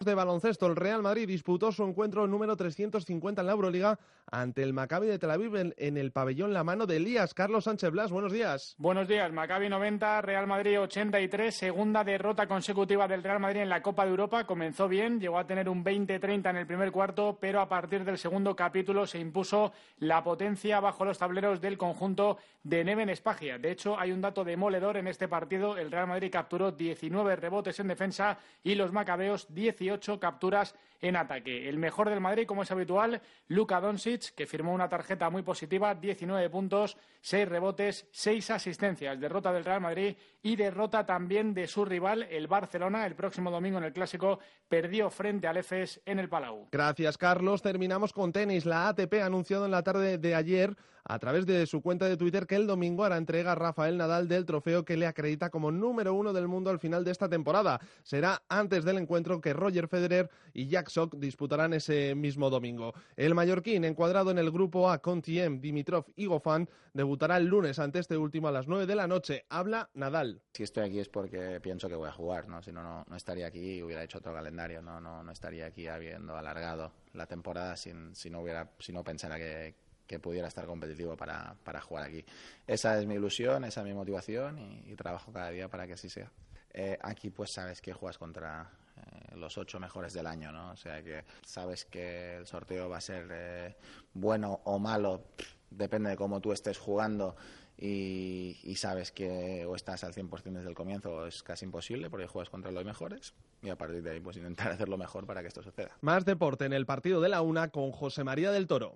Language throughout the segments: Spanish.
De baloncesto, el Real Madrid disputó su encuentro número 350 en la Euroliga ante el Maccabi de Tel Aviv en el pabellón La Mano de Elías. Carlos Sánchez Blas, buenos días. Buenos días, Maccabi 90, Real Madrid 83, segunda derrota consecutiva del Real Madrid en la Copa de Europa. Comenzó bien, llegó a tener un 20-30 en el primer cuarto, pero a partir del segundo capítulo se impuso la potencia bajo los tableros del conjunto de Neven Spagia. De hecho, hay un dato demoledor en este partido. El Real Madrid capturó 19 rebotes en defensa y los macabeos 18 capturas en ataque. El mejor del Madrid, como es habitual, Luka Doncic, que firmó una tarjeta muy positiva, 19 puntos, 6 rebotes, 6 asistencias. Derrota del Real Madrid y derrota también de su rival, el Barcelona. El próximo domingo en el Clásico perdió frente al Efes en el Palau. Gracias, Carlos. Terminamos con tenis. La ATP ha anunciado en la tarde de ayer, a través de su cuenta de Twitter, que el domingo hará entrega a Rafael Nadal del trofeo que le acredita como número 1 del mundo al final de esta temporada. Será antes del encuentro que Roger Federer y Jack Sock disputarán ese mismo domingo. El mallorquín, encuadrado en el grupo A con Thiem, Dimitrov y Goffin, debutará el lunes ante este último a las 9 de la noche. Habla Nadal. Si estoy aquí es porque pienso que voy a jugar, ¿no? Si no estaría aquí y hubiera hecho otro calendario, no estaría aquí habiendo alargado la temporada si no pensara que pudiera estar competitivo para jugar aquí. Esa es mi ilusión, esa es mi motivación y trabajo cada día para que así sea. Aquí pues sabes que juegas contra los 8 mejores del año, ¿no? O sea que sabes que el sorteo va a ser bueno o malo, depende de cómo tú estés jugando y sabes que o estás al 100% desde el comienzo o es casi imposible porque juegas contra los mejores y a partir de ahí pues intentar hacer lo mejor para que esto suceda. Más deporte en el partido de la una con José María del Toro.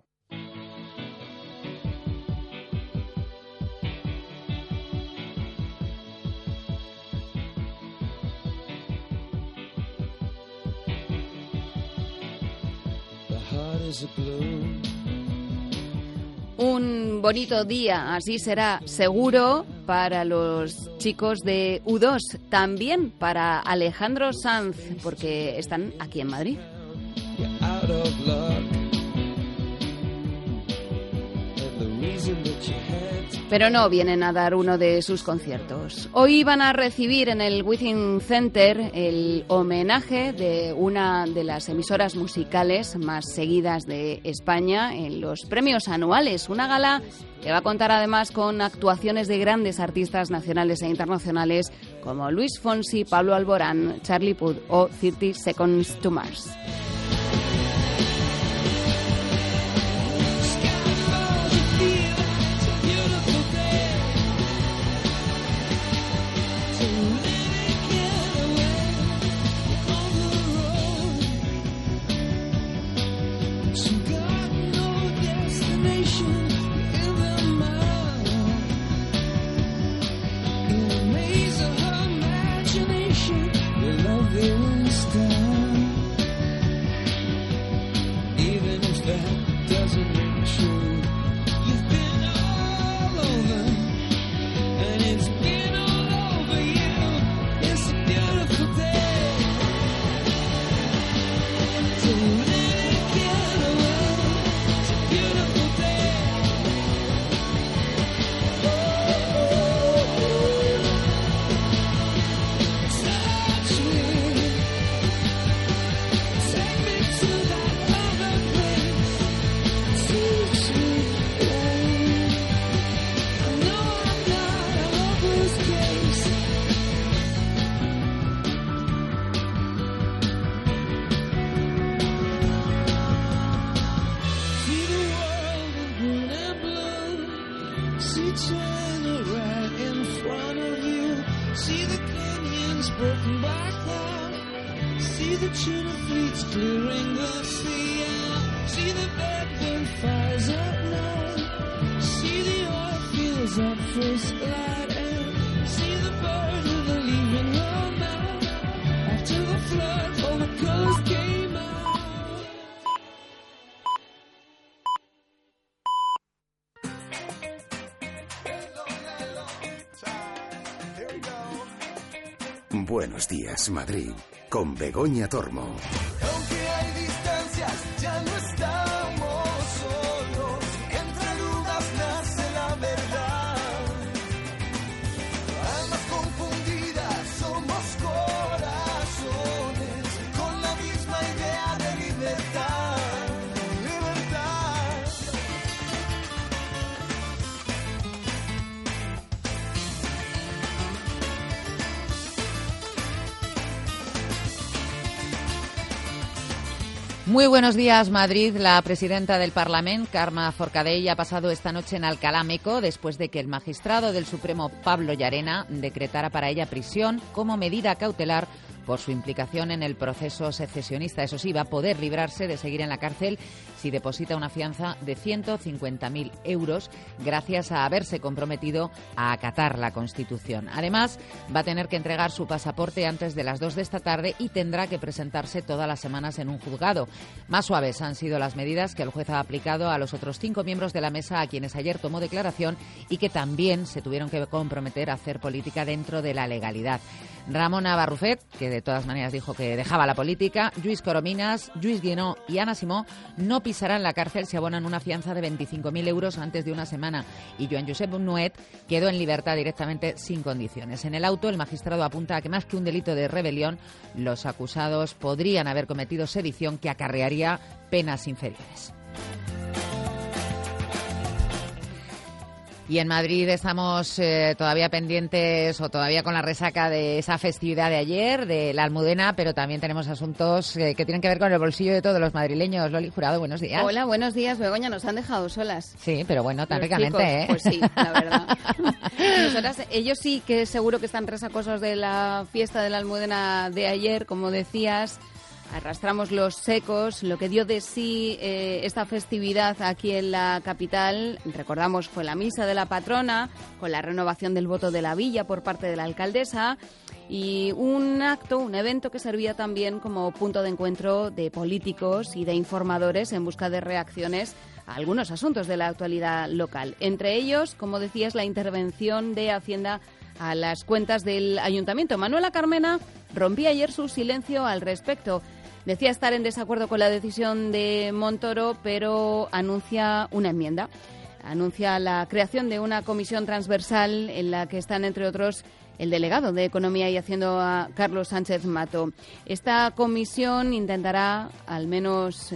Un bonito día, así será seguro para los chicos de U2, también para Alejandro Sanz, porque están aquí en Madrid. Pero no vienen a dar uno de sus conciertos. Hoy van a recibir en el Within Center el homenaje de una de las emisoras musicales más seguidas de España en los premios anuales. Una gala que va a contar además con actuaciones de grandes artistas nacionales e internacionales como Luis Fonsi, Pablo Alborán, Charlie Puth o 30 Seconds to Mars. Buenos días, Madrid, con Begoña Tormo. Aunque hay distancias, ya no estamos solos. Entre dudas nace la verdad. Almas confundidas, somos corazones con la misma Muy buenos días, Madrid. La presidenta del Parlament, Carme Forcadell, ha pasado esta noche en Alcalá Meco después de que el magistrado del Supremo, Pablo Llarena, decretara para ella prisión como medida cautelar por su implicación en el proceso secesionista. Eso sí, va a poder librarse de seguir en la cárcel si deposita una fianza de 150.000 euros gracias a haberse comprometido a acatar la Constitución. Además, va a tener que entregar su pasaporte antes de las 2 de esta tarde y tendrá que presentarse todas las semanas en un juzgado. Más suaves han sido las medidas que el juez ha aplicado a los otros 5 miembros de la mesa a quienes ayer tomó declaración y que también se tuvieron que comprometer a hacer política dentro de la legalidad. Ramona Barrufet, que de todas maneras dijo que dejaba la política, Lluís Corominas, Lluís Guinó y Anna Simó no pisarán la cárcel si abonan una fianza de 25.000 euros antes de una semana, y Joan Josep Nuet quedó en libertad directamente sin condiciones. En el auto, el magistrado apunta a que más que un delito de rebelión, los acusados podrían haber cometido sedición que acarrearía penas inferiores. Y en Madrid estamos todavía pendientes o todavía con la resaca de esa festividad de ayer, de la Almudena, pero también tenemos asuntos que tienen que ver con el bolsillo de todos los madrileños. Loli Jurado, buenos días. Hola, buenos días, Begoña. Nos han dejado solas. Sí, pero bueno, tan Los ricamente, chicos, ¿eh? Pues sí, la verdad. Nosotras, ellos sí que seguro que están resacosos de la fiesta de la Almudena de ayer, como decías. Arrastramos los secos, lo que dio de sí esta festividad aquí en la capital, recordamos, fue la misa de la patrona, con la renovación del voto de la villa por parte de la alcaldesa, y un evento que servía también como punto de encuentro de políticos y de informadores en busca de reacciones a algunos asuntos de la actualidad local. Entre ellos, como decías, la intervención de Hacienda a las cuentas del ayuntamiento. Manuela Carmena rompía ayer su silencio al respecto. Decía estar en desacuerdo con la decisión de Montoro, pero anuncia una enmienda. Anuncia la creación de una comisión transversal en la que están, entre otros, el delegado de Economía y Hacienda, Carlos Sánchez Mato. Esta comisión intentará, al menos,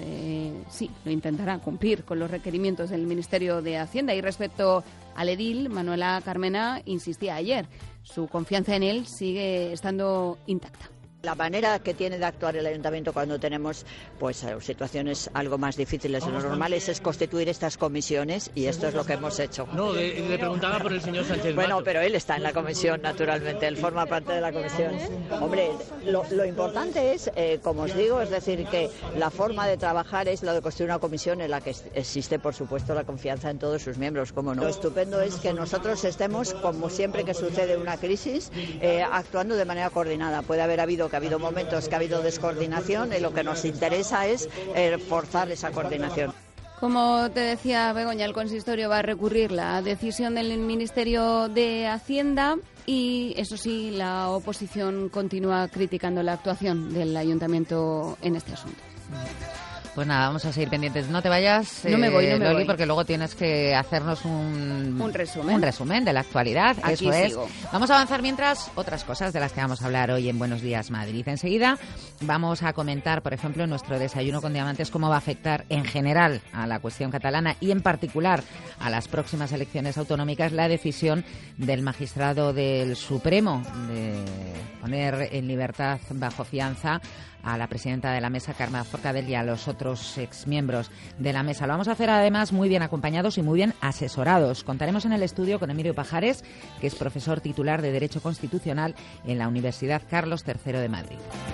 lo intentará cumplir con los requerimientos del Ministerio de Hacienda. Y respecto al edil, Manuela Carmena insistía ayer. Su confianza en él sigue estando intacta. La manera que tiene de actuar el ayuntamiento cuando tenemos situaciones algo más difíciles de lo normales es constituir estas comisiones, y esto es lo que hemos hecho. No, le preguntaba por el señor Sánchez Mato. Bueno, pero él está en la comisión, naturalmente, él forma parte de la comisión. Hombre, lo importante es, como os digo, es decir, que la forma de trabajar es lo de construir una comisión en la que existe, por supuesto, la confianza en todos sus miembros, ¿cómo no? Lo estupendo es que nosotros estemos, como siempre que sucede una crisis, actuando de manera coordinada. Puede haber habido momentos que ha habido descoordinación, y lo que nos interesa es forzar esa coordinación. Como te decía Begoña, el consistorio va a recurrir la decisión del Ministerio de Hacienda y, eso sí, la oposición continúa criticando la actuación del ayuntamiento en este asunto. Pues nada, vamos a seguir pendientes. No te vayas, no me voy, Loli, porque luego tienes que hacernos un resumen de la actualidad. Aquí eso sigo. Es. Vamos a avanzar mientras otras cosas de las que vamos a hablar hoy en Buenos Días Madrid. Enseguida vamos a comentar, por ejemplo, en nuestro desayuno con diamantes, cómo va a afectar en general a la cuestión catalana y en particular a las próximas elecciones autonómicas la decisión del magistrado del Supremo de poner en libertad bajo fianza a la presidenta de la mesa, Carme Forcadell, y a los otros exmiembros de la mesa. Lo vamos a hacer además muy bien acompañados y muy bien asesorados. Contaremos en el estudio con Emilio Pajares, que es profesor titular de Derecho Constitucional en la Universidad Carlos III de Madrid.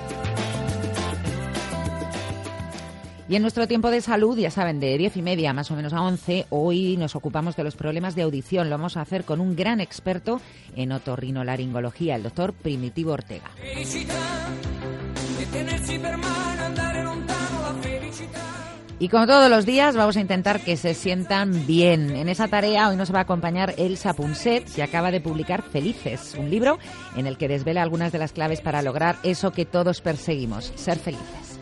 Y en nuestro tiempo de salud, ya saben, de 10:30 más o menos a 11, hoy nos ocupamos de los problemas de audición. Lo vamos a hacer con un gran experto en otorrinolaringología, el doctor Primitivo Ortega. Y como todos los días vamos a intentar que se sientan bien. En esa tarea hoy nos va a acompañar Elsa Punset, que acaba de publicar Felices, un libro en el que desvela algunas de las claves para lograr eso que todos perseguimos, ser felices.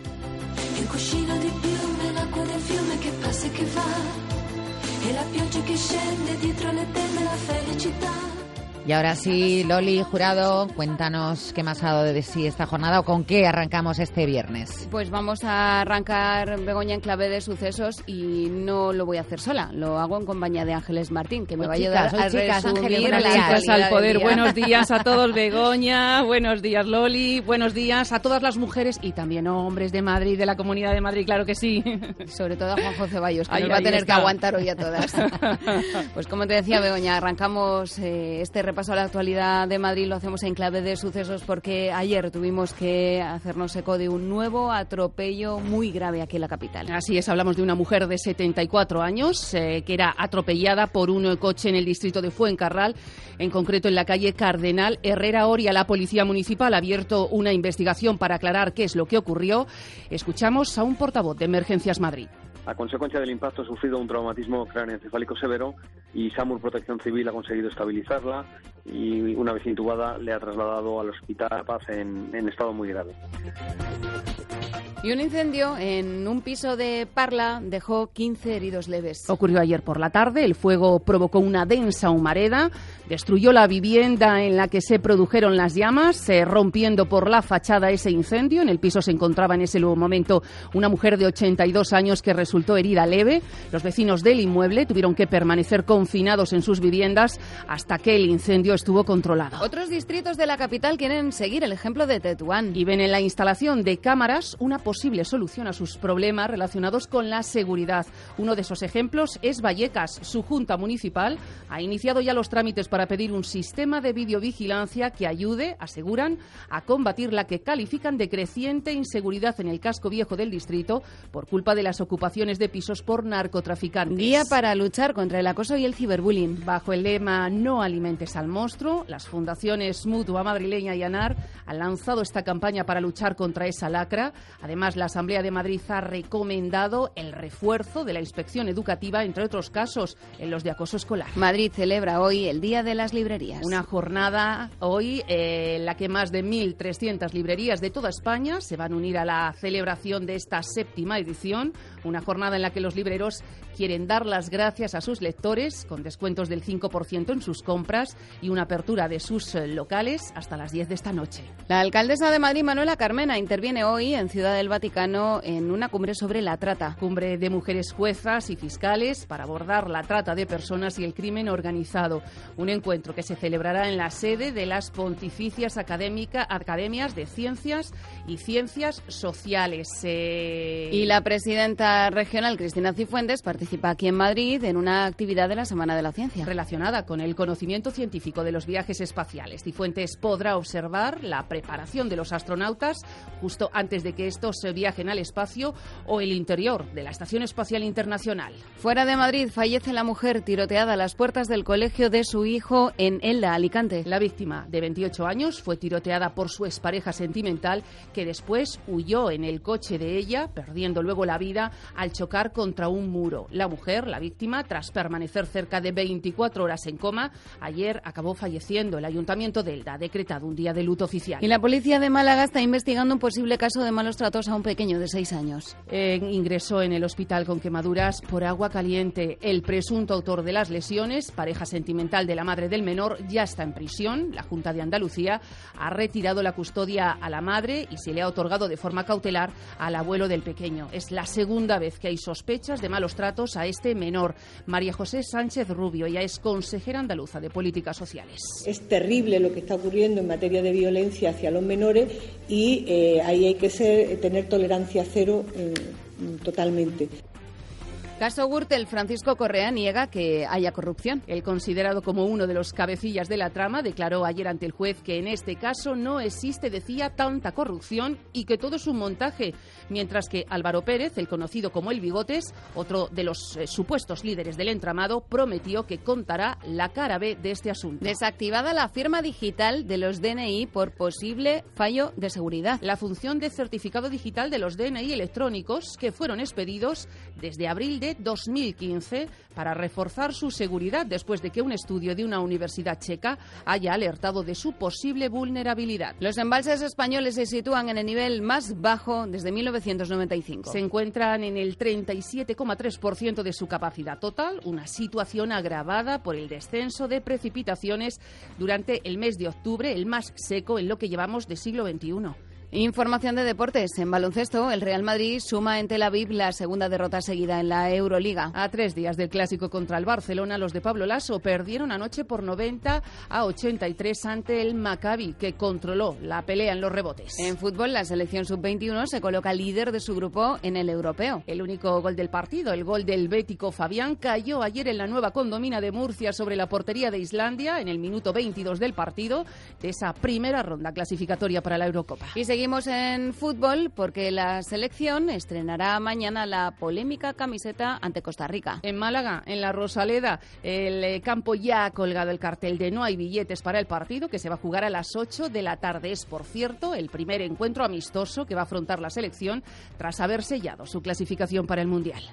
Y ahora sí, Loli Jurado, cuéntanos qué más ha dado de sí esta jornada o con qué arrancamos este viernes. Pues vamos a arrancar, Begoña, en clave de sucesos y no lo voy a hacer sola, lo hago en compañía de Ángeles Martín, que me va a ayudar a resumir la chicas al poder. Día. Buenos días a todos, Begoña, buenos días, Loli, buenos días a todas las mujeres y también hombres de Madrid, de la Comunidad de Madrid, claro que sí. Sobre todo a Juanjo Ceballos, que nos va a tener que aguantar hoy a todas. Pues como te decía, Begoña, arrancamos este repaso a la actualidad de Madrid, lo hacemos en clave de sucesos porque ayer tuvimos que hacernos eco de un nuevo atropello muy grave aquí en la capital. Así es, hablamos de una mujer de 74 años que era atropellada por un coche en el distrito de Fuencarral, en concreto en la calle Cardenal Herrera Oria. La Policía Municipal ha abierto una investigación para aclarar qué es lo que ocurrió. Escuchamos a un portavoz de Emergencias Madrid. A consecuencia del impacto ha sufrido un traumatismo cráneoencefálico severo y SAMUR Protección Civil ha conseguido estabilizarla y una vez intubada le ha trasladado al Hospital La Paz en estado muy grave. Y un incendio en un piso de Parla dejó 15 heridos leves. Ocurrió ayer por la tarde, el fuego provocó una densa humareda, destruyó la vivienda en la que se produjeron las llamas, rompiendo por la fachada ese incendio. En el piso se encontraba en ese momento una mujer de 82 años que resultó herida leve. Los vecinos del inmueble tuvieron que permanecer confinados en sus viviendas hasta que el incendio estuvo controlado. Otros distritos de la capital quieren seguir el ejemplo de Tetuán y ven en la instalación de cámaras una posible solución a sus problemas relacionados con la seguridad. Uno de esos ejemplos es Vallecas. Su Junta Municipal ha iniciado ya los trámites para pedir un sistema de videovigilancia que ayude, aseguran, a combatir la que califican de creciente inseguridad en el casco viejo del distrito por culpa de las ocupaciones de pisos por narcotraficantes. Guía para luchar contra el acoso y el ciberbullying. Bajo el lema No alimentes al monstruo, las fundaciones Mutua Madrileña y ANAR han lanzado esta campaña para luchar contra esa lacra. Además, la Asamblea de Madrid ha recomendado el refuerzo de la inspección educativa, entre otros casos, en los de acoso escolar. Madrid celebra hoy el Día de las Librerías. Una jornada hoy en la que más de 1.300 librerías de toda España se van a unir a la celebración de esta 7ª edición. Una jornada en la que los libreros quieren dar las gracias a sus lectores con descuentos del 5% en sus compras y una apertura de sus locales hasta las 10 de esta noche. La alcaldesa de Madrid, Manuela Carmena, interviene hoy en Ciudad del Vaticano en una cumbre sobre la trata. Cumbre de mujeres juezas y fiscales para abordar la trata de personas y el crimen organizado. Un encuentro que se celebrará en la sede de las Pontificias Academias de Ciencias y Ciencias Sociales. Y la presidenta regional, Cristina Cifuentes, participa aquí en Madrid en una actividad de la Semana de la Ciencia. Relacionada con el conocimiento científico de los viajes espaciales. Cifuentes podrá observar la preparación de los astronautas justo antes de que estos viajen al espacio o el interior de la Estación Espacial Internacional. Fuera de Madrid fallece la mujer tiroteada a las puertas del colegio de su hijo en Elda, Alicante. La víctima, de 28 años, fue tiroteada por su expareja sentimental, que después huyó en el coche de ella, perdiendo luego la vida al chocar contra un muro. La mujer, la víctima, tras permanecer cerca de 24 horas en coma, ayer acabó falleciendo. El Ayuntamiento de Elda ha decretado un día de luto oficial. Y la policía de Málaga está investigando un posible caso de malos tratos a un pequeño de 6 años. Ingresó en el hospital con quemaduras por agua caliente. El presunto autor de las lesiones, pareja sentimental de la madre del menor, ya está en prisión. La Junta de Andalucía ha retirado la custodia a la madre y se le ha otorgado de forma cautelar al abuelo del pequeño. Es la segunda vez que hay sospechas de malos tratos a este menor. María José Sánchez Rubio, ella es consejera andaluza de Políticas Sociales. Es terrible lo que está ocurriendo en materia de violencia hacia los menores y ahí hay que tener tolerancia cero totalmente. Caso Gürtel, Francisco Correa niega que haya corrupción. El considerado como uno de los cabecillas de la trama declaró ayer ante el juez que en este caso no existe, decía, tanta corrupción y que todo es un montaje, mientras que Álvaro Pérez, el conocido como El Bigotes, otro de los supuestos líderes del entramado, prometió que contará la cara B de este asunto. Desactivada la firma digital de los DNI por posible fallo de seguridad. La función de certificado digital de los DNI electrónicos que fueron expedidos desde abril de desde 2015 para reforzar su seguridad después de que un estudio de una universidad checa haya alertado de su posible vulnerabilidad. Los embalses españoles se sitúan en el nivel más bajo desde 1995. Se encuentran en el 37,3% de su capacidad total, una situación agravada por el descenso de precipitaciones durante el mes de octubre, el más seco en lo que llevamos de siglo XXI. Información de deportes. En baloncesto, el Real Madrid suma en Tel Aviv la segunda derrota seguida en la Euroliga. A 3 días del clásico contra el Barcelona, los de Pablo Lasso perdieron anoche por 90-83 ante el Maccabi, que controló la pelea en los rebotes. En fútbol, la selección sub-21 se coloca líder de su grupo en el europeo. El único gol del partido, el gol del bético Fabián, cayó ayer en la nueva condomina de Murcia sobre la portería de Islandia en el minuto 22 del partido de esa primera ronda clasificatoria para la Eurocopa. Y seguimos en fútbol porque la selección estrenará mañana la polémica camiseta ante Costa Rica. En Málaga, en la Rosaleda, el campo ya ha colgado el cartel de no hay billetes para el partido, que se va a jugar a las 8 de la tarde. Es, por cierto, el primer encuentro amistoso que va a afrontar la selección tras haber sellado su clasificación para el Mundial.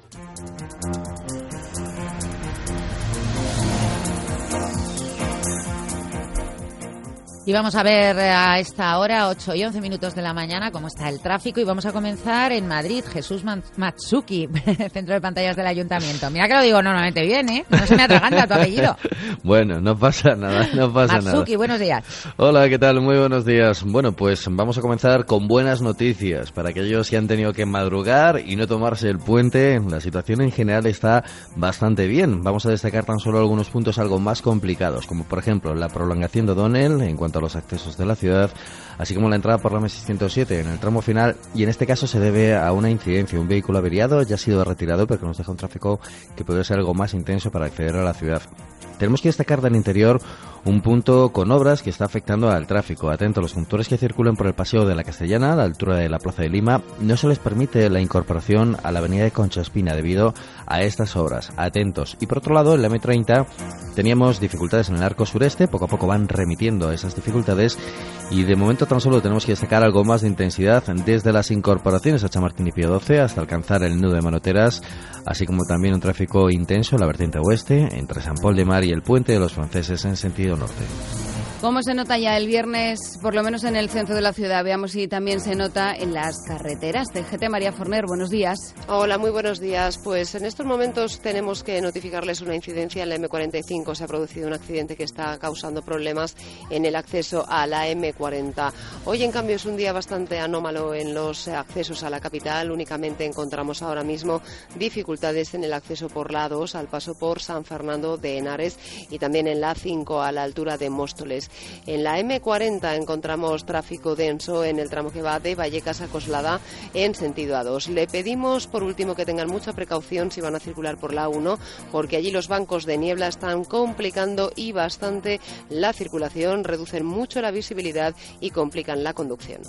Y vamos a ver a esta hora, 8 y 11 minutos de la mañana, cómo está el tráfico. Y vamos a comenzar en Madrid. Jesús Matsuki, centro de pantallas del Ayuntamiento. Mira que lo digo normalmente bien, ¿eh? No se me atraganta tu apellido. Bueno, no pasa nada, no pasa nada. Matsuki, buenos días. Hola, ¿qué tal? Muy buenos días. Bueno, pues vamos a comenzar con buenas noticias. Para aquellos que han tenido que madrugar y no tomarse el puente, la situación en general está bastante bien. Vamos a destacar tan solo algunos puntos algo más complicados, como por ejemplo la prolongación de O'Donnell en cuanto a los accesos de la ciudad, así como la entrada por la M607 en el tramo final, y en este caso se debe a una incidencia. Un vehículo averiado ya ha sido retirado, pero que nos deja un tráfico que puede ser algo más intenso para acceder a la ciudad. Tenemos que destacar del interior un punto con obras que está afectando al tráfico. Atento, los conductores que circulan por el Paseo de la Castellana, a la altura de la Plaza de Lima, no se les permite la incorporación a la avenida de Concha Espina debido a estas obras. Atentos. Y por otro lado, en la M30 teníamos dificultades en el arco sureste, poco a poco van remitiendo esas dificultades y de momento tan solo tenemos que destacar algo más de intensidad desde las incorporaciones a Chamartín y Pío XII hasta alcanzar el nudo de Manoteras, así como también un tráfico intenso en la vertiente oeste entre San Pol de Mar y el Puente de los Franceses en sentido norte. ¿Cómo se nota ya el viernes, por lo menos en el centro de la ciudad? Veamos si también se nota en las carreteras. TGT, María Forner, buenos días. Hola, muy buenos días. Pues en estos momentos tenemos que notificarles una incidencia en la M45. Se ha producido un accidente que está causando problemas en el acceso a la M40. Hoy, en cambio, es un día bastante anómalo en los accesos a la capital. Únicamente encontramos ahora mismo dificultades en el acceso por la A2 al paso por San Fernando de Henares y también en la A5 a la altura de Móstoles. En la M40 encontramos tráfico denso en el tramo que va de Vallecas a Coslada en sentido A2. Le pedimos por último que tengan mucha precaución si van a circular por la A1 porque allí los bancos de niebla están complicando y bastante la circulación, reducen mucho la visibilidad y complican la conducción.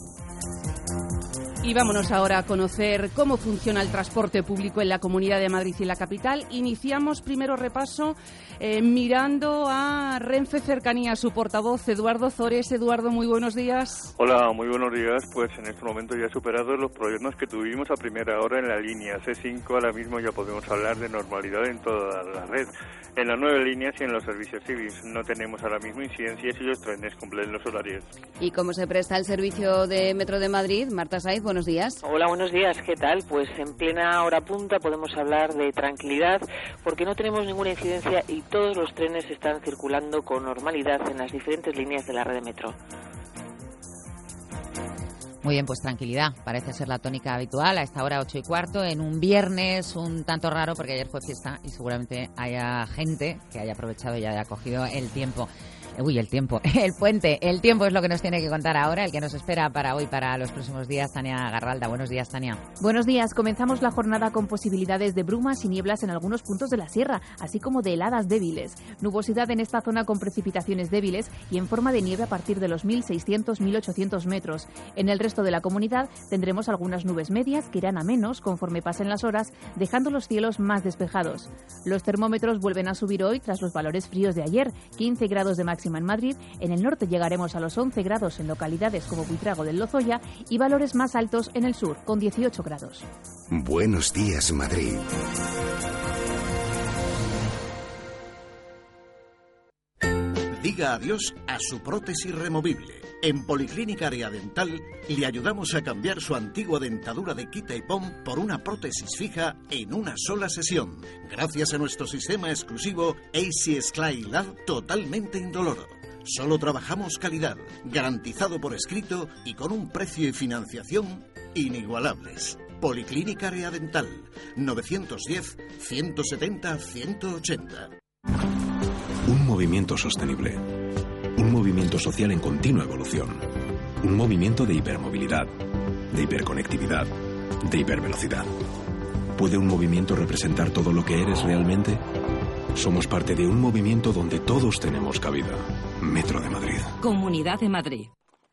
Y vámonos ahora a conocer cómo funciona el transporte público en la Comunidad de Madrid y la capital. Iniciamos primero repaso mirando a Renfe Cercanía, su portavoz Eduardo Zores. Eduardo, muy buenos días. Hola, muy buenos días. Pues en este momento ya superados los problemas que tuvimos a primera hora en la línea C5, ahora mismo ya podemos hablar de normalidad en toda la red. En las 9 líneas y en los servicios civiles no tenemos ahora mismo incidencias y los trenes cumplen los horarios. ¿Y cómo se presta el servicio de Metro de Madrid? Marta Saiz, buenos días. Hola, buenos días. ¿Qué tal? Pues en plena hora punta podemos hablar de tranquilidad porque no tenemos ninguna incidencia y todos los trenes están circulando con normalidad en las diferentes líneas de la red de Metro. Muy bien, pues tranquilidad. Parece ser la tónica habitual a esta hora 8:15 en un viernes un tanto raro porque ayer fue fiesta y seguramente haya gente que haya aprovechado y haya cogido el tiempo. El puente. El tiempo es lo que nos tiene que contar ahora, el que nos espera para hoy, para los próximos días. Tania Garralda, buenos días, Tania. Buenos días. Comenzamos la jornada con posibilidades de brumas y nieblas en algunos puntos de la sierra, así como de heladas débiles. Nubosidad en esta zona con precipitaciones débiles y en forma de nieve a partir de los 1.600-1.800 metros. En el resto de la comunidad tendremos algunas nubes medias que irán a menos conforme pasen las horas, dejando los cielos más despejados. Los termómetros vuelven a subir hoy tras los valores fríos de ayer, 15 grados de máxima en Madrid. En el norte llegaremos a los 11 grados en localidades como Buitrago del Lozoya y valores más altos en el sur, con 18 grados. Buenos días, Madrid. diga adiós a su prótesis removible. En Policlínica Área Dental le ayudamos a cambiar su antigua dentadura de quita y pon por una prótesis fija en una sola sesión, gracias a nuestro sistema exclusivo AC Sclay Lab totalmente indoloro. Solo trabajamos calidad, garantizado por escrito y con un precio y financiación inigualables. Policlínica Área Dental, 910-170-180. Un movimiento sostenible. Un movimiento social en continua evolución. Un movimiento de hipermovilidad, de hiperconectividad, de hipervelocidad. ¿Puede un movimiento representar todo lo que eres realmente? Somos parte de un movimiento donde todos tenemos cabida. Metro de Madrid. Comunidad de Madrid.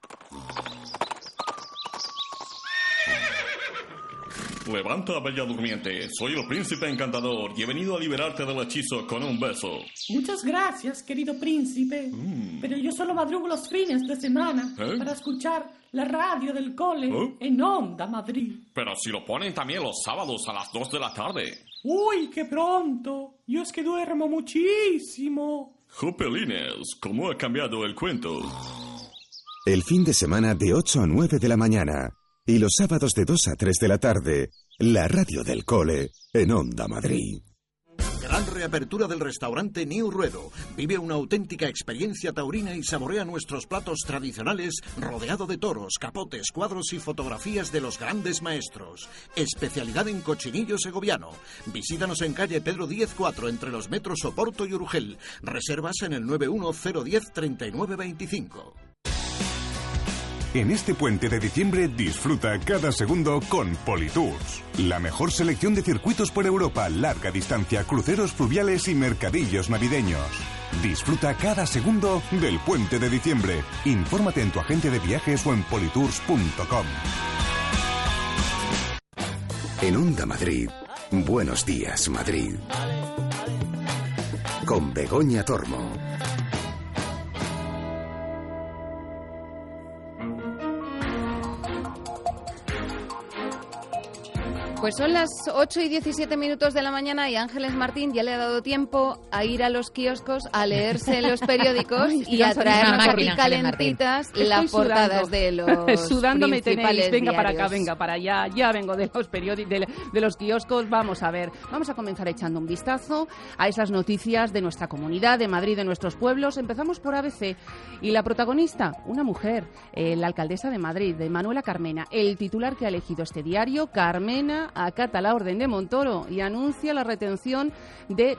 Levanta, bella durmiente. Soy el príncipe encantador y he venido a liberarte del hechizo con un beso. Muchas gracias, querido príncipe. Pero yo solo madrugo los fines de semana para escuchar la radio del cole en Onda Madrid. Pero si lo ponen también los sábados a las 2 de la tarde. ¡Uy, qué pronto! Yo es que duermo muchísimo. Jopelines, ¿cómo ha cambiado el cuento? El fin de semana de 8 a 9 de la mañana y los sábados de 2 a 3 de la tarde, la radio del cole en Onda Madrid. Gran reapertura del restaurante New Ruedo. Vive una auténtica experiencia taurina y saborea nuestros platos tradicionales rodeado de toros, capotes, cuadros y fotografías de los grandes maestros. Especialidad en cochinillo segoviano. Visítanos en calle Pedro Díez 4 entre los metros Oporto y Urgel. Reservas en el 910103925. En este puente de diciembre disfruta cada segundo con Politours. La mejor selección de circuitos por Europa, larga distancia, cruceros fluviales y mercadillos navideños. Disfruta cada segundo del puente de diciembre. Infórmate en tu agente de viajes o en politours.com. En Onda Madrid, Buenos Días Madrid. Con Begoña Tormo. Pues son las 8 y 17 minutos de la mañana y Ángeles Martín ya le ha dado tiempo a ir a los kioscos, a leerse los periódicos y a traernos aquí calentitas las portadas de los sudando me tenéis, venga diarios. para acá, venga para allá, ya vengo de los periódicos, de los kioscos. Vamos a ver, vamos a comenzar echando un vistazo a esas noticias de nuestra comunidad, de Madrid, de nuestros pueblos. Empezamos por ABC y la protagonista, una mujer, la alcaldesa de Madrid, de Manuela Carmena. El titular que ha elegido este diario, Carmena acata la orden de Montoro y anuncia la retención de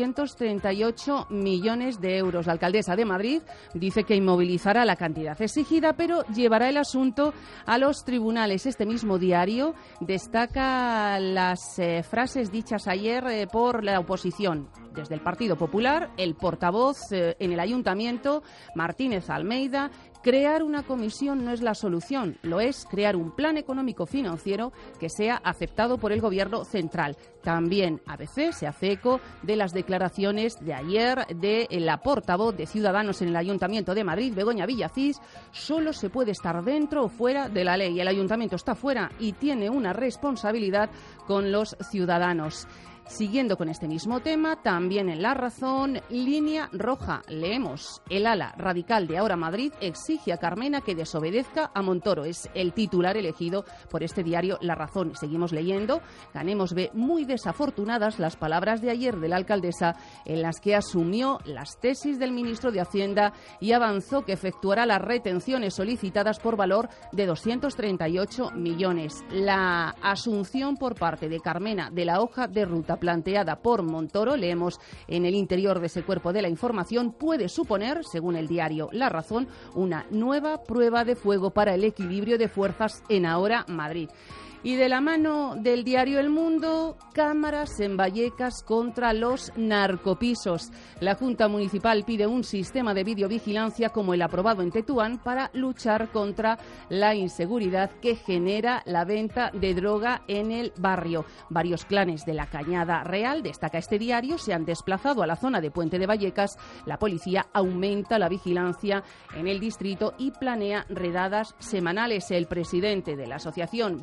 238 millones de euros. La alcaldesa de Madrid dice que inmovilizará la cantidad exigida, pero llevará el asunto a los tribunales. Este mismo diario destaca las frases dichas ayer por la oposición. Desde el Partido Popular, el portavoz en el Ayuntamiento, Martínez Almeida, crear una comisión no es la solución, lo es crear un plan económico-financiero que sea aceptado por el Gobierno central. También ABC se hace eco de las declaraciones de ayer de la portavoz de Ciudadanos en el Ayuntamiento de Madrid, Begoña Villacís. Solo se puede estar dentro o fuera de la ley. El Ayuntamiento está fuera y tiene una responsabilidad con los ciudadanos. Siguiendo con este mismo tema, también en La Razón, línea roja. Leemos, el ala radical de Ahora Madrid exige a Carmena que desobedezca a Montoro. Es el titular elegido por este diario La Razón. Seguimos leyendo. Ganemos ve muy desafortunadas las palabras de ayer de la alcaldesa en las que asumió las tesis del ministro de Hacienda y avanzó que efectuará las retenciones solicitadas por valor de 238 millones. La asunción por parte de Carmena de la hoja de ruta planteada por Montoro, leemos en el interior de ese cuerpo de la información, puede suponer, según el diario La Razón, una nueva prueba de fuego para el equilibrio de fuerzas en Ahora Madrid. Y de la mano del diario El Mundo, cámaras en Vallecas contra los narcopisos. La Junta Municipal pide un sistema de videovigilancia como el aprobado en Tetuán para luchar contra la inseguridad que genera la venta de droga en el barrio. Varios clanes de la Cañada Real, destaca este diario, se han desplazado a la zona de Puente de Vallecas. La policía aumenta la vigilancia en el distrito y planea redadas semanales. El presidente de la Asociación Vecinal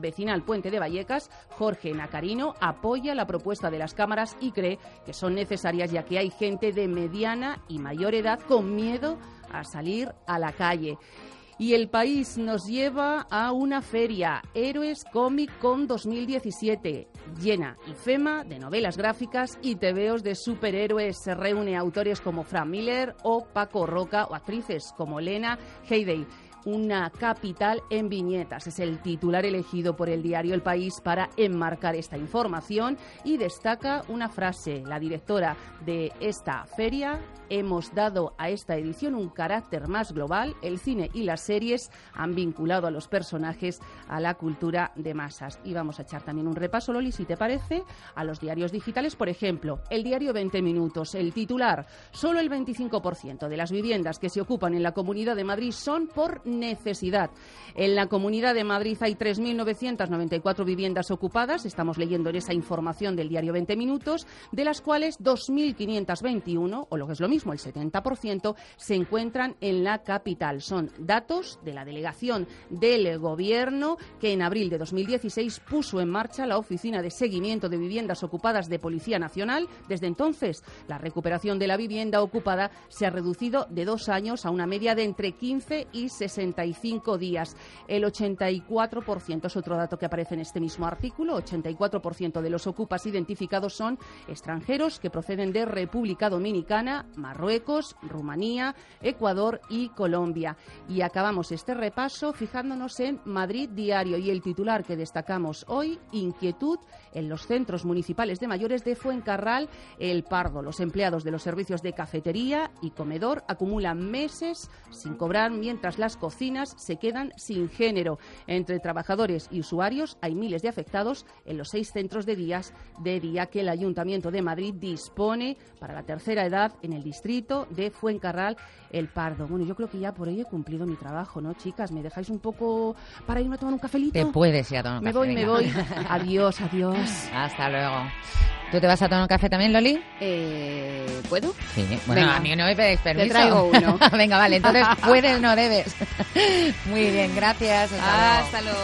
Puente de Vallecas, Jorge Nacarino, apoya la propuesta de las cámaras y cree que son necesarias ya que hay gente de mediana y mayor edad con miedo a salir a la calle. Y El País nos lleva a una feria, Héroes Comic Con 2017, llena IFEMA de novelas gráficas y tebeos de superhéroes. Se reúne autores como Frank Miller o Paco Roca o actrices como Lena Headey. Una capital en viñetas es el titular elegido por el diario El País para enmarcar esta información y destaca una frase. La directora de esta feria: hemos dado a esta edición un carácter más global. El cine y las series han vinculado a los personajes a la cultura de masas. Y vamos a echar también un repaso, Loli, si te parece, a los diarios digitales. Por ejemplo, el diario 20 Minutos, el titular: solo el 25% de las viviendas que se ocupan en la Comunidad de Madrid son por necesidad. En la Comunidad de Madrid hay 3.994 viviendas ocupadas, estamos leyendo en esa información del diario 20 Minutos, de las cuales 2.521, o lo que es lo mismo, el 70%, se encuentran en la capital. Son datos de la delegación del Gobierno que en abril de 2016 puso en marcha la Oficina de Seguimiento de Viviendas Ocupadas de Policía Nacional. Desde entonces, la recuperación de la vivienda ocupada se ha reducido de 2 años a una media de entre 15 y 65 días. El 84% es otro dato que aparece en este mismo artículo. 84% de los ocupas identificados son extranjeros que proceden de República Dominicana, Marruecos, Rumanía, Ecuador y Colombia. Y acabamos este repaso fijándonos en Madrid Diario y el titular que destacamos hoy: inquietud en los centros municipales de mayores de Fuencarral, El Pardo. Los empleados de los servicios de cafetería y comedor acumulan meses sin cobrar, mientras las cocinas se quedan sin género. Entre trabajadores y usuarios hay miles de afectados en los 6 centros de día que el Ayuntamiento de Madrid dispone para la tercera edad en el distrito de Fuencarral, El Pardo. Bueno, yo creo que ya por hoy he cumplido mi trabajo, ¿no, chicas? ¿Me dejáis un poco para irme a tomar un cafelito? Te puedes ir a tomar un café. Me voy. Adiós, adiós. Hasta luego. ¿Tú te vas a tomar un café también, Loli? ¿Puedo? Sí. Bueno, venga, a mí no me pedís permiso. Te traigo uno. Venga, vale. Entonces, puedes, no debes. Muy bien, gracias. Hasta luego.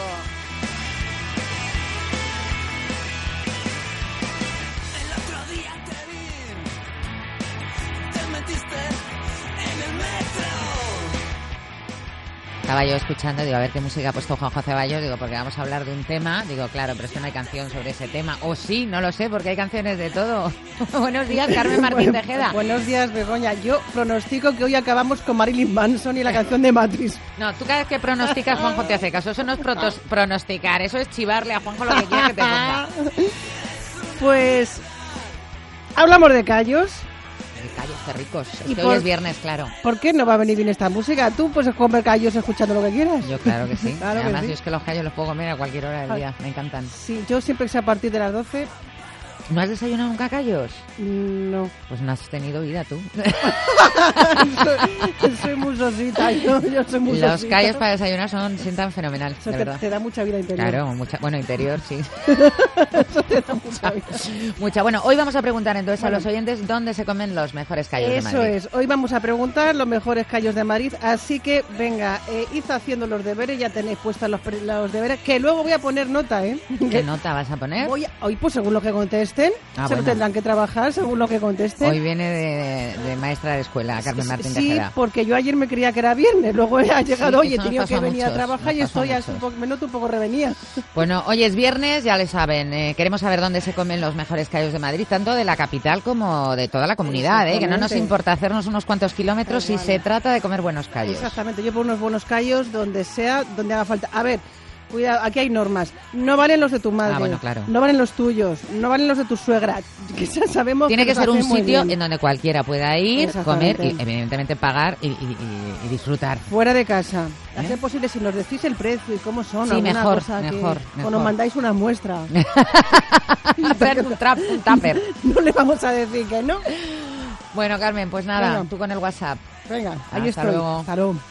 Estaba yo escuchando, digo, a ver qué música ha puesto Juanjo Ceballos, digo, porque vamos a hablar de un tema, digo, claro, pero es que no hay canción sobre ese tema, o sí, no lo sé, porque hay canciones de todo. Buenos días, Carmen Martín Tejeda. Buenos días, Begoña. Yo pronostico que hoy acabamos con Marilyn Manson y la canción de Matrix. No, tú cada vez que pronosticas, Juanjo te hace caso, eso no es pronosticar, eso es chivarle a Juanjo lo que quiera que te ponga. Pues, hablamos de callos. Callos, qué ricos. Es que hoy es viernes, claro. ¿Por qué no va a venir bien esta música? Tú puedes comer callos escuchando lo que quieras. Yo claro que sí. Claro. Además, que sí. yo es que los callos los puedo comer a cualquier hora del día. Me encantan. Sí, yo siempre que sea a partir de las 12... ¿No has desayunado nunca callos? No. Pues no has tenido vida tú. soy muy sosita. Yo soy muy Los sosita. callos para desayunar sientan fenomenal, de verdad. Te da mucha vida interior. Claro, bueno, interior, sí. Eso te da mucha vida. Mucha. Bueno, hoy vamos a preguntar entonces a los oyentes dónde se comen los mejores callos de Madrid. Eso es. Hoy vamos a preguntar los mejores callos de Madrid. Así que, venga, id haciendo los deberes. Ya tenéis puestos los deberes. Que luego voy a poner nota, ¿eh? ¿Qué nota vas a poner? Hoy, pues según lo que contesten, bueno. tendrán que trabajar según lo que contesten. Hoy viene de maestra de escuela, Carmen Martín Tejeda. Sí, porque yo ayer me creía que era viernes, luego ha llegado hoy, he eso tenido que venir muchos, a trabajar y estoy ya me noto un poco revenida. Bueno, hoy es viernes, ya le saben, queremos saber dónde se comen los mejores callos de Madrid, tanto de la capital como de toda la comunidad, que no nos importa hacernos unos cuantos kilómetros si se trata de comer buenos callos. Exactamente, yo por unos buenos callos donde sea, donde haga falta. A ver, cuidado, aquí hay normas. No valen los de tu madre. Bueno, claro. No valen los tuyos. No valen los de tu suegra. Que ya sabemos. Tiene que ser un sitio en donde cualquiera pueda ir, comer y evidentemente pagar y disfrutar. Fuera de casa. A ser posible, si nos decís el precio y cómo son. Sí, mejor. O nos mandáis una muestra. Hacer un tupper. No le vamos a decir que no. Bueno, Carmen, pues nada, tú con el WhatsApp. Venga, ahí Hasta estoy. Luego. Hasta luego.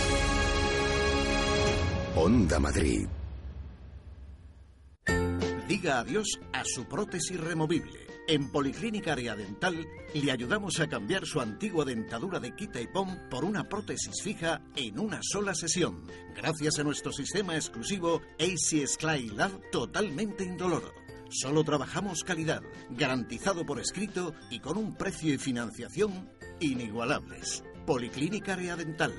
Onda Madrid. Diga adiós a su prótesis removible. En Policlínica Área Dental le ayudamos a cambiar su antigua dentadura de quita y pon por una prótesis fija en una sola sesión, gracias a nuestro sistema exclusivo AC Sclide Lab totalmente indoloro. Solo trabajamos calidad, garantizado por escrito y con un precio y financiación inigualables. Policlínica Área Dental,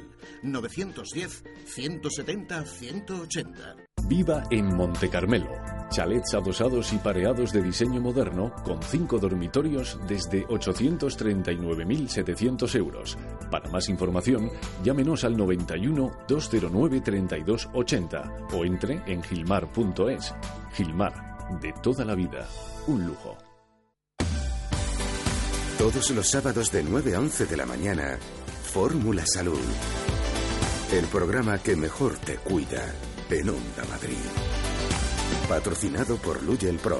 910-170-180. Viva en Monte Carmelo. Chalets adosados y pareados de diseño moderno con 5 dormitorios desde 839.700 euros. Para más información, llámenos al 91 209 3280 o entre en gilmar.es. Gilmar, de toda la vida, un lujo. Todos los sábados de 9 a 11 de la mañana, Fórmula Salud. El programa que mejor te cuida en Onda Madrid. Patrocinado por Lugel Pro.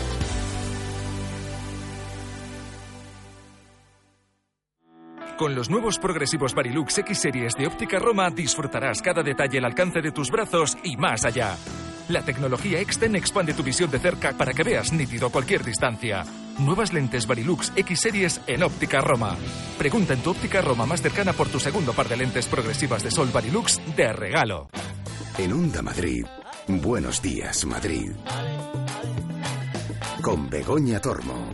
Con los nuevos progresivos Varilux X Series de Óptica Roma disfrutarás cada detalle al alcance de tus brazos y más allá. La tecnología X-Ten expande tu visión de cerca para que veas nítido a cualquier distancia. Nuevas lentes Varilux X Series en Óptica Roma. Pregunta en tu Óptica Roma más cercana por tu segundo par de lentes progresivas de sol Varilux de regalo. En Onda Madrid, Buenos Días Madrid. Con Begoña Tormo.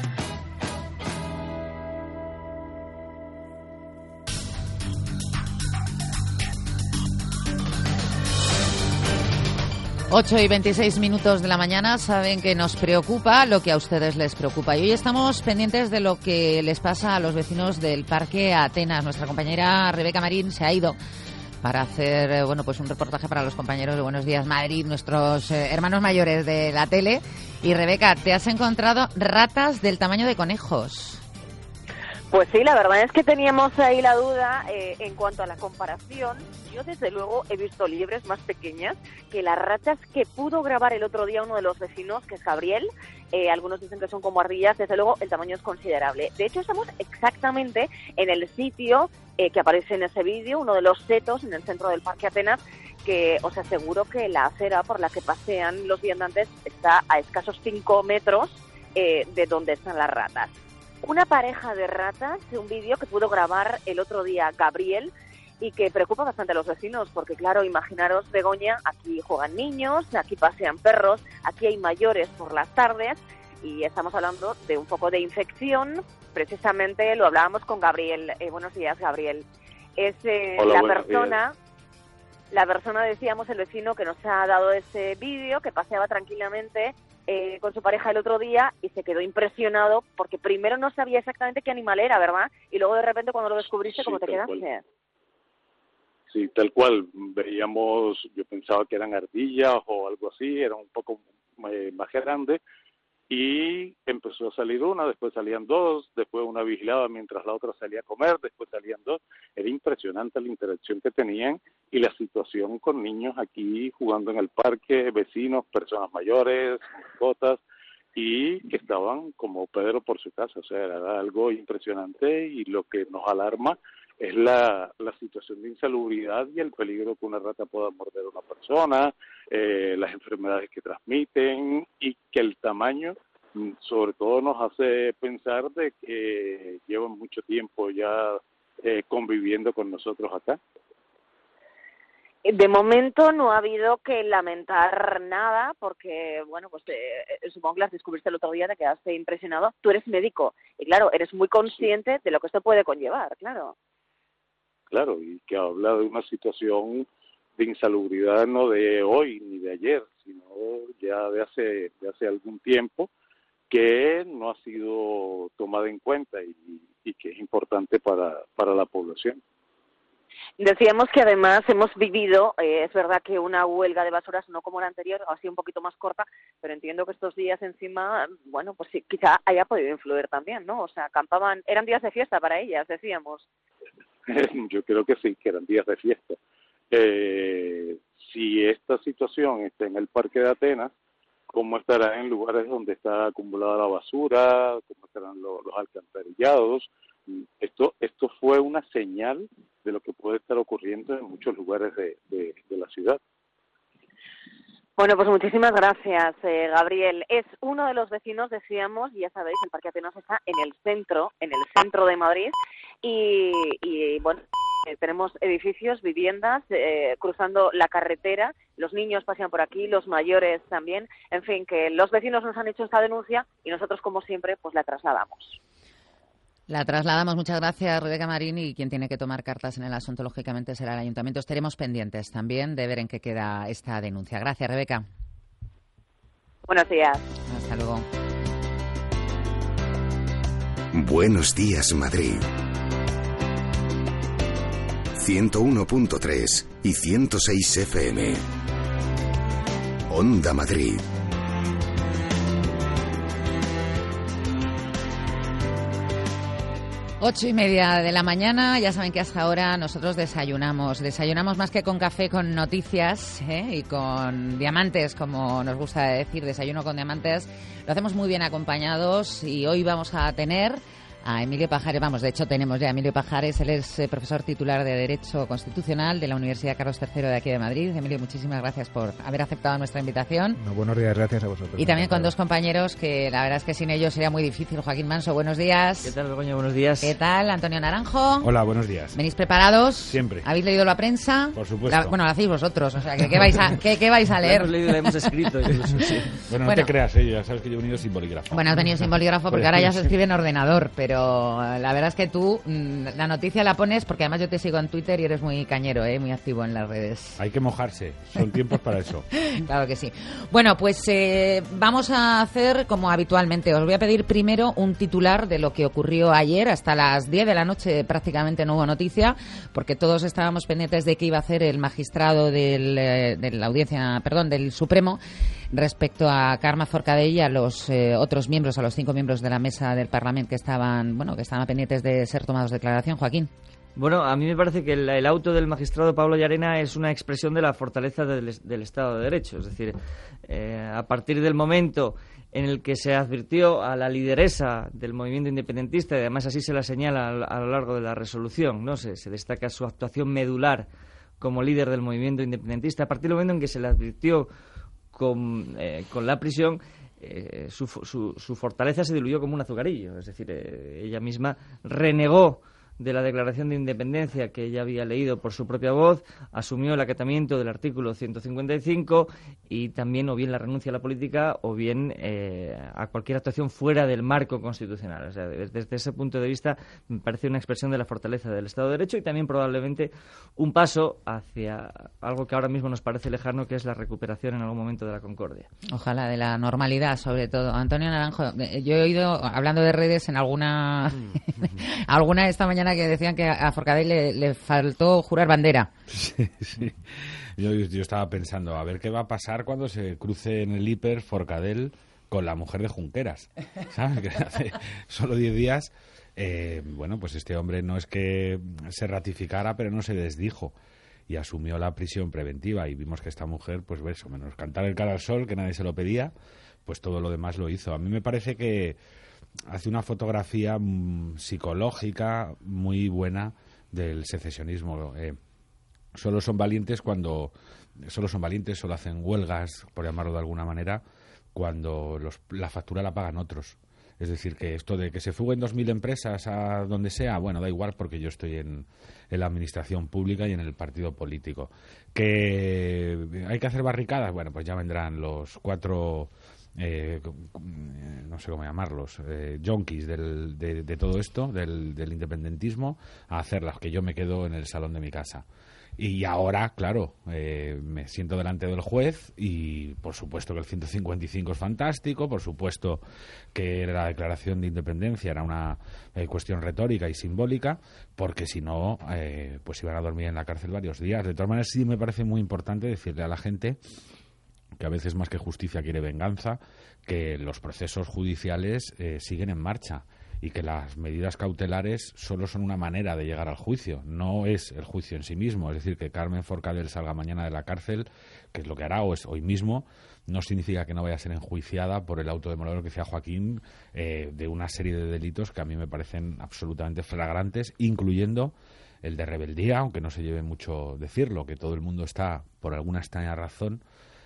Ocho y 26 minutos de la mañana. Saben que nos preocupa lo que a ustedes les preocupa. Y hoy estamos pendientes de lo que les pasa a los vecinos del Parque Atenas. Nuestra compañera Rebeca Marín se ha ido para hacer pues un reportaje para los compañeros de Buenos Días Madrid, nuestros hermanos mayores de la tele. Y Rebeca, te has encontrado ratas del tamaño de conejos. Pues sí, la verdad es que teníamos ahí la duda en cuanto a la comparación. Yo desde luego he visto liebres más pequeñas que las ratas que pudo grabar el otro día uno de los vecinos, que es Gabriel. Algunos dicen que son como ardillas, desde luego el tamaño es considerable. De hecho, estamos exactamente en el sitio que aparece en ese vídeo, uno de los setos en el centro del Parque Atenas, que os aseguro que la acera por la que pasean los viandantes está a escasos 5 metros de donde están las ratas. Una pareja de ratas, un vídeo que pudo grabar el otro día Gabriel y que preocupa bastante a los vecinos porque, claro, imaginaros, Begoña, aquí juegan niños, aquí pasean perros, aquí hay mayores por las tardes y estamos hablando de un poco de infección. Precisamente lo hablábamos con Gabriel. Buenos días, Gabriel. Es Hola, la persona, decíamos, el vecino que nos ha dado ese vídeo, que paseaba tranquilamente con su pareja el otro día y se quedó impresionado porque primero no sabía exactamente qué animal era, ¿verdad? Y luego de repente cuando lo descubriste, ¿cómo te quedaste? Sí, tal cual. Veíamos, yo pensaba que eran ardillas o algo así, eran un poco más grandes y empezó a salir una, después salían dos, después una vigilaba mientras la otra salía a comer, después salían dos. Era impresionante la interacción que tenían y la situación con niños aquí jugando en el parque, vecinos, personas mayores, mascotas, y que estaban como Pedro por su casa. O sea, era algo impresionante y lo que nos alarma es la situación de insalubridad y el peligro que una rata pueda morder a una persona, las enfermedades que transmiten y que el tamaño sobre todo nos hace pensar de que llevan mucho tiempo ya conviviendo con nosotros acá. De momento no ha habido que lamentar nada porque, bueno, pues supongo que las descubriste el otro día, te quedaste impresionado. Tú eres médico y, claro, eres muy consciente de lo que esto puede conllevar, claro. Claro, y que habla de una situación de insalubridad no de hoy ni de ayer, sino ya de hace algún tiempo que no ha sido tomada en cuenta y que es importante para la población. Decíamos que además hemos vivido, es verdad que una huelga de basuras no como la anterior, ha sido un poquito más corta, pero entiendo que estos días encima, bueno, pues sí, quizá haya podido influir también, ¿no? O sea, acampaban, eran días de fiesta para ellas, decíamos. Yo creo que sí, que eran días de fiesta. Si esta situación está en el Parque de Atenas, ¿cómo estará en lugares donde está acumulada la basura? ¿Cómo estarán los alcantarillados? Esto fue una señal de lo que puede estar ocurriendo en muchos lugares de la ciudad. Bueno, pues muchísimas gracias, Gabriel. Es uno de los vecinos, decíamos, y ya sabéis, el Parque Atenas está en el centro de Madrid, y bueno, tenemos edificios, viviendas, cruzando la carretera, los niños pasean por aquí, los mayores también, en fin, que los vecinos nos han hecho esta denuncia y nosotros, como siempre, pues la trasladamos. La trasladamos, muchas gracias, Rebeca Marín, y quien tiene que tomar cartas en el asunto, lógicamente, será el Ayuntamiento. Estaremos pendientes también de ver en qué queda esta denuncia. Gracias, Rebeca. Buenos días. Hasta luego. Buenos días, Madrid. 101.3 y 106 FM. Onda Madrid. Ocho y media de la mañana, ya saben que hasta ahora nosotros desayunamos más que con café, con noticias y con diamantes, como nos gusta decir, desayuno con diamantes. Lo hacemos muy bien acompañados y hoy vamos a tener a Emilio Pajares. De hecho tenemos ya a Emilio Pajares, él es profesor titular de Derecho Constitucional de la Universidad Carlos III de aquí de Madrid. Emilio, muchísimas gracias por haber aceptado nuestra invitación. Buenos días, gracias a vosotros. Y también con dos compañeros que la verdad es que sin ellos sería muy difícil. Joaquín Manso, buenos días. ¿Qué tal, Begoña? Buenos días. ¿Qué tal, Antonio Naranjo? Hola, buenos días. ¿Venís preparados? Siempre. ¿Habéis leído la prensa? Por supuesto. Bueno, la hacéis vosotros, o sea, ¿qué vais a leer? La hemos leído y la hemos escrito. Incluso, sí. Bueno, no te creas, ya sabes que yo he venido sin bolígrafo. Bueno, he venido sin bolígrafo porque ahora ya se escribe en ordenador, pero la verdad es que tú la noticia la pones porque además yo te sigo en Twitter y eres muy cañero, muy activo en las redes. Hay que mojarse, son tiempos para eso. Claro que sí. Bueno, pues vamos a hacer como habitualmente. Os voy a pedir primero un titular de lo que ocurrió ayer. Hasta las 10 de la noche prácticamente no hubo noticia, porque todos estábamos pendientes de qué iba a hacer el magistrado de la audiencia, del Supremo, respecto a Carme Forcadell y a los otros miembros, a los 5 miembros de la mesa del Parlamento que estaban pendientes de ser tomados declaración. Joaquín. Bueno, a mí me parece que el auto del magistrado Pablo Llarena es una expresión de la fortaleza del Estado de Derecho. Es decir, a partir del momento en el que se advirtió a la lideresa del movimiento independentista, y además así se la señala a lo largo de la resolución, ¿no? Se destaca su actuación medular como líder del movimiento independentista. A partir del momento en que se le advirtió con la prisión, su fortaleza se diluyó como un azucarillo. Es decir, ella misma renegó de la declaración de independencia que ella había leído por su propia voz, asumió el acatamiento del artículo 155 y también o bien la renuncia a la política o bien a cualquier actuación fuera del marco constitucional. O sea, desde ese punto de vista me parece una expresión de la fortaleza del Estado de Derecho y también probablemente un paso hacia algo que ahora mismo nos parece lejano, que es la recuperación en algún momento de la concordia. Ojalá, de la normalidad sobre todo. Antonio Naranjo, yo he oído, hablando de redes, en alguna esta mañana que decían que a Forcadell le faltó jurar bandera. Sí. Yo estaba pensando, a ver qué va a pasar cuando se cruce en el hiper Forcadell con la mujer de Junqueras, ¿sabes? Que hace solo 10 días, pues este hombre no es que se ratificara, pero no se desdijo y asumió la prisión preventiva, y vimos que esta mujer, pues eso, menos cantar el cara al sol, que nadie se lo pedía, pues todo lo demás lo hizo. A mí me parece que hace una fotografía psicológica muy buena del secesionismo. Solo son valientes, solo hacen huelgas, por llamarlo de alguna manera, cuando la factura la pagan otros. Es decir, que esto de que se fuguen 2.000 empresas a donde sea, bueno, da igual porque yo estoy en la administración pública y en el partido político. Que hay que hacer barricadas, bueno, pues ya vendrán los 4... no sé cómo llamarlos, yonkis de todo esto, del independentismo, a hacerlas, que yo me quedo en el salón de mi casa. Y ahora, claro, me siento delante del juez y por supuesto que el 155 es fantástico, por supuesto que la declaración de independencia era una cuestión retórica y simbólica, porque si no, pues iban a dormir en la cárcel varios días. De todas maneras, sí me parece muy importante decirle a la gente que a veces más que justicia quiere venganza, que los procesos judiciales siguen en marcha y que las medidas cautelares solo son una manera de llegar al juicio, no es el juicio en sí mismo. Es decir, que Carme Forcadell salga mañana de la cárcel, que es lo que hará, o es hoy mismo, no significa que no vaya a ser enjuiciada por el auto de Moreno que decía Joaquín, de una serie de delitos que a mí me parecen absolutamente flagrantes, incluyendo el de rebeldía, aunque no se lleve mucho decirlo, que todo el mundo está, por alguna extraña razón,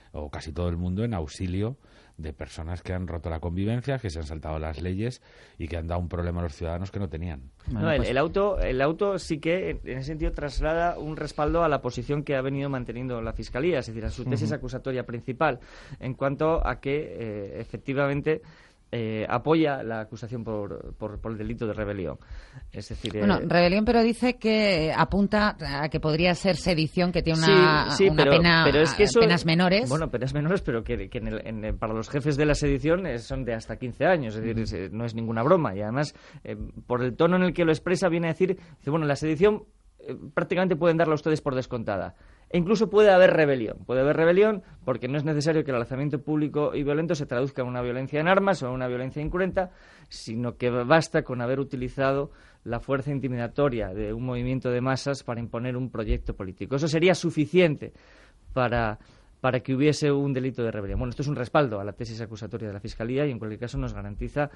o casi todo el mundo, en auxilio de personas que han roto la convivencia, que se han saltado las leyes y que han dado un problema a los ciudadanos que no tenían. No, el auto sí que, en ese sentido, traslada un respaldo a la posición que ha venido manteniendo la Fiscalía, es decir, a su tesis acusatoria principal, en cuanto a que, efectivamente, apoya la acusación por el delito de rebelión. Es decir, rebelión, pero dice que apunta a que podría ser sedición, que tiene una pena, pero es que eso, penas menores. Bueno, penas menores, pero que para los jefes de la sedición son de hasta 15 años, es decir, no es ninguna broma. Y además, por el tono en el que lo expresa, viene a decir, bueno, la sedición prácticamente pueden darla ustedes por descontada. E incluso puede haber rebelión porque no es necesario que el alzamiento público y violento se traduzca en una violencia en armas o en una violencia incruenta, sino que basta con haber utilizado la fuerza intimidatoria de un movimiento de masas para imponer un proyecto político. Eso sería suficiente para que hubiese un delito de rebelión. Bueno, esto es un respaldo a la tesis acusatoria de la Fiscalía y en cualquier caso nos garantiza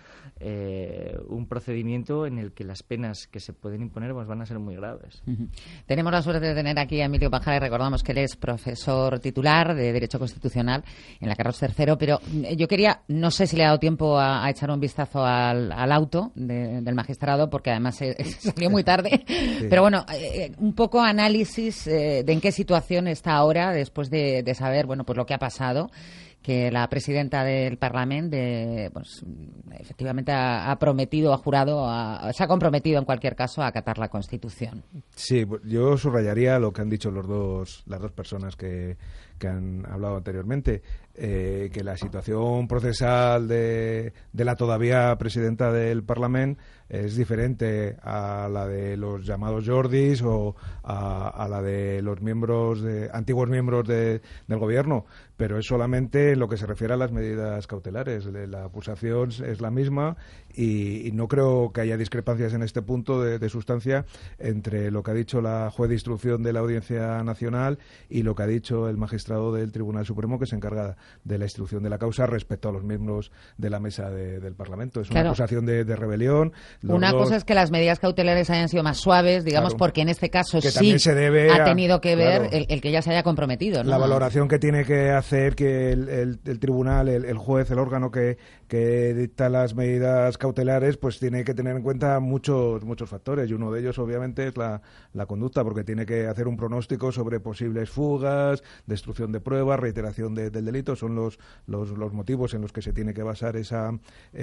un procedimiento en el que las penas que se pueden imponer pues van a ser muy graves. Tenemos la suerte de tener aquí a Emilio Pájara y recordamos que él es profesor titular de Derecho Constitucional en la Carlos III, pero yo quería, no sé si le ha dado tiempo a echar un vistazo al auto del magistrado, porque además salió muy tarde, sí. Pero bueno, un poco análisis de en qué situación está ahora después de saber pues lo que ha pasado, que la presidenta del Parlamento pues efectivamente ha prometido, ha jurado, se ha comprometido en cualquier caso a acatar la Constitución. Sí, yo subrayaría lo que han dicho las dos personas que han hablado anteriormente, que la situación procesal de la todavía presidenta del Parlamento es diferente a la de los llamados Jordis o a la de los antiguos miembros del gobierno, pero es solamente en lo que se refiere a las medidas cautelares. La acusación es la misma y no creo que haya discrepancias en este punto de sustancia entre lo que ha dicho la juez de instrucción de la Audiencia Nacional y lo que ha dicho el magistrado del Tribunal Supremo, que se encarga de la instrucción de la causa respecto a los miembros de la mesa del Parlamento. Es una acusación de rebelión. Una cosa es que las medidas cautelares hayan sido más suaves, digamos, porque en este caso que sí se debe ha tenido que ver el que ya se haya comprometido, ¿no? La valoración que tiene que hacer que el tribunal, el juez, el órgano que dicta las medidas cautelares, pues tiene que tener en cuenta muchos factores, y uno de ellos obviamente es la conducta, porque tiene que hacer un pronóstico sobre posibles fugas, destrucción de pruebas, reiteración del delito. Son los motivos en los que se tiene que basar en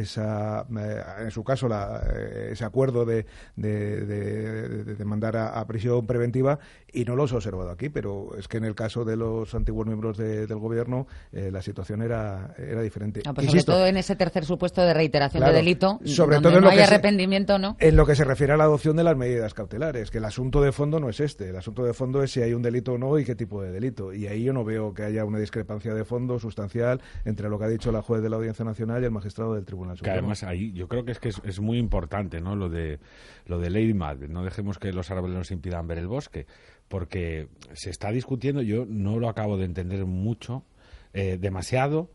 su caso ese acuerdo de mandar a prisión preventiva, y no los he observado aquí, pero es que en el caso de los antiguos miembros del gobierno la situación era diferente. Pues sobre todo en ese tercer supuesto de reiteración de delito, sobre donde todo no hay arrepentimiento, ¿no? En lo que se refiere a la adopción de las medidas cautelares, que el asunto de fondo no es este. El asunto de fondo es si hay un delito o no y qué tipo de delito. Y ahí yo no veo que haya una discrepancia de fondo sustancial entre lo que ha dicho la juez de la Audiencia Nacional y el magistrado del Tribunal Supremo. Que además ahí yo creo que es muy importante, ¿no? Lo de Lady Macbeth. No dejemos que los árboles nos impidan ver el bosque, porque se está discutiendo, yo no lo acabo de entender mucho, demasiado,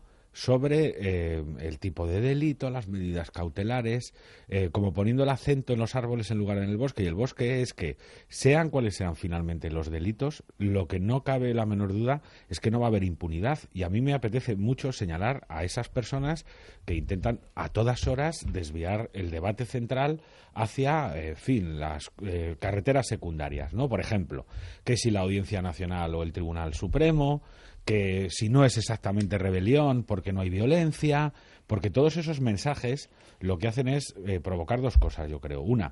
sobre el tipo de delito, las medidas cautelares, como poniendo el acento en los árboles en lugar de en el bosque. Y el bosque es que, sean cuales sean finalmente los delitos, lo que no cabe la menor duda es que no va a haber impunidad. Y a mí me apetece mucho señalar a esas personas que intentan a todas horas desviar el debate central hacia, las carreteras secundarias, ¿no? Por ejemplo, que si la Audiencia Nacional o el Tribunal Supremo, que si no es exactamente rebelión porque no hay violencia, porque todos esos mensajes lo que hacen es provocar dos cosas, yo creo. Una,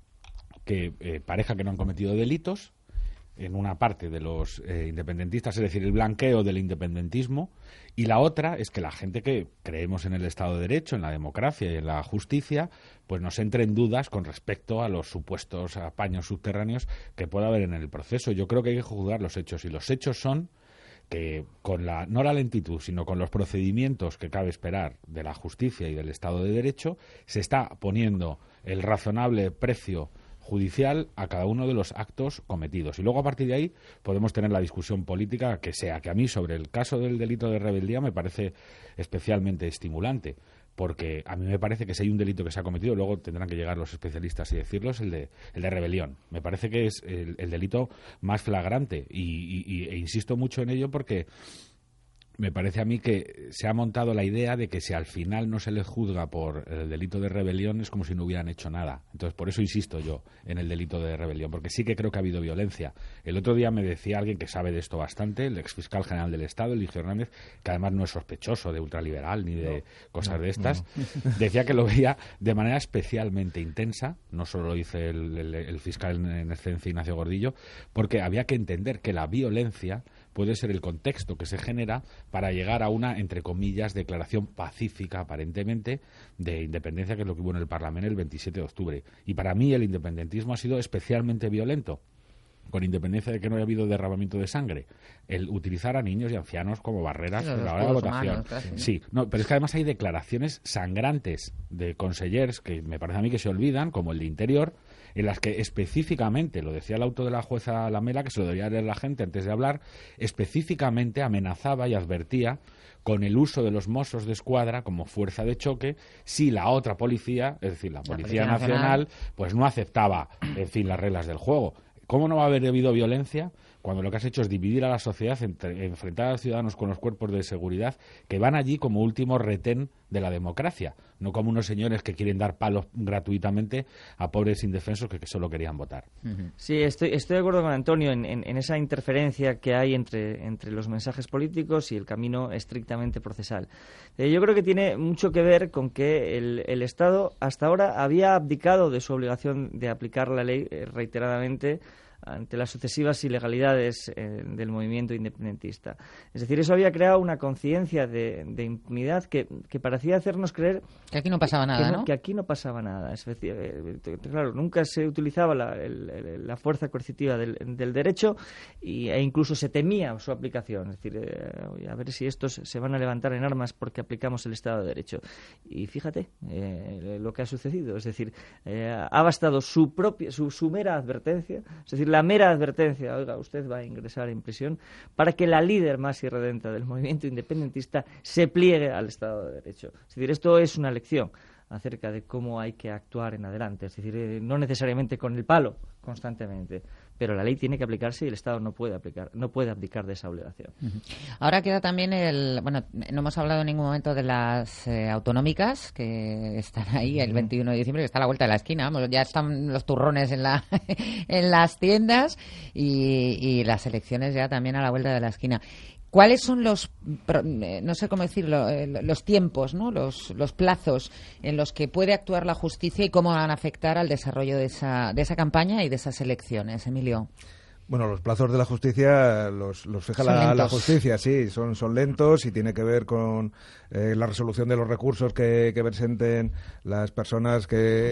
que pareja que no han cometido delitos en una parte de los independentistas, es decir, el blanqueo del independentismo, y la otra es que la gente que creemos en el Estado de Derecho, en la democracia y en la justicia, pues nos entre en dudas con respecto a los supuestos apaños subterráneos que pueda haber en el proceso. Yo creo que hay que juzgar los hechos, y los hechos son que con no la lentitud, sino con los procedimientos que cabe esperar de la justicia y del Estado de Derecho, se está poniendo el razonable precio judicial a cada uno de los actos cometidos. Y luego, a partir de ahí, podemos tener la discusión política que sea, que a mí sobre el caso del delito de rebeldía me parece especialmente estimulante, porque a mí me parece que si hay un delito que se ha cometido, luego tendrán que llegar los especialistas y decirlo, es el de rebelión. Me parece que es el delito más flagrante e insisto mucho en ello porque me parece a mí que se ha montado la idea de que si al final no se les juzga por el delito de rebelión es como si no hubieran hecho nada. Entonces, por eso insisto yo en el delito de rebelión, porque sí que creo que ha habido violencia. El otro día me decía alguien que sabe de esto bastante, el exfiscal general del Estado, Eligio Hernández, que además no es sospechoso de ultraliberal ni de cosas de estas, decía que lo veía de manera especialmente intensa, no solo lo dice el fiscal en excedencia Ignacio Gordillo, porque había que entender que la violencia puede ser el contexto que se genera para llegar a una, entre comillas, declaración pacífica, aparentemente, de independencia, que es lo que hubo en el Parlamento el 27 de octubre. Y para mí el independentismo ha sido especialmente violento, con independencia de que no haya habido derramamiento de sangre. El utilizar a niños y ancianos como barreras a la hora de la votación. Sí, no, pero es que además hay declaraciones sangrantes de consellers que me parece a mí que se olvidan, como el de Interior, en las que específicamente, lo decía el auto de la jueza Lamela, que se lo debería leer la gente antes de hablar, específicamente amenazaba y advertía con el uso de los Mossos de Escuadra como fuerza de choque si la otra policía, es decir, la Policía Nacional, pues no aceptaba, en fin, las reglas del juego. ¿Cómo no va a haber habido violencia cuando lo que has hecho es dividir a la sociedad, enfrentar a los ciudadanos con los cuerpos de seguridad que van allí como último retén de la democracia, no como unos señores que quieren dar palos gratuitamente a pobres indefensos que solo querían votar? Sí, estoy de acuerdo con Antonio en esa interferencia que hay entre los mensajes políticos y el camino estrictamente procesal. Yo creo que tiene mucho que ver con que el Estado hasta ahora había abdicado de su obligación de aplicar la ley reiteradamente ante las sucesivas ilegalidades del movimiento independentista. Es decir, eso había creado una conciencia de impunidad que parecía hacernos creer que aquí no pasaba nada, que aquí no pasaba nada. Es decir, claro, nunca se utilizaba la fuerza coercitiva del derecho e incluso se temía su aplicación. Es decir, a ver si estos se van a levantar en armas porque aplicamos el Estado de Derecho. Y fíjate lo que ha sucedido. Es decir, ha bastado su mera advertencia, es decir, la mera advertencia, oiga, usted va a ingresar en prisión, para que la líder más irredenta del movimiento independentista se pliegue al Estado de Derecho. Es decir, esto es una lección acerca de cómo hay que actuar en adelante. Es decir, no necesariamente con el palo constantemente, pero la ley tiene que aplicarse y el Estado no puede abdicar de esa obligación. Ahora queda también no hemos hablado en ningún momento de las autonómicas que están ahí el 21 de diciembre, que está a la vuelta de la esquina. Vamos, ya están los turrones en las tiendas y las elecciones ya también a la vuelta de la esquina. ¿Cuáles son los tiempos, ¿no? los plazos en los que puede actuar la justicia y cómo van a afectar al desarrollo de esa campaña y de esas elecciones, Emilio? Bueno, los plazos de la justicia los fija la justicia, sí, son lentos y tiene que ver con la resolución de los recursos que presenten las personas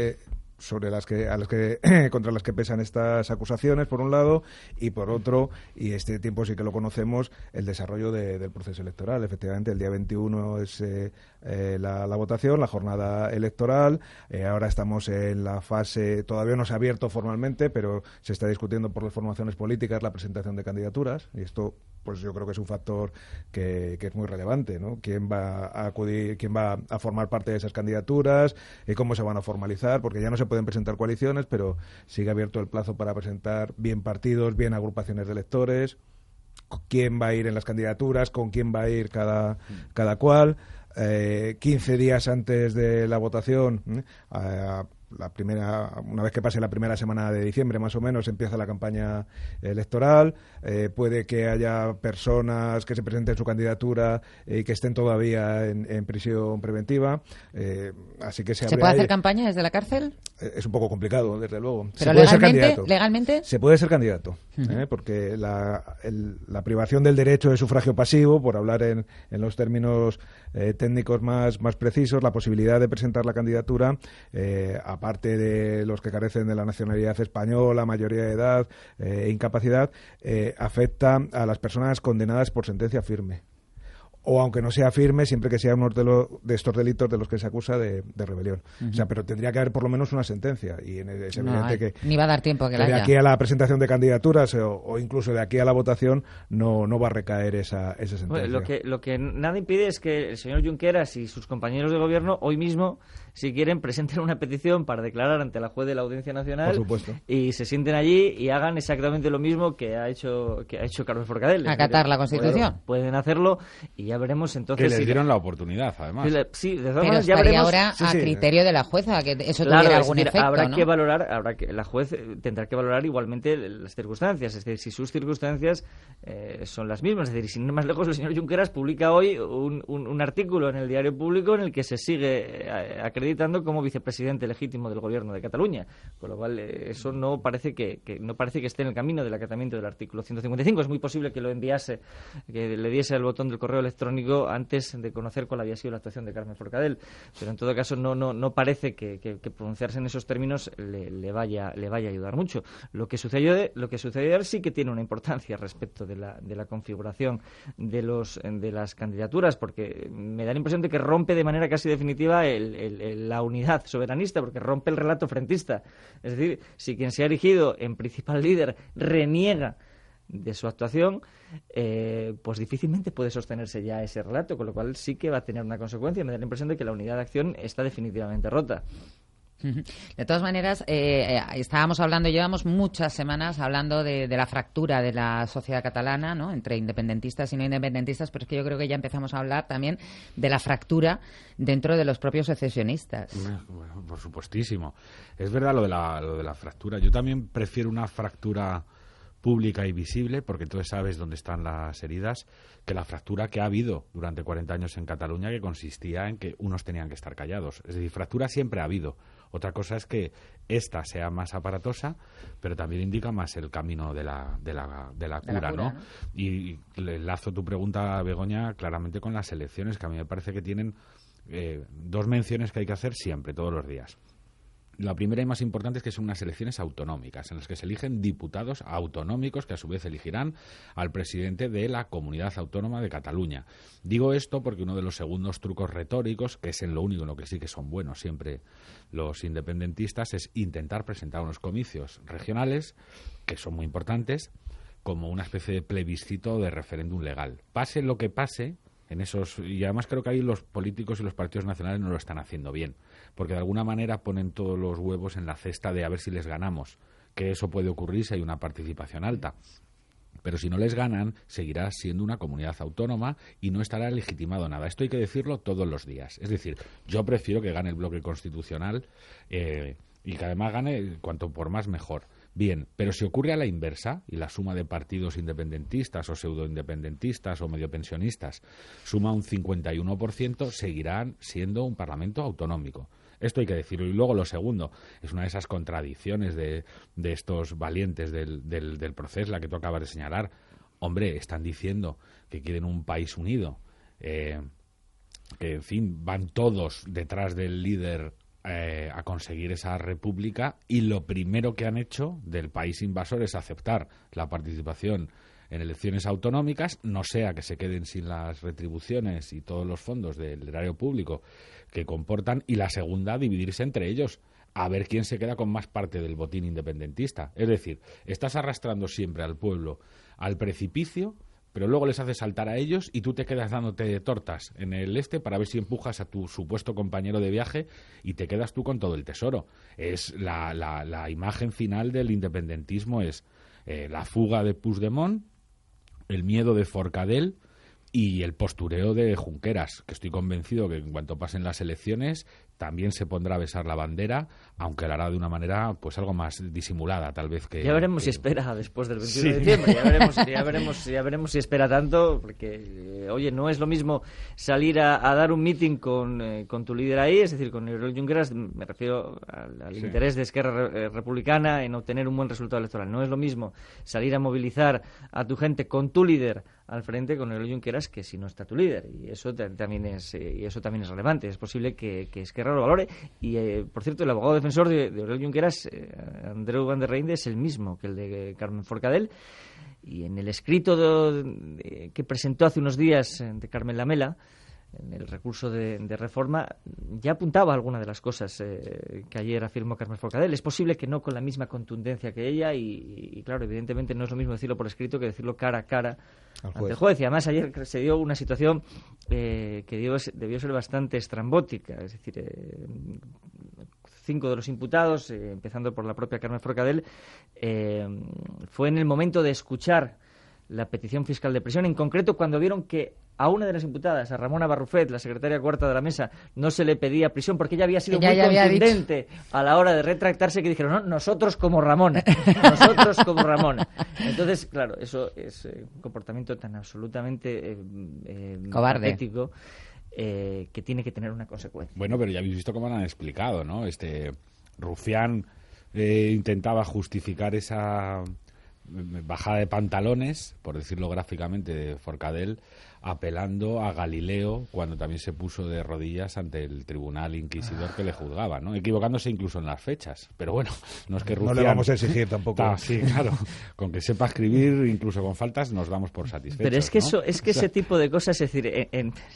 contra las que pesan estas acusaciones, por un lado, y por otro, y este tiempo sí que lo conocemos, el desarrollo del proceso electoral. Efectivamente, el día 21 es la votación, la jornada electoral. Ahora estamos en la fase, todavía no se ha abierto formalmente, pero se está discutiendo por las formaciones políticas la presentación de candidaturas, y esto pues yo creo que es un factor que es muy relevante, ¿no? ¿Quién va a acudir, quién va a formar parte de esas candidaturas y cómo se van a formalizar? Porque ya no se pueden presentar coaliciones, pero sigue abierto el plazo para presentar bien partidos, bien agrupaciones de electores, quién va a ir en las candidaturas, con quién va a ir cada cual. 15 días antes de la votación, una vez que pase la primera semana de diciembre más o menos, empieza la campaña electoral. Puede que haya personas que se presenten su candidatura y que estén todavía en prisión preventiva, así que ¿Se puede hacer campaña desde la cárcel? Es un poco complicado, desde luego. ¿Pero legalmente? Se puede ser candidato, porque la privación del derecho de sufragio pasivo, por hablar en los términos técnicos más precisos, la posibilidad de presentar la candidatura, aparte de los que carecen de la nacionalidad española, mayoría de edad e incapacidad, afecta a las personas condenadas por sentencia firme. O aunque no sea firme, siempre que sea uno de estos delitos de los que se acusa de rebelión. O sea, pero tendría que haber por lo menos una sentencia. Y es evidente que ni va a dar tiempo que la haya. De aquí a la presentación de candidaturas o incluso de aquí a la votación no va a recaer esa sentencia. Bueno, lo que nada impide es que el señor Junqueras y sus compañeros de gobierno hoy mismo si quieren, presenten una petición para declarar ante la juez de la Audiencia Nacional. Por supuesto. Y se sienten allí y hagan exactamente lo mismo que ha hecho Carmen Forcadell. Acatar la Constitución. Pueden hacerlo y ya veremos entonces. Que les dieron la oportunidad, además. Sí, de todas Pero maneras, ya estaría veremos. ahora a criterio de la jueza que eso Claro, tuviera algún efecto, habrá ¿no? que valorar, la juez tendrá que valorar igualmente las circunstancias, es decir, si sus circunstancias son las mismas, es decir, sin ir más lejos, el señor Junqueras publica hoy un artículo en el Diario Público en el que se sigue acreditando como vicepresidente legítimo del Gobierno de Cataluña, con lo cual eso no parece que esté en el camino del acatamiento del artículo 155. Es muy posible que lo enviase, que le diese al botón del correo electrónico antes de conocer cuál había sido la actuación de Carmen Forcadell, pero en todo caso no parece que pronunciarse en esos términos le vaya a ayudar mucho. Lo que sucedió ayer sí que tiene una importancia respecto de la configuración de las candidaturas, porque me da la impresión de que rompe de manera casi definitiva la unidad soberanista, porque rompe el relato frentista. Es decir, si quien se ha erigido en principal líder reniega de su actuación, pues difícilmente puede sostenerse ya ese relato, con lo cual sí que va a tener una consecuencia. Me da la impresión de que la unidad de acción está definitivamente rota. De todas maneras, llevamos muchas semanas hablando de la fractura de la sociedad catalana, ¿no?, entre independentistas y no independentistas, pero es que yo creo que ya empezamos a hablar también de la fractura dentro de los propios secesionistas. Bueno, por supuestísimo. Es verdad lo de la fractura. Yo también prefiero una fractura pública y visible, porque entonces sabes dónde están las heridas, que la fractura que ha habido durante 40 años en Cataluña, que consistía en que unos tenían que estar callados. Es decir, fractura siempre ha habido. Otra cosa es que esta sea más aparatosa, pero también indica más el camino de la cura, ¿no? Y enlazo tu pregunta, Begoña, claramente con las elecciones, que a mí me parece que tienen dos menciones que hay que hacer siempre, todos los días. La primera y más importante es que son unas elecciones autonómicas, en las que se eligen diputados autonómicos que a su vez elegirán al presidente de la Comunidad Autónoma de Cataluña. Digo esto porque uno de los segundos trucos retóricos, que es en lo único en lo que sí que son buenos siempre los independentistas, es intentar presentar unos comicios regionales, que son muy importantes, como una especie de plebiscito de referéndum legal. Pase lo que pase en esos, y además creo que ahí los políticos y los partidos nacionales no lo están haciendo bien, porque de alguna manera ponen todos los huevos en la cesta de a ver si les ganamos, que eso puede ocurrir si hay una participación alta. Pero si no les ganan, seguirá siendo una comunidad autónoma y no estará legitimado nada. Esto hay que decirlo todos los días. Es decir, yo prefiero que gane el bloque constitucional y que además gane cuanto por más mejor. Bien, pero si ocurre a la inversa y la suma de partidos independentistas o pseudoindependentistas o mediopensionistas suma un 51%, seguirán siendo un parlamento autonómico. Esto hay que decirlo. Y luego lo segundo, es una de esas contradicciones de estos valientes del proceso, la que tú acabas de señalar. Hombre, están diciendo que quieren un país unido, que en fin, van todos detrás del líder a conseguir esa república, y lo primero que han hecho del país invasor es aceptar la participación en elecciones autonómicas, no sea que se queden sin las retribuciones y todos los fondos del erario público que comportan, y la segunda, dividirse entre ellos, a ver quién se queda con más parte del botín independentista. Es decir, estás arrastrando siempre al pueblo al precipicio, pero luego les haces saltar a ellos y tú te quedas dándote tortas en el para ver si empujas a tu supuesto compañero de viaje y te quedas tú con todo el tesoro. Es la imagen final del independentismo, es la fuga de Puigdemont, el miedo de Forcadell y el postureo de Junqueras, que estoy convencido que en cuanto pasen las elecciones también se pondrá a besar la bandera, aunque lo hará de una manera pues algo más disimulada, tal vez que... Ya veremos si espera después del 21 de diciembre, ya veremos si espera tanto, porque, oye, no es lo mismo salir a dar un meeting con tu líder ahí, es decir, con Oriol Junqueras, me refiero al interés de Esquerra Republicana en obtener un buen resultado electoral. No es lo mismo salir a movilizar a tu gente con tu líder al frente con Oriol Junqueras que si no está tu líder, y eso también es relevante. Es posible que Esquerra lo valore, y por cierto, el abogado defensor de Oriol Junqueras, Andreu Van der Reinde, es el mismo que el de Carmen Forcadell, y en el escrito que presentó hace unos días de Carmen Lamela, el recurso de reforma, ya apuntaba algunas de las cosas que ayer afirmó Carmen Forcadell. Es posible que no con la misma contundencia que ella y claro, evidentemente no es lo mismo decirlo por escrito que decirlo cara a cara ante el juez. Y además ayer se dio una situación que debió ser bastante estrambótica, es decir, 5 de los imputados, empezando por la propia Carmen Forcadell, fue en el momento de escuchar la petición fiscal de prisión, en concreto cuando vieron que a una de las imputadas, a Ramona Barrufet, la secretaria cuarta de la mesa, no se le pedía prisión porque ella había sido muy contundente a la hora de retractarse, que dijeron, no, nosotros como Ramona. Entonces, claro, eso es un comportamiento tan absolutamente cobarde, patético, que tiene que tener una consecuencia. Bueno, pero ya habéis visto cómo lo han explicado, ¿no? Rufián intentaba justificar esa bajada de pantalones, por decirlo gráficamente, de Forcadell, apelando a Galileo cuando también se puso de rodillas ante el tribunal inquisidor que le juzgaba, ¿no? Equivocándose incluso en las fechas. Pero bueno, no es que Rufián... No le vamos a exigir tampoco. Sí, claro. Con que sepa escribir, incluso con faltas, nos damos por satisfechos. Pero es que ¿no? Ese tipo de cosas, es decir,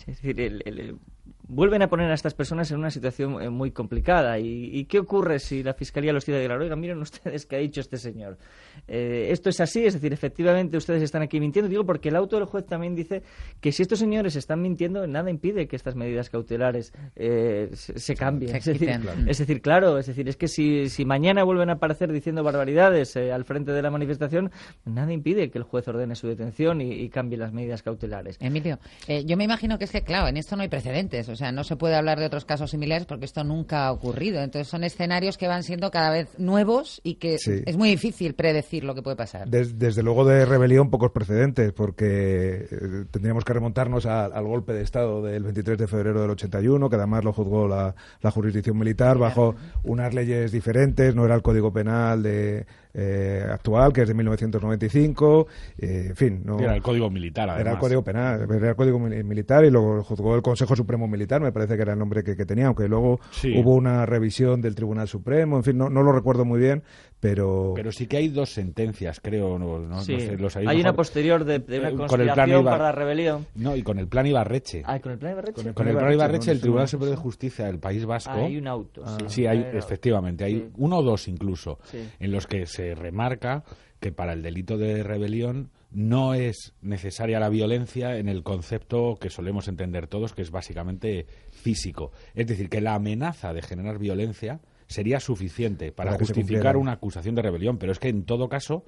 vuelven a poner a estas personas en una situación muy complicada. ¿Y qué ocurre si la Fiscalía los tira de la oiga? Miren ustedes qué ha dicho este señor. Esto es así, es decir, efectivamente ustedes están aquí mintiendo. Digo porque el auto del juez también dice que si estos señores están mintiendo, nada impide que estas medidas cautelares se cambien. Es decir, claro, es que si mañana vuelven a aparecer diciendo barbaridades al frente de la manifestación, nada impide que el juez ordene su detención y cambie las medidas cautelares. Emilio, yo me imagino que es que, claro, en esto no hay precedentes. O sea, no se puede hablar de otros casos similares porque esto nunca ha ocurrido. Entonces son escenarios que van siendo cada vez nuevos y que es muy difícil predecir lo que puede pasar. Desde luego de rebelión pocos precedentes, porque tendríamos que remontarnos al golpe de Estado del 23 de febrero del 81, que además lo juzgó la jurisdicción militar bajo unas leyes diferentes, no era el Código Penal actual, que es de 1995, en fin. No, era el Código Militar, además. Era el Código Penal, era el Código Militar y lo juzgó el Consejo Supremo Militar, me parece que era el nombre que tenía, aunque luego hubo una revisión del Tribunal Supremo, en fin, no lo recuerdo muy bien, pero sí que hay 2 sentencias, creo, no sé, lo sabéis hay mejor. Una posterior de una conspiración para la rebelión. No, y con el plan Ibarretxe. ¿Con el plan Ibarretxe? Con el plan Ibarretxe, el Tribunal Superior de Justicia del País Vasco. Hay un auto. Efectivamente, hay 1 o 2 incluso, en los que se remarca que para el delito de rebelión no es necesaria la violencia en el concepto que solemos entender todos, que es básicamente físico. Es decir, que la amenaza de generar violencia sería suficiente para justificar una acusación de rebelión, pero es que en todo caso,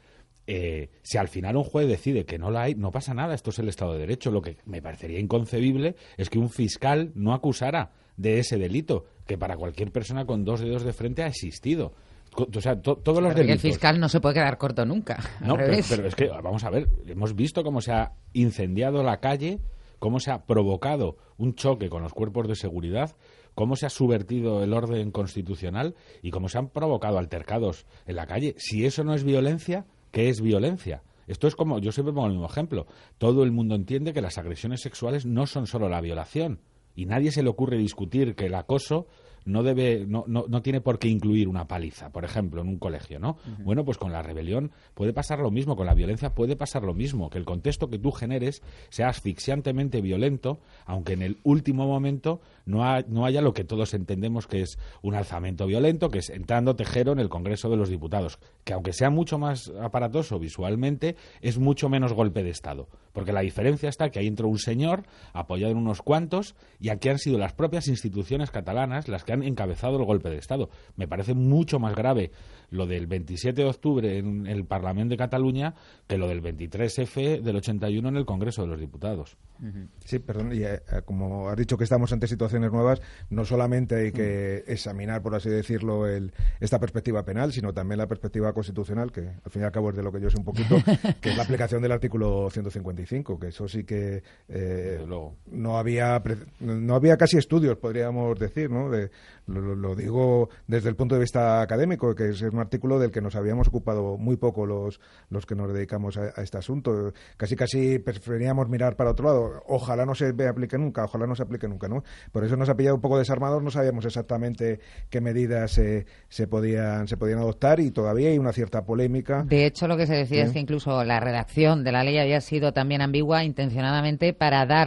si al final un juez decide que no la hay, no pasa nada, esto es el Estado de Derecho. Lo que me parecería inconcebible es que un fiscal no acusara de ese delito, que para cualquier persona con 2 dedos de frente ha existido. O sea, todos los delitos. El fiscal no se puede quedar corto nunca. No, pero es que, vamos a ver, hemos visto cómo se ha incendiado la calle, cómo se ha provocado un choque con los cuerpos de seguridad, cómo se ha subvertido el orden constitucional y cómo se han provocado altercados en la calle. Si eso no es violencia, ¿qué es violencia? Esto es como, yo siempre pongo el mismo ejemplo, todo el mundo entiende que las agresiones sexuales no son solo la violación y nadie se le ocurre discutir que el acoso no tiene por qué incluir una paliza, por ejemplo, en un colegio, ¿no? Uh-huh. Bueno, pues con la rebelión puede pasar lo mismo, con la violencia puede pasar lo mismo, que el contexto que tú generes sea asfixiantemente violento, aunque en el último momento no haya lo que todos entendemos que es un alzamiento violento, que es entrando Tejero en el Congreso de los Diputados, que aunque sea mucho más aparatoso visualmente, es mucho menos golpe de Estado, porque la diferencia está que ahí entró un señor apoyado en unos cuantos y aquí han sido las propias instituciones catalanas las que han encabezado el golpe de Estado. Me parece mucho más grave lo del 27 de octubre en el Parlamento de Cataluña que lo del 23F del 81 en el Congreso de los Diputados. Uh-huh. Sí, perdón, y como has dicho que estamos ante situaciones nuevas, no solamente hay que examinar, por así decirlo, esta perspectiva penal, sino también la perspectiva constitucional, que al fin y al cabo es de lo que yo sé un poquito, que es la aplicación del artículo 155, que eso sí que no había casi estudios, podríamos decir, ¿no? Lo digo desde el punto de vista académico, que es un artículo del que nos habíamos ocupado muy poco los que nos dedicamos a este asunto. Casi preferíamos mirar para otro lado. Ojalá no se aplique nunca, ¿no? Por eso nos ha pillado un poco desarmados, no sabíamos exactamente qué medidas se podían adoptar y todavía hay una cierta polémica. De hecho, lo que se decía es que incluso la redacción de la ley había sido también ambigua intencionadamente para dar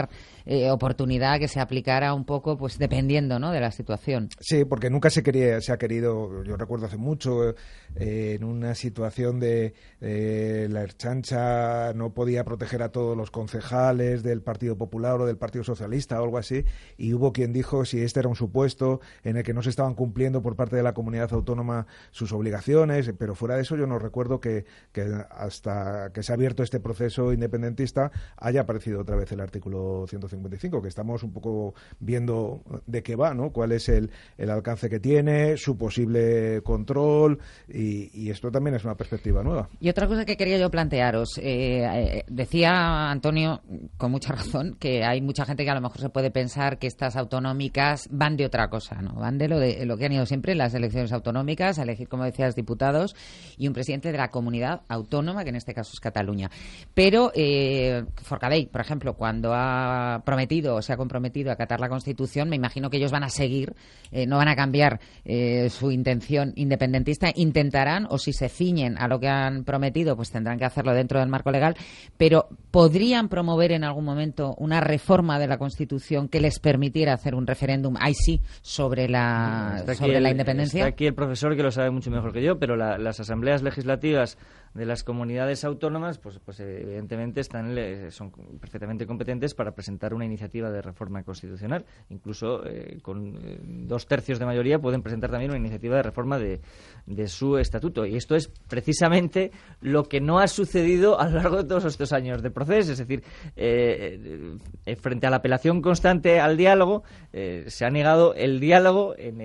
oportunidad que se aplicara un poco, pues dependiendo, ¿no?, de la situación. Sí, porque nunca se ha querido, yo recuerdo hace mucho, en una situación de la Ertzaintza no podía proteger a todos los concejales del Partido Popular o del Partido Socialista o algo así, y hubo quien dijo si este era un supuesto en el que no se estaban cumpliendo por parte de la comunidad autónoma sus obligaciones, pero fuera de eso yo no recuerdo que hasta que se ha abierto este proceso independentista haya aparecido otra vez el artículo 155, que estamos un poco viendo de qué va, ¿no? Cuál es el alcance que tiene, su posible control, y esto también es una perspectiva nueva. Y otra cosa que quería yo plantearos, decía Antonio con mucha razón que hay mucha gente que a lo mejor se puede pensar que estas autonómicas van de otra cosa, ¿no? Van de lo que han ido siempre las elecciones autonómicas, a elegir, como decías, diputados y un presidente de la comunidad autónoma, que en este caso es Cataluña. Pero Forcadell, por ejemplo, cuando ha prometido o se ha comprometido a acatar la Constitución, me imagino que ellos van a seguir, no van a cambiar su intención independentista, intentarán, o si se ciñen a lo que han prometido, pues tendrán que hacerlo dentro del marco legal, pero ¿podrían promover en algún momento una reforma de la Constitución que les permitiera hacer un referéndum, ahí sí, sobre la independencia? Está aquí el profesor que lo sabe mucho mejor que yo, pero las asambleas legislativas de las comunidades autónomas, pues evidentemente son perfectamente competentes para presentar una iniciativa de reforma constitucional. Incluso con 2/3 de mayoría pueden presentar también una iniciativa de reforma de su estatuto. Y esto es precisamente lo que no ha sucedido a lo largo de todos estos años de proceso. Es decir, frente a la apelación constante al diálogo, se ha negado el diálogo en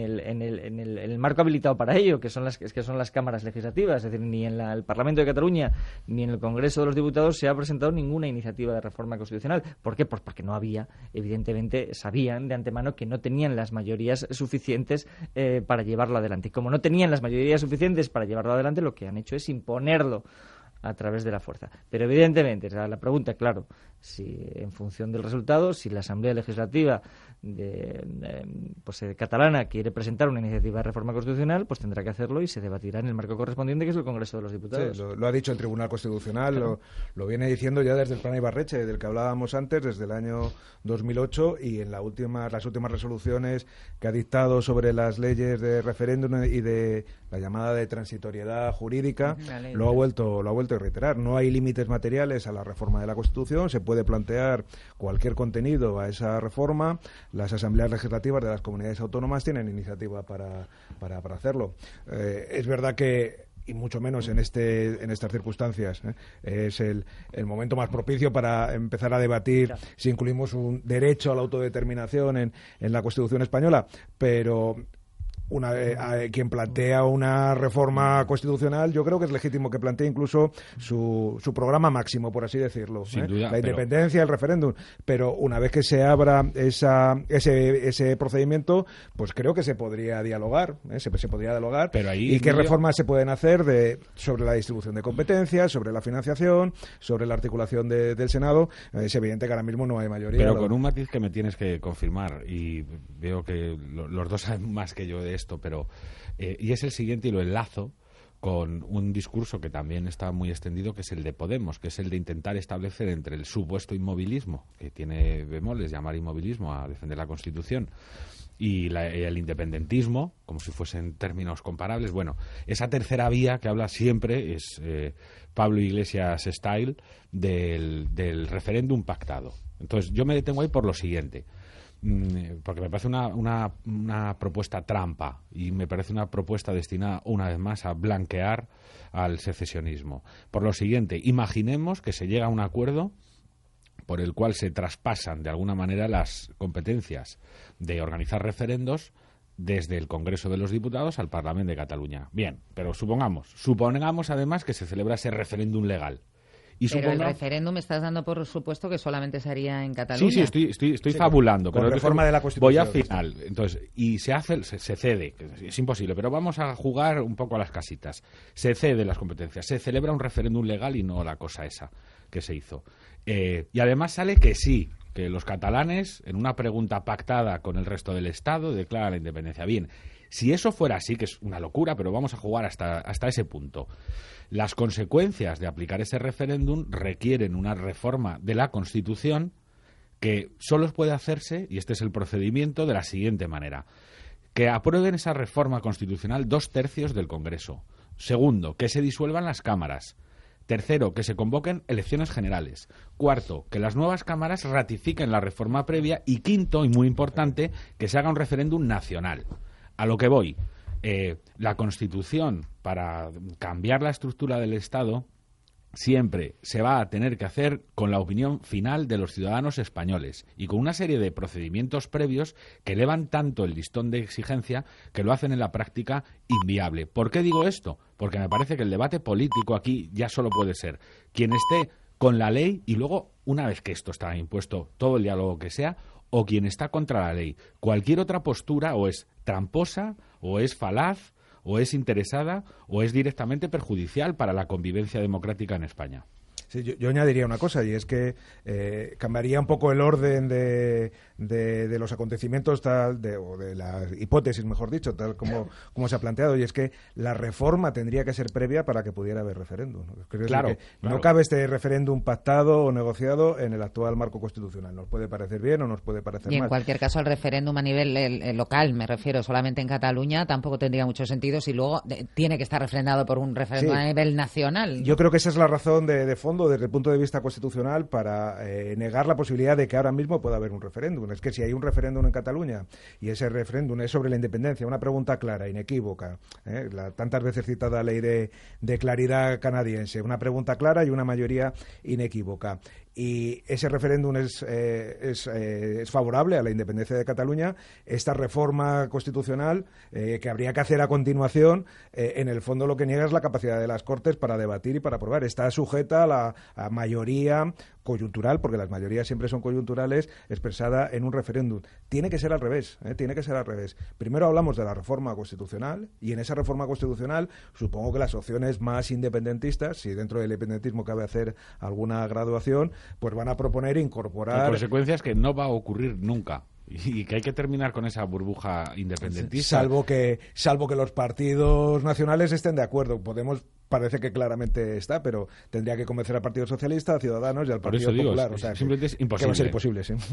el marco habilitado para ello, que son las cámaras legislativas. Es decir, ni en el Parlamento de Cataluña ni en el Congreso de los Diputados se ha presentado ninguna iniciativa de reforma constitucional. ¿Por qué? Pues porque no había, evidentemente, sabían de antemano que no tenían las mayorías suficientes para llevarlo adelante. Y como no tenían las mayorías suficientes para llevarlo adelante, lo que han hecho es imponerlo a través de la fuerza. Pero evidentemente, la pregunta, claro, si en función del resultado, si la Asamblea Legislativa catalana quiere presentar una iniciativa de reforma constitucional, pues tendrá que hacerlo y se debatirá en el marco correspondiente, que es el Congreso de los Diputados. Sí, lo ha dicho el Tribunal Constitucional, claro. Lo viene diciendo ya desde el Plan Ibarretxe, del que hablábamos antes, desde el año 2008, y en las últimas resoluciones que ha dictado sobre las leyes de referéndum y de la llamada de transitoriedad jurídica, lo ha vuelto a reiterar. No hay límites materiales a la reforma de la Constitución, se puede plantear cualquier contenido a esa reforma. Las asambleas legislativas de las comunidades autónomas tienen iniciativa para hacerlo. Es verdad que, y mucho menos en estas circunstancias, es el momento más propicio para empezar a debatir si incluimos un derecho a la autodeterminación en la Constitución española, pero quien plantea una reforma constitucional, yo creo que es legítimo que plantee incluso su programa máximo, por así decirlo. Sin duda, la independencia, el referéndum. Pero una vez que se abra ese procedimiento, pues creo que se podría dialogar. Se podría dialogar. Pero ahí, ¿y qué reformas se pueden hacer sobre la distribución de competencias, sobre la financiación, sobre la articulación del Senado? Es evidente que ahora mismo no hay mayoría. Pero con un matiz que me tienes que confirmar, y veo que los dos saben más que yo de esto, pero y es el siguiente, y lo enlazo con un discurso que también está muy extendido, que es el de Podemos, que es el de intentar establecer entre el supuesto inmovilismo, que tiene bemoles, llamar inmovilismo a defender la Constitución, y el independentismo, como si fuesen términos comparables. Bueno, esa tercera vía que habla siempre es Pablo Iglesias style del referéndum pactado. Entonces yo me detengo ahí por lo siguiente, porque me parece una propuesta trampa, y me parece una propuesta destinada una vez más a blanquear al secesionismo. Por lo siguiente, imaginemos que se llega a un acuerdo por el cual se traspasan de alguna manera las competencias de organizar referendos desde el Congreso de los Diputados al Parlamento de Cataluña. Bien, pero supongamos además que se celebra ese referéndum legal. Pero el referéndum estás dando por supuesto que solamente se haría en Cataluña. Sí, estoy fabulando. Con pero reforma de la Constitución. Voy al final. Entonces, y se cede, es imposible, pero vamos a jugar un poco a las casitas. Se cede las competencias, se celebra un referéndum legal y no la cosa esa que se hizo. Y además sale que sí, que los catalanes, en una pregunta pactada con el resto del Estado, declaran la independencia. Bien, si eso fuera así, que es una locura, pero vamos a jugar hasta ese punto. Las consecuencias de aplicar ese referéndum requieren una reforma de la Constitución que solo puede hacerse, y este es el procedimiento, de la siguiente manera: que aprueben esa reforma constitucional 2/3 del Congreso. Segundo, que se disuelvan las cámaras. Tercero, que se convoquen elecciones generales. Cuarto, que las nuevas cámaras ratifiquen la reforma previa. Y quinto, y muy importante, que se haga un referéndum nacional. A lo que voy, la Constitución, para cambiar la estructura del Estado, siempre se va a tener que hacer con la opinión final de los ciudadanos españoles y con una serie de procedimientos previos que elevan tanto el listón de exigencia que lo hacen en la práctica inviable. ¿Por qué digo esto? Porque me parece que el debate político aquí ya solo puede ser quien esté con la ley y luego, una vez que esto está impuesto, todo el diálogo que sea, o quien está contra la ley. Cualquier otra postura o es tramposa o es falaz o es interesada o es directamente perjudicial para la convivencia democrática en España. Sí, yo añadiría una cosa, y es que cambiaría un poco el orden de los acontecimientos o de la hipótesis, mejor dicho, tal como se ha planteado, y es que la reforma tendría que ser previa para que pudiera haber referéndum. Claro. No cabe este referéndum pactado o negociado en el actual marco constitucional. Nos puede parecer bien o nos puede parecer mal. Y en cualquier caso, el referéndum a nivel local, me refiero, solamente en Cataluña, tampoco tendría mucho sentido si luego tiene que estar refrendado por un referéndum a nivel nacional. Yo creo que esa es la razón de fondo desde el punto de vista constitucional para negar la posibilidad de que ahora mismo pueda haber un referéndum. Es que si hay un referéndum en Cataluña y ese referéndum es sobre la independencia, una pregunta clara, inequívoca, la tantas veces citada ley de claridad canadiense, una pregunta clara y una mayoría inequívoca, y ese referéndum es favorable a la independencia de Cataluña, esta reforma constitucional que habría que hacer a continuación, en el fondo lo que niega es la capacidad de las Cortes para debatir y para aprobar. Está sujeta a la mayoría coyuntural, porque las mayorías siempre son coyunturales, expresada en un referéndum. Tiene que ser al revés, tiene que ser al revés. Primero hablamos de la reforma constitucional, y en esa reforma constitucional supongo que las opciones más independentistas, si dentro del independentismo cabe hacer alguna graduación, pues van a proponer incorporar... La consecuencia es que no va a ocurrir nunca y que hay que terminar con esa burbuja independentista. Salvo que los partidos nacionales estén de acuerdo. Podemos... Parece que claramente está, pero tendría que convencer al Partido Socialista, a Ciudadanos y al Partido Popular. O sea, simplemente es imposible. Que va a ser imposible, sí.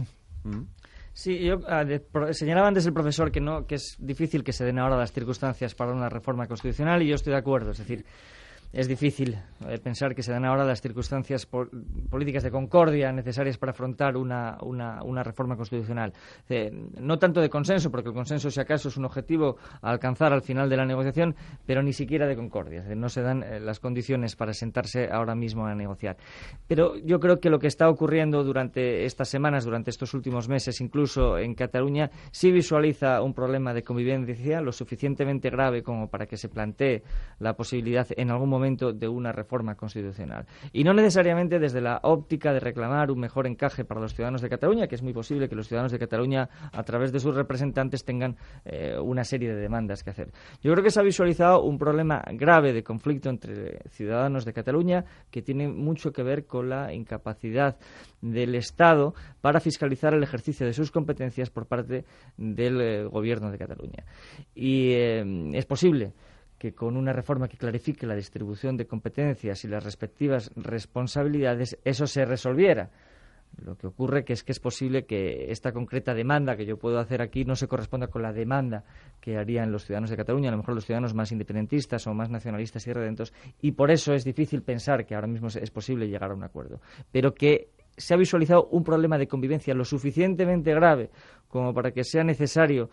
Sí, yo señalaba antes el profesor que es difícil que se den ahora las circunstancias para una reforma constitucional, y yo estoy de acuerdo. Es decir, es difícil pensar que se dan ahora las circunstancias políticas de concordia necesarias para afrontar una reforma constitucional. No tanto de consenso, porque el consenso, si acaso, es un objetivo a alcanzar al final de la negociación, pero ni siquiera de concordia. No se dan las condiciones para sentarse ahora mismo a negociar. Pero yo creo que lo que está ocurriendo durante estas semanas, durante estos últimos meses, incluso en Cataluña, sí visualiza un problema de convivencia lo suficientemente grave como para que se plantee la posibilidad en algún momento de una reforma constitucional. Y no necesariamente desde la óptica de reclamar un mejor encaje para los ciudadanos de Cataluña, que es muy posible que los ciudadanos de Cataluña, a través de sus representantes, tengan una serie de demandas que hacer. Yo creo que se ha visualizado un problema grave de conflicto entre ciudadanos de Cataluña que tiene mucho que ver con la incapacidad del Estado para fiscalizar el ejercicio de sus competencias por parte del Gobierno de Cataluña. Y es posible que con una reforma que clarifique la distribución de competencias y las respectivas responsabilidades eso se resolviera. Lo que ocurre que es posible que esta concreta demanda que yo puedo hacer aquí no se corresponda con la demanda que harían los ciudadanos de Cataluña, a lo mejor los ciudadanos más independentistas o más nacionalistas y redentos, y por eso es difícil pensar que ahora mismo es posible llegar a un acuerdo. Pero que se ha visualizado un problema de convivencia lo suficientemente grave como para que sea necesario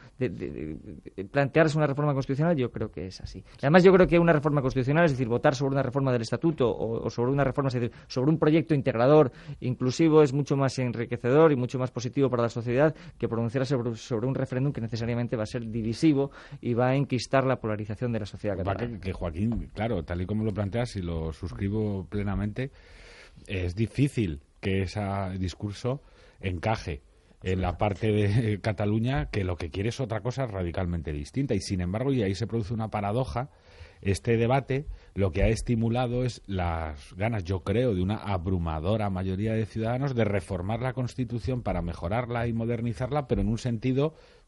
plantearse una reforma constitucional, yo creo que es así. Además, yo creo que una reforma constitucional, es decir, votar sobre una reforma del Estatuto o sobre una reforma, es decir, sobre un proyecto integrador, inclusivo, es mucho más enriquecedor y mucho más positivo para la sociedad que pronunciarse sobre un referéndum que necesariamente va a ser divisivo y va a enquistar la polarización de la sociedad catalana. Que Joaquín, claro, tal y como lo planteas y lo suscribo plenamente, es difícil que ese discurso encaje en la parte de Cataluña, que lo que quiere es otra cosa radicalmente distinta. Y sin embargo, y ahí se produce una paradoja, este debate lo que ha estimulado es las ganas, yo creo, de una abrumadora mayoría de ciudadanos de reformar la Constitución para mejorarla y modernizarla, pero en un sentido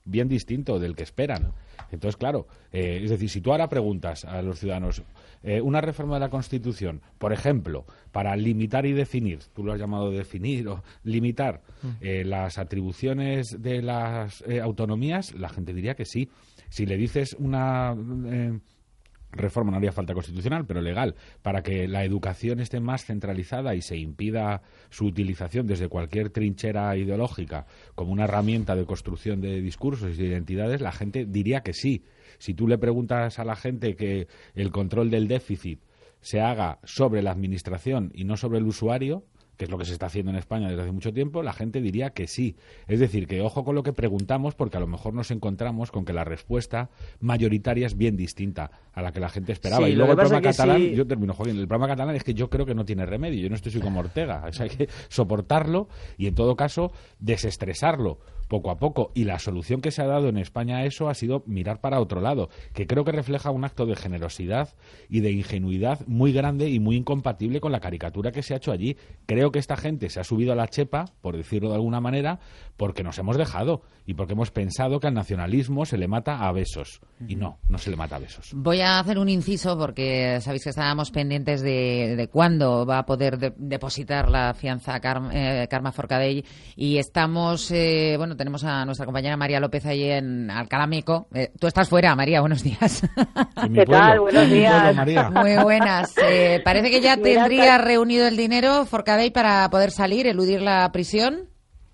bien distinto del que esperan. Entonces, claro, es decir, si tú ahora preguntas a los ciudadanos una reforma de la Constitución, por ejemplo, para limitar y definir, tú lo has llamado definir o limitar las atribuciones de las autonomías, la gente diría que sí. Si le dices una reforma, no haría falta constitucional, pero legal, para que la educación esté más centralizada y se impida su utilización desde cualquier trinchera ideológica como una herramienta de construcción de discursos y de identidades, la gente diría que sí. Si tú le preguntas a la gente que el control del déficit se haga sobre la administración y no sobre el usuario, que es lo que se está haciendo en España desde hace mucho tiempo, la gente diría que sí. Es decir, que ojo con lo que preguntamos, porque a lo mejor nos encontramos con que la respuesta mayoritaria es bien distinta a la que la gente esperaba. Sí, y luego el problema catalán, sí. yo termino, Joaquín, el problema catalán es que yo creo que no tiene remedio. Yo no estoy como Ortega. O sea, hay que soportarlo y, en todo caso, desestresarlo poco a poco. Y la solución que se ha dado en España a eso ha sido mirar para otro lado, que creo que refleja un acto de generosidad y de ingenuidad muy grande y muy incompatible con la caricatura que se ha hecho allí. Creo que esta gente se ha subido a la chepa, por decirlo de alguna manera, porque nos hemos dejado y porque hemos pensado que al nacionalismo se le mata a besos. Y no se le mata a besos. Voy a hacer un inciso porque sabéis que estábamos pendientes de cuándo va a poder depositar la fianza Carme Forcadell, y estamos, tenemos a nuestra compañera María López ahí en Alcalá Meco. Tú estás fuera, María, buenos días. ¿Qué tal? Buenos días. Muy buenas. Parece que ya tendría reunido el dinero Forcadell para poder salir, eludir la prisión.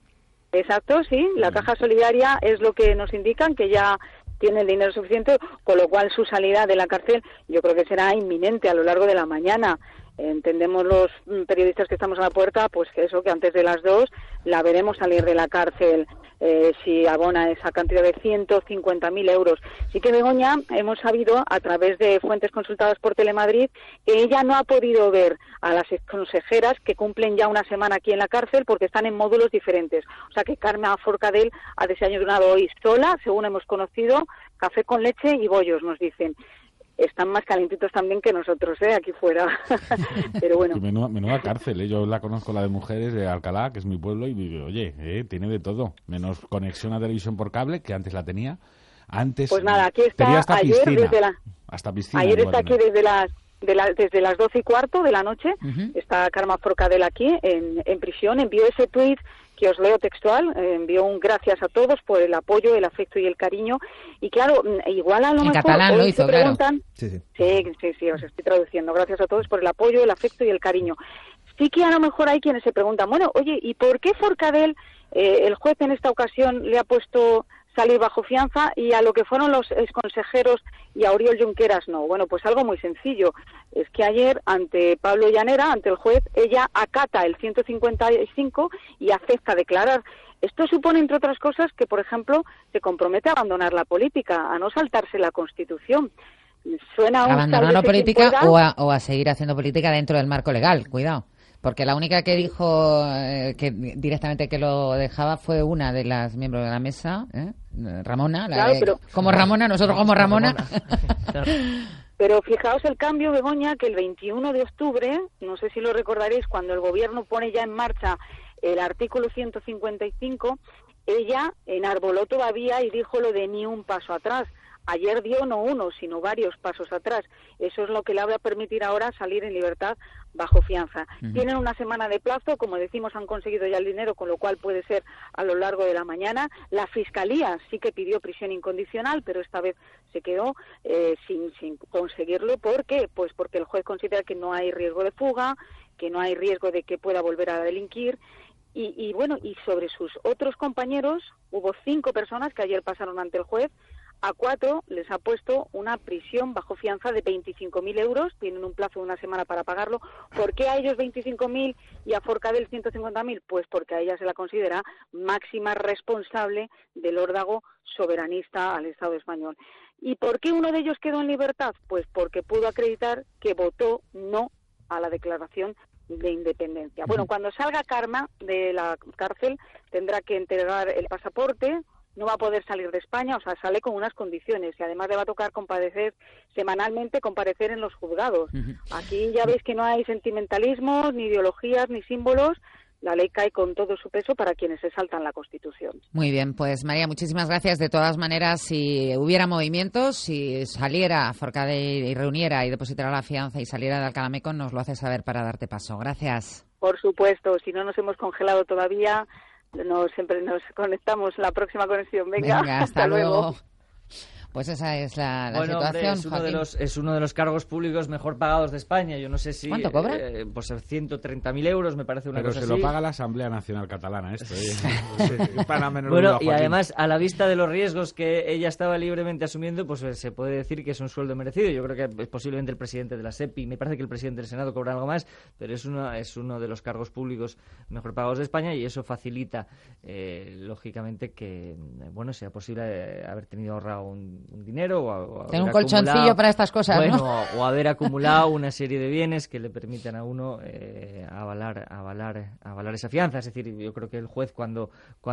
Exacto, sí. La Caja Solidaria es lo que nos indican, que ya tiene el dinero suficiente, con lo cual su salida de la cárcel yo creo que será inminente a lo largo de la mañana. Entendemos los periodistas que estamos a la puerta, pues que eso, que antes de las 2 la veremos salir de la cárcel, si abona esa cantidad de 150.000 euros. Sí que, Begoña, hemos sabido a través de fuentes consultadas por Telemadrid que ella no ha podido ver a las consejeras que cumplen ya una semana aquí en la cárcel porque están en módulos diferentes. O sea que Carme Forcadell ha desayunado hoy sola, según hemos conocido, café con leche y bollos, nos dicen. Están más calentitos también que nosotros, aquí fuera. Pero bueno. Menuda cárcel, Yo la conozco, la de mujeres de Alcalá, que es mi pueblo, y digo, oye, tiene de todo. Menos conexión a televisión por cable, que antes la tenía. Antes pues nada, aquí está hasta ayer piscina, desde hasta piscina. Ayer está aquí desde las 12:15 de la noche. Está Carme Forcadell aquí en prisión. Envió ese tuit que os leo textual, envió un gracias a todos por el apoyo, el afecto y el cariño. Y claro, igual a lo mejor catalán lo hizo, preguntan, claro. Sí, os estoy traduciendo. Gracias a todos por el apoyo, el afecto y el cariño. Sí que a lo mejor hay quienes se preguntan, bueno, oye, ¿y por qué Forcadell, el juez en esta ocasión le ha puesto salir bajo fianza y a lo que fueron los exconsejeros y a Oriol Junqueras no? Bueno, pues algo muy sencillo. Es que ayer, ante Pablo Llanera, ante el juez, ella acata el 155 y acepta declarar. Esto supone, entre otras cosas, que, por ejemplo, se compromete a abandonar la política, a no saltarse la Constitución. Suena abandonar la política o a seguir haciendo política dentro del marco legal, cuidado. Porque la única que dijo que directamente que lo dejaba fue una de las miembros de la mesa, Ramona. Claro, como Ramona, nosotros como Ramona. Pero fijaos el cambio, Begoña, que el 21 de octubre, no sé si lo recordaréis, cuando el gobierno pone ya en marcha el artículo 155, ella enarboló todavía y dijo lo de ni un paso atrás. Ayer dio no uno, sino varios pasos atrás. Eso es lo que le va a permitir ahora salir en libertad bajo fianza. Tienen una semana de plazo, como decimos, han conseguido ya el dinero, con lo cual puede ser a lo largo de la mañana. La Fiscalía sí que pidió prisión incondicional, pero esta vez se quedó sin conseguirlo. ¿Por qué? Pues porque el juez considera que no hay riesgo de fuga, que no hay riesgo de que pueda volver a delinquir. Y sobre sus otros compañeros, hubo 5 personas que ayer pasaron ante el juez. A 4 les ha puesto una prisión bajo fianza de 25.000 euros, tienen un plazo de una semana para pagarlo. ¿Por qué a ellos 25.000 y a Forcadell 150.000? Pues porque a ella se la considera máxima responsable del órdago soberanista al Estado español. ¿Y por qué uno de ellos quedó en libertad? Pues porque pudo acreditar que votó no a la declaración de independencia. Bueno, cuando salga Carme de la cárcel tendrá que entregar el pasaporte, no va a poder salir de España, o sea, sale con unas condiciones y además le va a tocar comparecer semanalmente, comparecer en los juzgados. Aquí ya veis que no hay sentimentalismos, ni ideologías, ni símbolos. la ley cae con todo su peso para quienes se saltan la Constitución. Muy bien, pues María, muchísimas gracias. De todas maneras, si hubiera movimientos, si saliera Forcadell y reuniera y depositara la fianza y saliera de Alcalá Meco, nos lo hace saber para darte paso. Gracias. Por supuesto, si no nos hemos congelado todavía, siempre nos conectamos en la próxima conexión. Venga, hasta luego. Pues esa es la situación. Hombre, es uno de los cargos públicos mejor pagados de España. Yo no sé si... ¿Cuánto cobra? Pues 130.000 euros, me parece una cosa así. Pero se lo paga la Asamblea Nacional Catalana esto. Bueno, y además, a la vista de los riesgos que ella estaba libremente asumiendo, pues se puede decir que es un sueldo merecido. Yo creo que posiblemente el presidente de la SEPI, me parece que el presidente del Senado cobra algo más, pero es uno de los cargos públicos mejor pagados de España, y eso facilita, lógicamente, que sea posible haber tenido ahorrado un dinero o tener un colchoncillo para estas cosas, o haber acumulado una serie de bienes que le permitan a uno avalar esa fianza. Es decir, yo creo que el juez cuando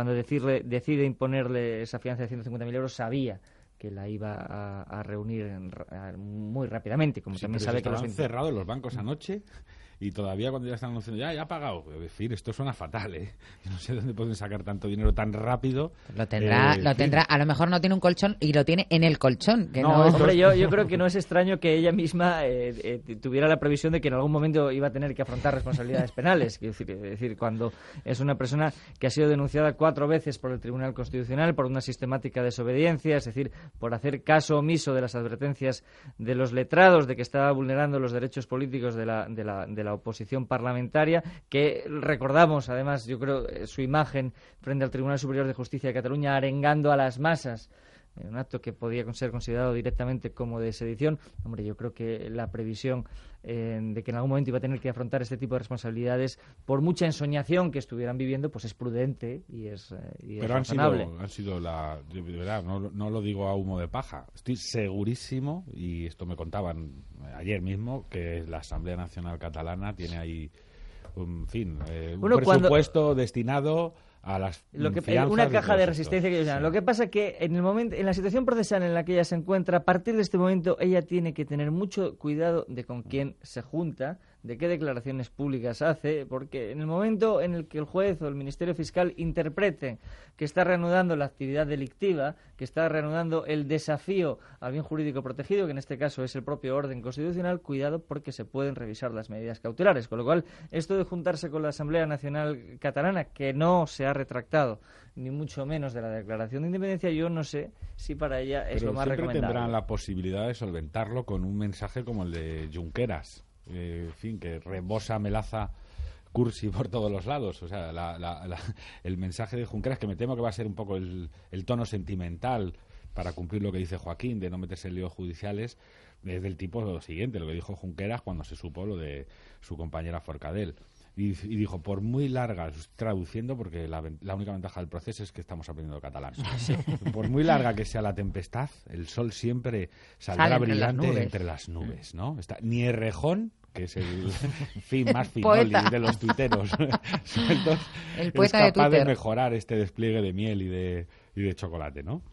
decide imponerle esa fianza de 150.000 euros sabía que la iba a reunir muy rápidamente, como también sabe que los han cerrado los bancos anoche. Y todavía cuando ya están anunciando, ya ha pagado. En fin, esto suena fatal, ¿eh? Yo no sé dónde pueden sacar tanto dinero tan rápido. Lo tendrá. A lo mejor no tiene un colchón y lo tiene en el colchón. Hombre, yo creo que no es extraño que ella misma tuviera la previsión de que en algún momento iba a tener que afrontar responsabilidades penales. Es decir, cuando es una persona que ha sido denunciada 4 veces por el Tribunal Constitucional por una sistemática desobediencia, es decir, por hacer caso omiso de las advertencias de los letrados de que estaba vulnerando los derechos políticos de la oposición parlamentaria, que recordamos además, yo creo, su imagen frente al Tribunal Superior de Justicia de Cataluña arengando a las masas en un acto que podía ser considerado directamente como de sedición. Hombre, yo creo que la previsión de que en algún momento iba a tener que afrontar este tipo de responsabilidades, por mucha ensoñación que estuvieran viviendo, pues es prudente y es pero razonable. Han sido de verdad, no lo digo a humo de paja, estoy segurísimo, y esto me contaban ayer mismo, que la Asamblea Nacional Catalana tiene ahí un presupuesto destinado a las una caja de resistencia que ellos llaman. Sí. Lo que pasa que en la situación procesal en la que ella se encuentra, a partir de este momento ella tiene que tener mucho cuidado de con quién se junta, de qué declaraciones públicas hace, porque en el momento en el que el juez o el Ministerio Fiscal interpreten que está reanudando la actividad delictiva, que está reanudando el desafío al bien jurídico protegido, que en este caso es el propio orden constitucional, cuidado, porque se pueden revisar las medidas cautelares. Con lo cual, esto de juntarse con la Asamblea Nacional Catalana, que no se ha retractado ni mucho menos de la declaración de independencia, yo no sé si para ella es lo más recomendable. Pero siempre tendrán la posibilidad de solventarlo con un mensaje como el de Junqueras, en fin, que rebosa melaza cursi por todos los lados. O sea, el mensaje de Junqueras, que me temo que va a ser un poco el tono sentimental para cumplir lo que dice Joaquín, de no meterse en líos judiciales, es del tipo lo siguiente, lo que dijo Junqueras cuando se supo lo de su compañera Forcadell. Y dijo, por muy larga, traduciendo, porque la única ventaja del proceso es que estamos aprendiendo catalán. Sí. Por muy larga que sea la tempestad, el sol siempre saldrá brillante entre las nubes, ¿no? Ni Errejón, que es el fin más finoli de los tuiteros sueltos, el poeta es capaz de de mejorar este despliegue de miel y de chocolate, ¿no?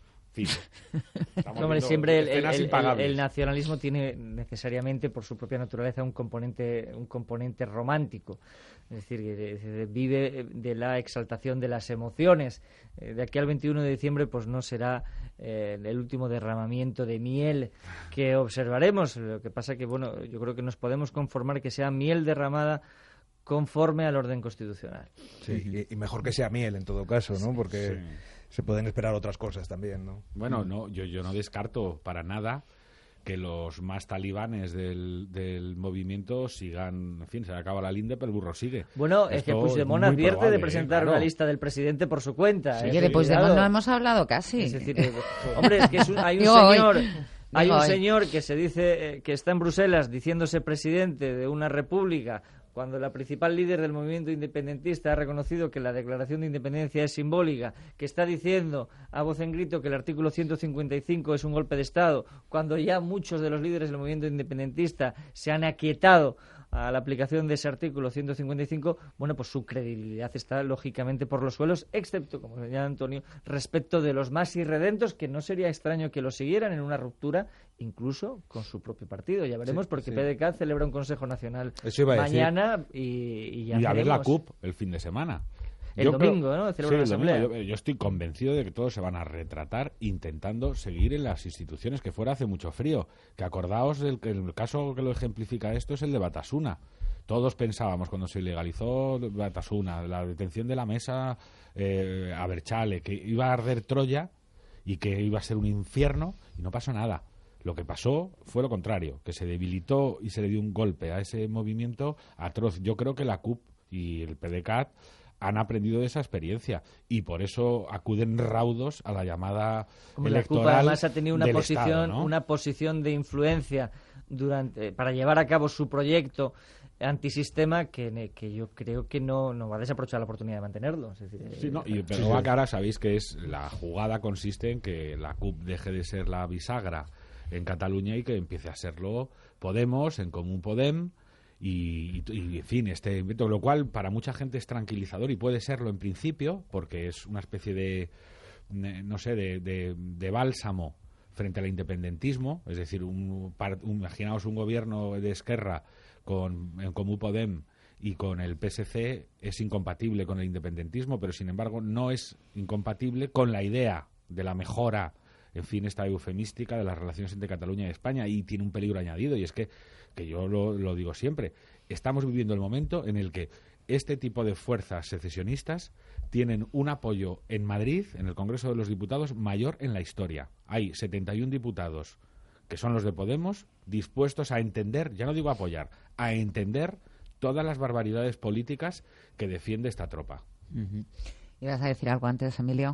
Hombre, siempre el nacionalismo tiene necesariamente, por su propia naturaleza, un componente romántico. Es decir, que vive de la exaltación de las emociones. De aquí al 21 de diciembre pues no será el último derramamiento de miel que observaremos. Lo que pasa que, yo creo que nos podemos conformar que sea miel derramada conforme al orden constitucional. Sí, y mejor que sea miel en todo caso, ¿no? Porque se pueden esperar otras cosas también, ¿no? Bueno, yo no descarto para nada que los más talibanes del movimiento sigan, en fin, se acaba la linde, pero el burro sigue. Bueno, es que Puigdemont advierte de presentar una lista del presidente por su cuenta. Sí, de Puigdemont no hemos hablado casi. Es decir, hombre, es que hay un señor que se dice que está en Bruselas diciéndose presidente de una república, cuando la principal líder del movimiento independentista ha reconocido que la declaración de independencia es simbólica, que está diciendo a voz en grito que el artículo 155 es un golpe de Estado, cuando ya muchos de los líderes del movimiento independentista se han aquietado a la aplicación de ese artículo 155, bueno, pues su credibilidad está lógicamente por los suelos, excepto, como señala Antonio, respecto de los más irredentos, que no sería extraño que lo siguieran en una ruptura incluso con su propio partido. Ya veremos, porque PDeCAT celebra un Consejo Nacional mañana y ya a ver la CUP el fin de semana. El domingo, ¿no? Celebra la asamblea. Yo estoy convencido de que todos se van a retratar intentando seguir en las instituciones, que fuera hace mucho frío. Que acordaos el caso que lo ejemplifica esto es el de Batasuna. Todos pensábamos cuando se legalizó Batasuna, la detención de la mesa a Berchale, que iba a arder Troya y que iba a ser un infierno, y no pasó nada. Lo que pasó fue lo contrario, que se debilitó y se le dio un golpe a ese movimiento atroz. Yo creo que la CUP y el PDeCAT han aprendido de esa experiencia y por eso acuden raudos a la llamada electoral. La CUP además ha tenido del Estado, ¿no? una posición de influencia para llevar a cabo su proyecto antisistema que yo creo que no va a desaprovechar la oportunidad de mantenerlo. Es decir, pero a cara sabéis que la jugada consiste en que la CUP deje de ser la bisagra en Cataluña y que empiece a serlo Podemos, en Común Podem. Y en fin, este invento, lo cual para mucha gente es tranquilizador y puede serlo en principio, porque es una especie de bálsamo frente al independentismo. Es decir, imaginaos un gobierno de Esquerra en Comú Podem y con el PSC es incompatible con el independentismo, pero sin embargo no es incompatible con la idea de la mejora, en fin, esta eufemística de las relaciones entre Cataluña y España, y tiene un peligro añadido, y es que yo lo digo siempre, estamos viviendo el momento en el que este tipo de fuerzas secesionistas tienen un apoyo en Madrid, en el Congreso de los Diputados, mayor en la historia. Hay 71 diputados, que son los de Podemos, dispuestos a entender, ya no digo apoyar, a entender todas las barbaridades políticas que defiende esta tropa. ¿Ibas a decir algo antes, Emilio?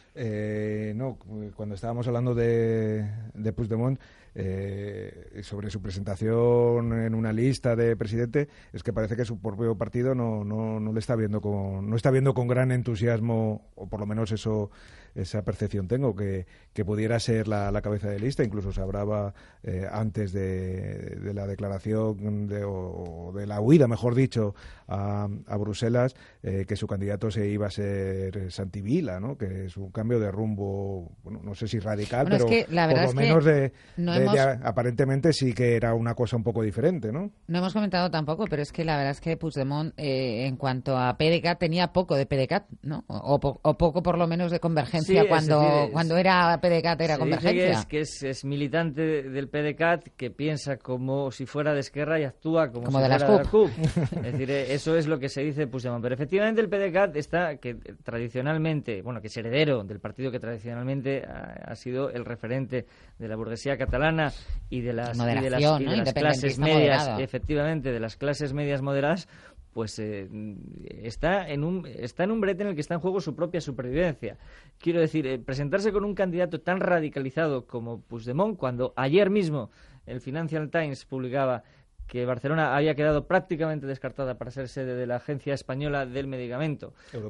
No, cuando estábamos hablando de Puigdemont, sobre su presentación en una lista de presidente, es que parece que su propio partido no le está viendo con gran entusiasmo, o por lo menos esa percepción tengo, que pudiera ser la cabeza de lista. Incluso se hablaba antes de la declaración o de la huida, mejor dicho, a Bruselas, que su candidato se iba a ser Santi Vila, ¿no? Que es un cambio de rumbo, bueno, no sé si radical, pero es que la verdad por lo menos aparentemente sí que era una cosa un poco diferente, ¿no? No hemos comentado tampoco, pero es que la verdad es que Puigdemont, en cuanto a PDeCAT, tenía poco de PDeCAT, ¿no? O poco por lo menos de convergencia. Sí, cuando era PDeCAT era convergencia. Que es militante del PDeCAT, que piensa como si fuera de Esquerra y actúa como si de fuera de la CUP. Es decir, eso es lo que se dice Puigdemont. Pero efectivamente el PDeCAT que tradicionalmente, bueno, que es heredero del partido que tradicionalmente ha sido el referente de la burguesía catalana y de las clases medias, moderado. Efectivamente, de las clases medias moderadas, pues está en un brete en el que está en juego su propia supervivencia. Quiero decir, presentarse con un candidato tan radicalizado como Puigdemont, cuando ayer mismo el Financial Times publicaba que Barcelona había quedado prácticamente descartada para ser sede de la Agencia Española del Medicamento.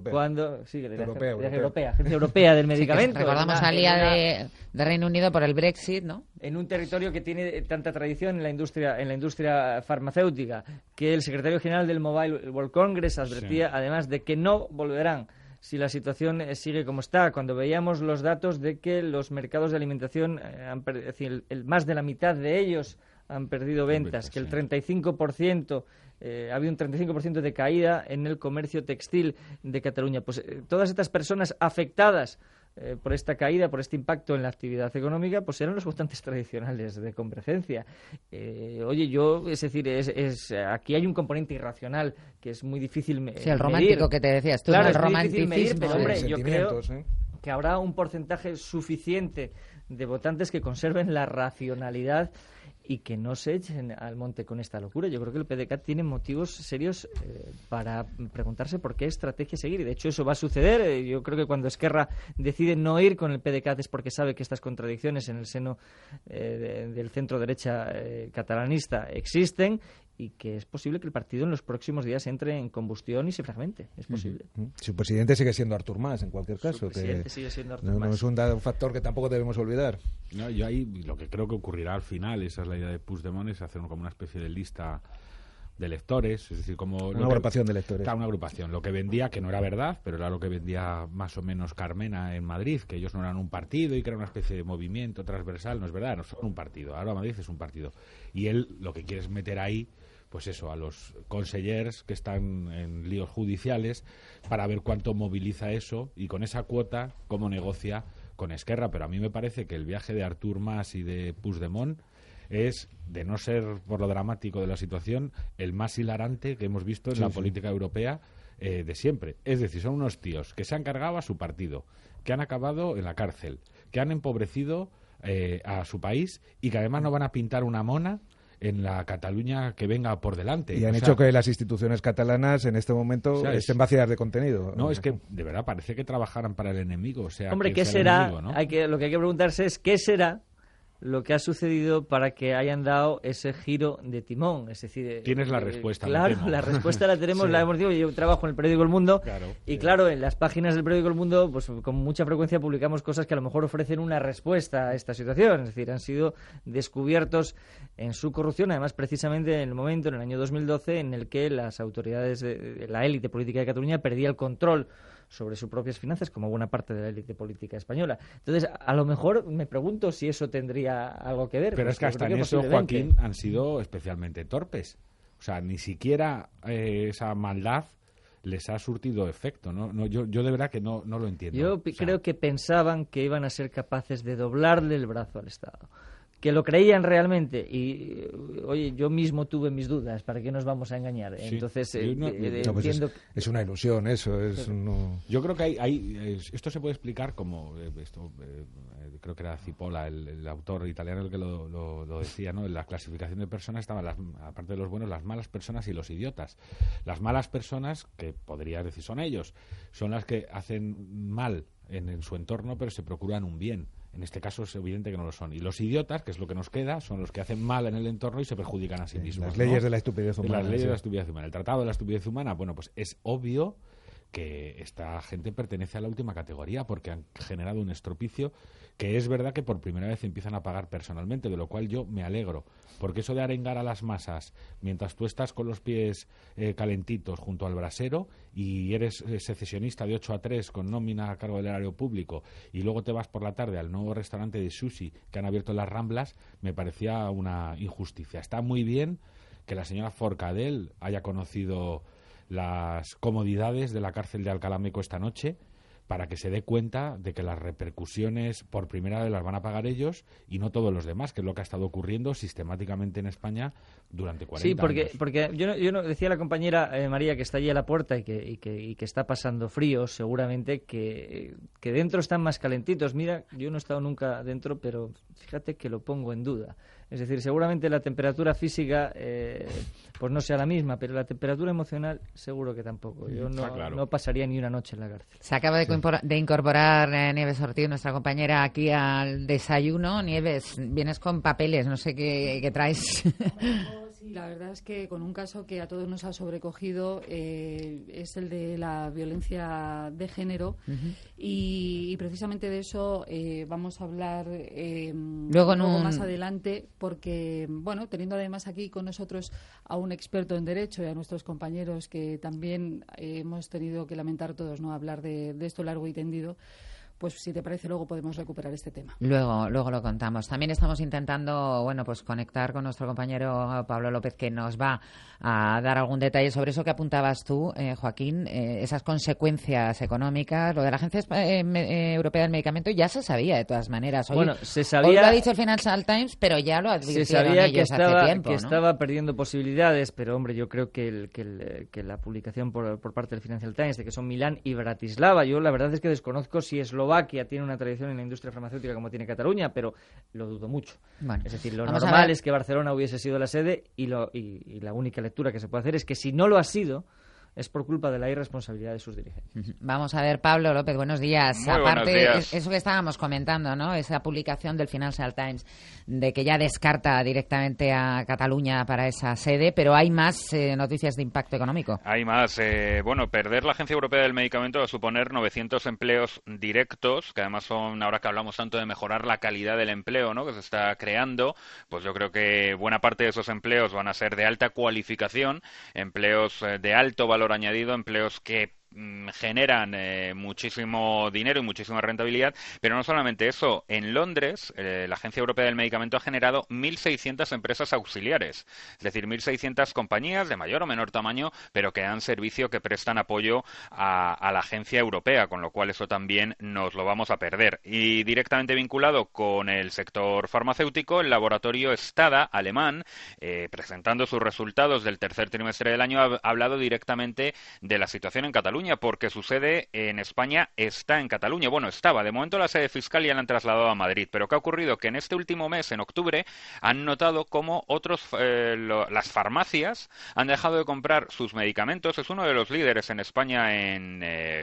Agencia Europea del Medicamento. Sí, recordamos salía de Reino Unido por el Brexit, ¿no? En un territorio que tiene tanta tradición en la industria farmacéutica, que el secretario general del Mobile World Congress advertía además de que no volverán si la situación sigue como está. Cuando veíamos los datos de que los mercados de alimentación, más de la mitad de ellos han perdido ventas, que el 35%, había un 35% de caída en el comercio textil de Cataluña. Pues todas estas personas afectadas por esta caída, por este impacto en la actividad económica, pues eran los votantes tradicionales de Convergencia. Aquí hay un componente irracional que es muy difícil medir. Sí, el romántico que te decías tú, claro, el romanticismo. Medir, pero hombre, yo creo que habrá un porcentaje suficiente de votantes que conserven la racionalidad y que no se echen al monte con esta locura. Yo creo que el PDeCAT tiene motivos serios para preguntarse por qué estrategia seguir. Y de hecho eso va a suceder. Yo creo que cuando Esquerra decide no ir con el PDeCAT es porque sabe que estas contradicciones en el seno del centro derecha catalanista existen, y que es posible que el partido en los próximos días entre en combustión y se fragmente. Es posible. Su presidente sigue siendo Artur Mas, en cualquier caso. Su presidente sigue siendo Artur Mas. No es un factor que tampoco debemos olvidar. No, yo ahí lo que creo que ocurrirá al final, esa es la idea de Puigdemont, es hacer como una especie de lista de lectores, es decir, como... Una agrupación de lectores. Claro, una agrupación. Lo que vendía, que no era verdad, pero era lo que vendía más o menos Carmena en Madrid, que ellos no eran un partido y que era una especie de movimiento transversal, no es verdad, no son un partido. Ahora Madrid es un partido. Y él lo que quiere es meter ahí, pues eso, a los consellers que están en líos judiciales para ver cuánto moviliza eso y con esa cuota cómo negocia con Esquerra. Pero a mí me parece que el viaje de Artur Mas y de Puigdemont es, de no ser por lo dramático de la situación, el más hilarante que hemos visto en la política europea de siempre. Es decir, son unos tíos que se han cargado a su partido, que han acabado en la cárcel, que han empobrecido a su país y que además no van a pintar una mona en la Cataluña que venga por delante. Y han hecho que las instituciones catalanas en este momento estén vacías de contenido. No, es que de verdad parece que trabajaran para el enemigo. O sea, hombre, ¿qué será? Enemigo, ¿no? Lo que hay que preguntarse es ¿qué será lo que ha sucedido para que hayan dado ese giro de timón? Es decir, tienes la respuesta. Claro, la respuesta la tenemos, la hemos dicho. Yo trabajo en el periódico El Mundo y claro, en las páginas del periódico El Mundo, pues con mucha frecuencia publicamos cosas que a lo mejor ofrecen una respuesta a esta situación. Es decir, han sido descubiertos en su corrupción, además precisamente en el momento, en el año 2012, en el que las autoridades de la élite política de Cataluña perdía el control sobre sus propias finanzas, como buena parte de la élite política española. Entonces, a lo mejor me pregunto si eso tendría algo que ver. Pero es que hasta en eso, Joaquín, han sido especialmente torpes. O sea, ni siquiera esa maldad les ha surtido efecto, ¿no? Yo de verdad que no lo entiendo. Yo creo que pensaban que iban a ser capaces de doblarle el brazo al Estado, que lo creían realmente y, oye, yo mismo tuve mis dudas, ¿para qué nos vamos a engañar? Entonces, entiendo... Es una ilusión eso, es Yo creo que esto se puede explicar como, creo que era Cipolla, el autor italiano el que lo decía, ¿no? En la clasificación de personas estaban, aparte de los buenos, las malas personas y los idiotas. Las malas personas, que podría decir son ellos, son las que hacen mal en su entorno, pero se procuran un bien. En este caso es evidente que no lo son. Y los idiotas, que es lo que nos queda, son los que hacen mal en el entorno y se perjudican a sí mismos. Las leyes de la estupidez humana. Las leyes de la estupidez humana. El Tratado de la Estupidez Humana, bueno, pues es obvio que esta gente pertenece a la última categoría porque han generado un estropicio que es verdad que por primera vez empiezan a pagar personalmente, de lo cual yo me alegro, porque eso de arengar a las masas mientras tú estás con los pies calentitos junto al brasero y eres secesionista de 8 a 3 con nómina a cargo del erario público y luego te vas por la tarde al nuevo restaurante de sushi que han abierto en las Ramblas, me parecía una injusticia. Está muy bien que la señora Forcadell haya conocido las comodidades de la cárcel de Alcalá Meco esta noche para que se dé cuenta de que las repercusiones por primera vez las van a pagar ellos y no todos los demás, que es lo que ha estado ocurriendo sistemáticamente en España durante 40 años. Sí, porque yo no decía la compañera María que está allí a la puerta y que está pasando frío, seguramente que dentro están más calentitos. Mira, yo no he estado nunca dentro, pero fíjate que lo pongo en duda. Es decir, seguramente la temperatura física pues no sea la misma, pero la temperatura emocional seguro que tampoco. Yo no pasaría ni una noche en la cárcel. Se acaba de incorporar Nieves Ortiz, nuestra compañera, aquí al desayuno. Nieves, vienes con papeles, no sé qué traes. Sí, la verdad es que con un caso que a todos nos ha sobrecogido es el de la violencia de género y precisamente de eso vamos a hablar luego un poco más adelante porque, bueno, teniendo además aquí con nosotros a un experto en derecho y a nuestros compañeros que también hemos tenido que lamentar todos, ¿no?, hablar de esto largo y tendido. Pues si te parece, luego podemos recuperar este tema. Luego lo contamos. También estamos intentando, bueno, pues conectar con nuestro compañero Pablo López, que nos va a dar algún detalle sobre eso que apuntabas tú, Joaquín, esas consecuencias económicas. Lo de la Agencia Europea del Medicamento ya se sabía, de todas maneras. Hoy, se sabía, hoy lo ha dicho el Financial Times, pero ya lo advirtieron ellos hace tiempo, que estaba perdiendo posibilidades, pero hombre, yo creo que la publicación por parte del Financial Times de que son Milán y Bratislava, yo la verdad es que desconozco si Eslovaquia tiene una tradición en la industria farmacéutica como tiene Cataluña, pero lo dudo mucho. Bueno, es decir, lo normal es que Barcelona hubiese sido la sede y la única lectura que se puede hacer es que si no lo ha sido, es por culpa de la irresponsabilidad de sus dirigentes. Vamos a ver, Pablo López, buenos días. Muy Aparte, buenos días. Eso que estábamos comentando, ¿no? Esa publicación del Financial Times de que ya descarta directamente a Cataluña para esa sede, pero hay más noticias de impacto económico. Hay más. Perder la Agencia Europea del Medicamento va a suponer 900 empleos directos, que además son, ahora que hablamos tanto de mejorar la calidad del empleo, ¿no?, que se está creando, pues yo creo que buena parte de esos empleos van a ser de alta cualificación, empleos de alto valor añadido, empleos que generan muchísimo dinero y muchísima rentabilidad, pero no solamente eso. En Londres, la Agencia Europea del Medicamento ha generado 1.600 empresas auxiliares, es decir, 1.600 compañías de mayor o menor tamaño, pero que dan servicio, que prestan apoyo a la Agencia Europea, con lo cual eso también nos lo vamos a perder. Y directamente vinculado con el sector farmacéutico, el laboratorio Stada, alemán, presentando sus resultados del tercer trimestre del año, ha hablado directamente de la situación en Cataluña, porque su sede en España está en Cataluña. Bueno, estaba. De momento la sede fiscal ya la han trasladado a Madrid. Pero ¿qué ha ocurrido? Que en este último mes, en octubre, han notado cómo las farmacias han dejado de comprar sus medicamentos. Es uno de los líderes en España en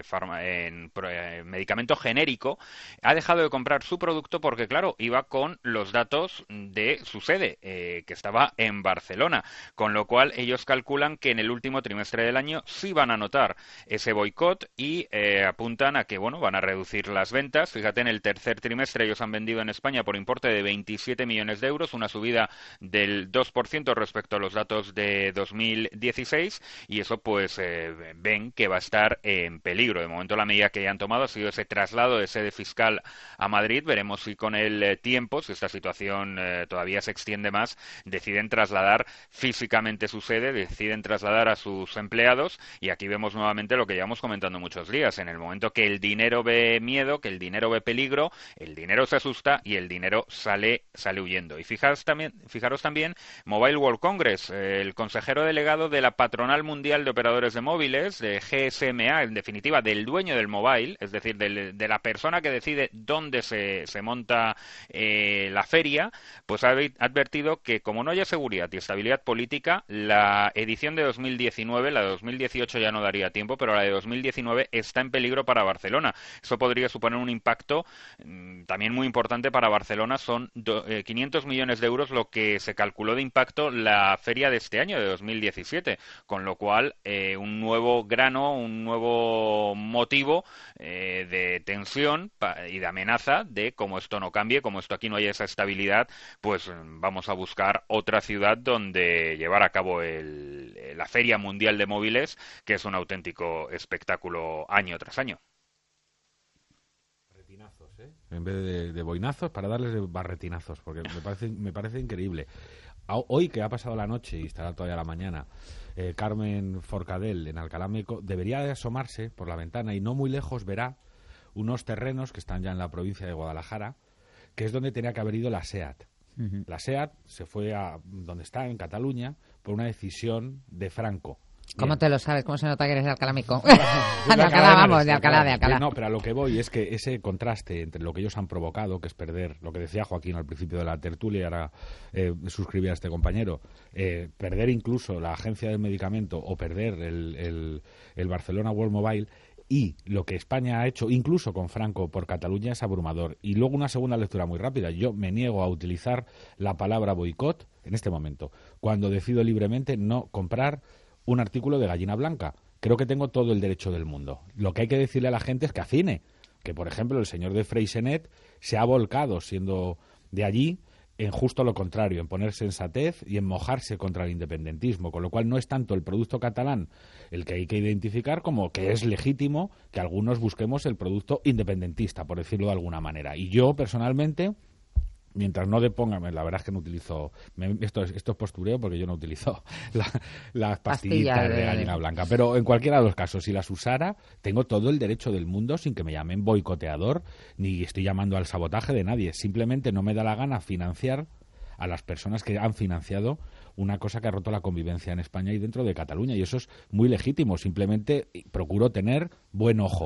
medicamento genérico. Ha dejado de comprar su producto porque, claro, iba con los datos de su sede, que estaba en Barcelona. Con lo cual, ellos calculan que en el último trimestre del año sí van a notar ese boicot y apuntan a que van a reducir las ventas. Fíjate, en el tercer trimestre ellos han vendido en España por importe de 27 millones de euros, una subida del 2% respecto a los datos de 2016, y eso pues ven que va a estar en peligro. De momento la medida que ya han tomado ha sido ese traslado de sede fiscal a Madrid. Veremos si con el tiempo, si esta situación todavía se extiende más, deciden trasladar físicamente su sede, deciden trasladar a sus empleados, y aquí vemos nuevamente lo que llevamos comentando muchos días. En el momento que el dinero ve miedo, que el dinero ve peligro, el dinero se asusta y el dinero sale huyendo. Y fijaros también Mobile World Congress, el consejero delegado de la Patronal Mundial de Operadores de Móviles, de GSMA, en definitiva del dueño del mobile, es decir, de la persona que decide dónde se monta la feria, pues ha advertido que como no haya seguridad y estabilidad política, la edición de 2019, la de 2018 ya no daría tiempo, pero la de 2019 está en peligro para Barcelona. Eso podría suponer un impacto también muy importante para Barcelona. Son 500 millones de euros lo que se calculó de impacto la feria de este año, de 2017, con lo cual un nuevo grano, un nuevo motivo de tensión y de amenaza de como esto no cambie, como esto aquí no haya esa estabilidad, pues vamos a buscar otra ciudad donde llevar a cabo la Feria Mundial de Móviles, que es un auténtico espectáculo año tras año. Barretinazos, ¿eh? En vez de boinazos, para darles barretinazos, porque me parece increíble. Hoy, que ha pasado la noche y estará todavía la mañana, Carmen Forcadell en Alcalá Meco debería de asomarse por la ventana y no muy lejos verá unos terrenos que están ya en la provincia de Guadalajara, que es donde tenía que haber ido la SEAT. Uh-huh. La SEAT se fue a donde está, en Cataluña, por una decisión de Franco. ¿Cómo te lo sabes? ¿Cómo se nota que eres de Alcalá Meco? De Alcalá. No, pero a lo que voy es que ese contraste entre lo que ellos han provocado, que es perder, lo que decía Joaquín al principio de la tertulia, y ahora suscribía a este compañero, perder incluso la agencia del medicamento o perder el Barcelona World Mobile, y lo que España ha hecho, incluso con Franco por Cataluña, es abrumador. Y luego una segunda lectura muy rápida. Yo me niego a utilizar la palabra boicot en este momento, cuando decido libremente no comprar un artículo de gallina blanca. Creo que tengo todo el derecho del mundo. Lo que hay que decirle a la gente es que afine. Que, por ejemplo, el señor de Freixenet se ha volcado, siendo de allí, en justo lo contrario, en poner sensatez y en mojarse contra el independentismo, con lo cual no es tanto el producto catalán el que hay que identificar como que es legítimo que algunos busquemos el producto independentista, por decirlo de alguna manera. Y yo, personalmente, mientras no depóngame, la verdad es que no utilizo, esto es postureo porque yo no utilizo las pastillitas de gallina blanca, pero en cualquiera de los casos, si las usara, tengo todo el derecho del mundo, sin que me llamen boicoteador, ni estoy llamando al sabotaje de nadie. Simplemente no me da la gana financiar a las personas que han financiado una cosa que ha roto la convivencia en España y dentro de Cataluña, y eso es muy legítimo. Simplemente procuro tener buen ojo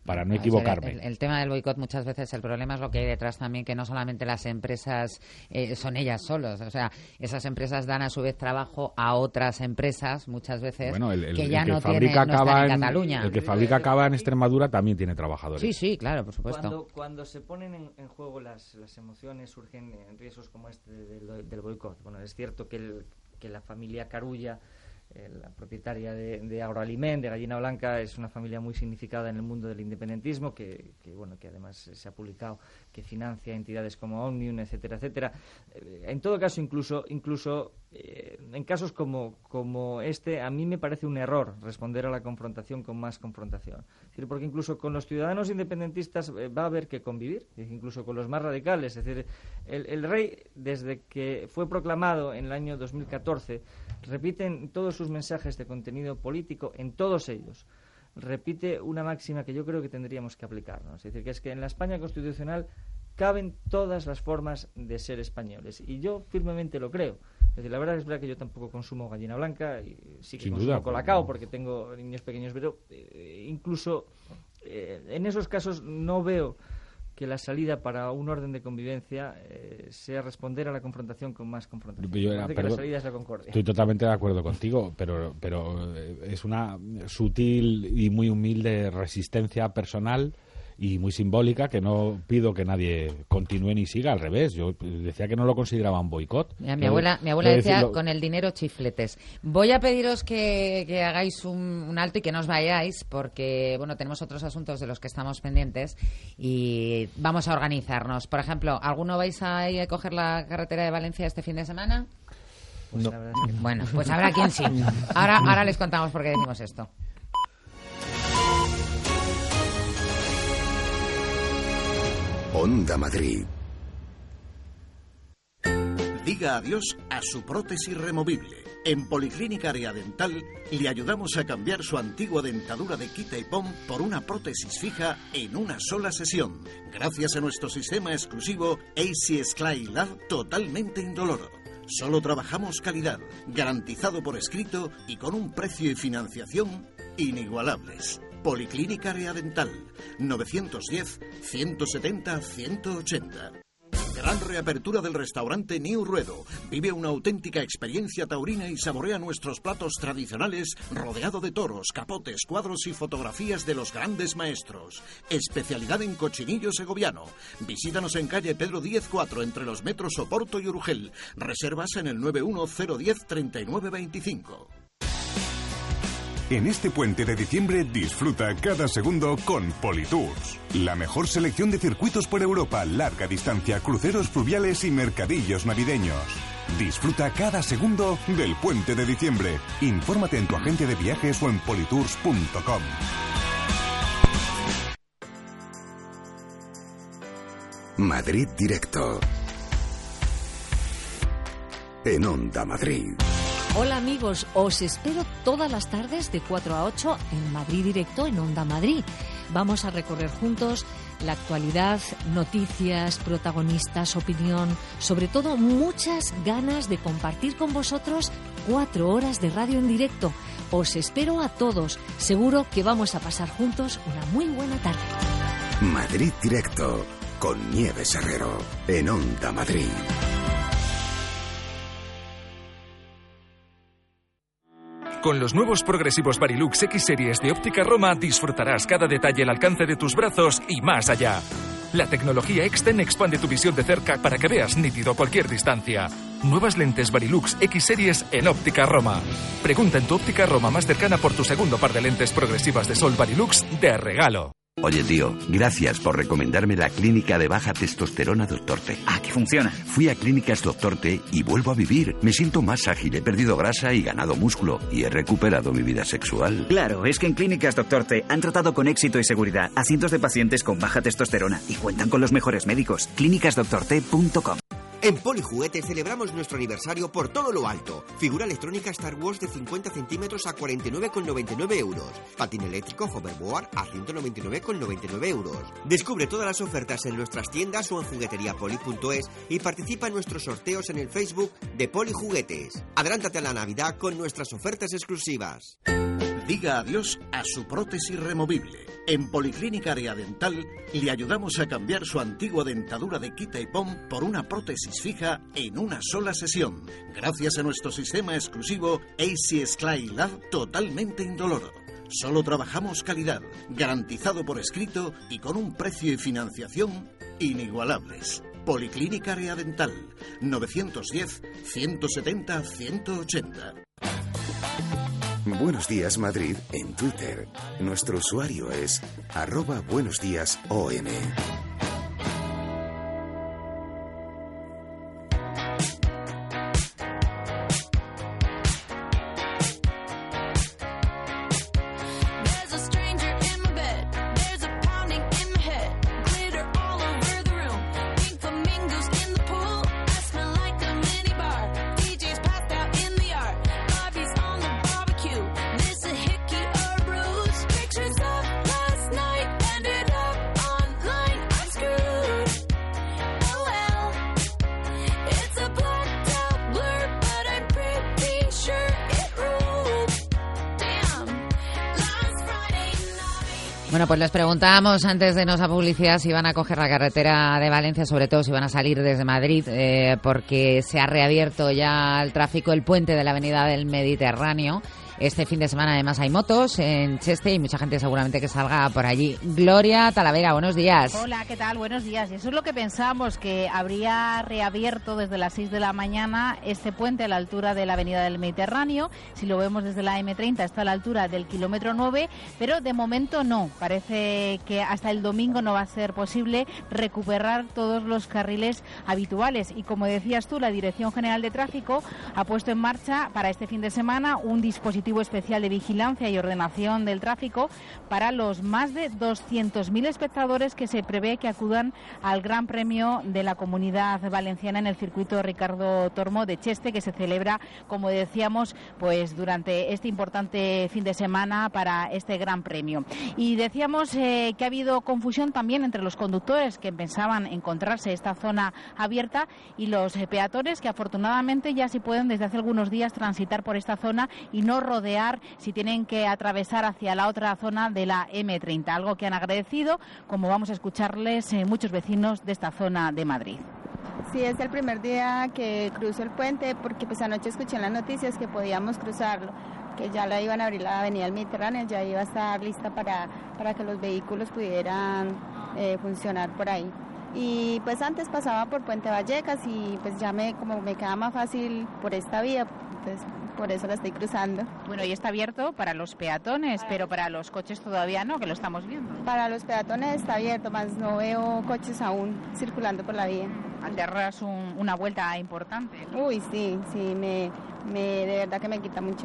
para no equivocarme. El tema del boicot muchas veces, el problema es lo que hay detrás también, que no solamente las empresas son ellas solos, o sea, esas empresas dan a su vez trabajo a otras empresas muchas veces que ya no están en Cataluña. El que fabrica cava en Extremadura también tiene trabajadores. Sí, claro, por supuesto. Cuando se ponen en juego las emociones, surgen riesgos como este del boicot. Bueno, es cierto que la familia Carulla, la propietaria de Agroaliment, de Gallina Blanca, es una familia muy significada en el mundo del independentismo, que además se ha publicado que financia entidades como Omnium, etcétera, etcétera. En todo caso, incluso en casos como este, a mí me parece un error responder a la confrontación con más confrontación. Es decir, porque incluso con los ciudadanos independentistas va a haber que convivir, incluso con los más radicales. Es decir, el rey, desde que fue proclamado en el año 2014, repite en todos sus mensajes de contenido político, en todos ellos, repite una máxima que yo creo que tendríamos que aplicarnos. Es decir, que es que en la España constitucional caben todas las formas de ser españoles. Y yo firmemente lo creo. Es decir, la verdad es verdad que yo tampoco consumo gallina blanca, y sí que Sin consumo duda, colacao porque tengo niños pequeños, pero incluso en esos casos no veo que la salida para un orden de convivencia sea responder a la confrontación con más confrontación. La salida es la concordia. Estoy totalmente de acuerdo contigo, pero es una sutil y muy humilde resistencia personal y muy simbólica que no pido que nadie continúe ni siga, al revés. Yo decía que no lo consideraba un boicot. Mira, mi abuela decía, con el dinero chifletes. Voy a pediros que hagáis un alto y que no os vayáis, porque bueno, tenemos otros asuntos de los que estamos pendientes y vamos a organizarnos. Por ejemplo, ¿alguno vais a ir a coger la carretera de Valencia este fin de semana? Pues no. Bueno, pues habrá quien sí. Ahora les contamos por qué decimos esto. Onda Madrid. Diga adiós a su prótesis removible. En Policlínica Área Dental le ayudamos a cambiar su antigua dentadura de quita y pon por una prótesis fija en una sola sesión, gracias a nuestro sistema exclusivo AC Sclide Lab totalmente indoloro. Solo trabajamos calidad, garantizado por escrito y con un precio y financiación inigualables. Policlínica Área Dental, 910-170-180. Gran reapertura del restaurante New Ruedo. Vive una auténtica experiencia taurina y saborea nuestros platos tradicionales rodeado de toros, capotes, cuadros y fotografías de los grandes maestros. Especialidad en cochinillo segoviano. Visítanos en calle Pedro Díez 4 entre los metros Oporto y Urgel. Reservas en el 910103925. En este puente de diciembre disfruta cada segundo con Politours. La mejor selección de circuitos por Europa, larga distancia, cruceros fluviales y mercadillos navideños. Disfruta cada segundo del puente de diciembre. Infórmate en tu agente de viajes o en politours.com. Madrid Directo. En Onda Madrid. Hola amigos, os espero todas las tardes de 4 a 8 en Madrid Directo en Onda Madrid. Vamos a recorrer juntos la actualidad, noticias, protagonistas, opinión, sobre todo muchas ganas de compartir con vosotros 4 horas de radio en directo. Os espero a todos, seguro que vamos a pasar juntos una muy buena tarde. Madrid Directo con Nieves Herrero en Onda Madrid. Con los nuevos progresivos Varilux X Series de Óptica Roma disfrutarás cada detalle al alcance de tus brazos y más allá. La tecnología Extend expande tu visión de cerca para que veas nítido a cualquier distancia. Nuevas lentes Varilux X Series en Óptica Roma. Pregunta en tu Óptica Roma más cercana por tu segundo par de lentes progresivas de sol Varilux de regalo. Oye, tío, gracias por recomendarme la clínica de baja testosterona Dr. T. Ah, que funciona. Fui a Clínicas Dr. T y vuelvo a vivir. Me siento más ágil, he perdido grasa y ganado músculo. Y he recuperado mi vida sexual. Claro, es que en Clínicas Dr. T han tratado con éxito y seguridad a cientos de pacientes con baja testosterona y cuentan con los mejores médicos. clínicasdrt.com. En Polijuguete celebramos nuestro aniversario por todo lo alto. Figura electrónica Star Wars de 50 centímetros a 49,99 euros. Patín eléctrico Hoverboard a 199,99 euros. Descubre todas las ofertas en nuestras tiendas o en jugueteriapoli.es y participa en nuestros sorteos en el Facebook de Polijuguetes. Adelántate a la Navidad con nuestras ofertas exclusivas. Diga adiós a su prótesis removible. En Policlínica Área Dental le ayudamos a cambiar su antigua dentadura de quita y pon por una prótesis fija en una sola sesión, gracias a nuestro sistema exclusivo AC Sclide Lab totalmente indoloro. Solo trabajamos calidad, garantizado por escrito y con un precio y financiación inigualables. Policlínica Área Dental, 910-170-180. Buenos Días Madrid en Twitter. Nuestro usuario es @buenosdíasOM. Bueno, pues les preguntábamos antes de irnos a publicidad si van a coger la carretera de Valencia, sobre todo si van a salir desde Madrid, porque se ha reabierto ya el tráfico, el puente de la Avenida del Mediterráneo. Este fin de semana además hay motos en Cheste y mucha gente seguramente que salga por allí. Gloria Talavera, buenos días. Hola, ¿qué tal? Buenos días. Y eso es lo que pensábamos, que habría reabierto desde las 6 de la mañana este puente a la altura de la Avenida del Mediterráneo. Si lo vemos desde la M30 está a la altura del kilómetro 9, pero de momento no. Parece que hasta el domingo no va a ser posible recuperar todos los carriles habituales. Y como decías tú, la Dirección General de Tráfico ha puesto en marcha para este fin de semana un dispositivo especial de vigilancia y ordenación del tráfico para los más de 200.000 espectadores que se prevé que acudan al Gran Premio de la Comunidad Valenciana en el circuito Ricardo Tormo de Cheste, que se celebra, como decíamos, pues durante este importante fin de semana para este Gran Premio. Y decíamos que ha habido confusión también entre los conductores que pensaban encontrarse esta zona abierta y los peatones que afortunadamente ya sí pueden desde hace algunos días transitar por esta zona y no rodear si tienen que atravesar hacia la otra zona de la M30, algo que han agradecido, como vamos a escucharles muchos vecinos de esta zona de Madrid. Sí, es el primer día que cruzo el puente porque pues anoche escuché en las noticias que podíamos cruzarlo, que ya la iban a abrir la avenida del Mediterráneo, ya iba a estar lista para que los vehículos pudieran funcionar por ahí. Y pues antes pasaba por Puente Vallecas y pues ya me queda más fácil por esta vía, entonces por eso la estoy cruzando. Bueno, y está abierto para los peatones, pero para los coches todavía no, que lo estamos viendo. Para los peatones está abierto, más no veo coches aún circulando por la vía. Te ahorras una vuelta importante, ¿no? Uy, sí, de verdad que me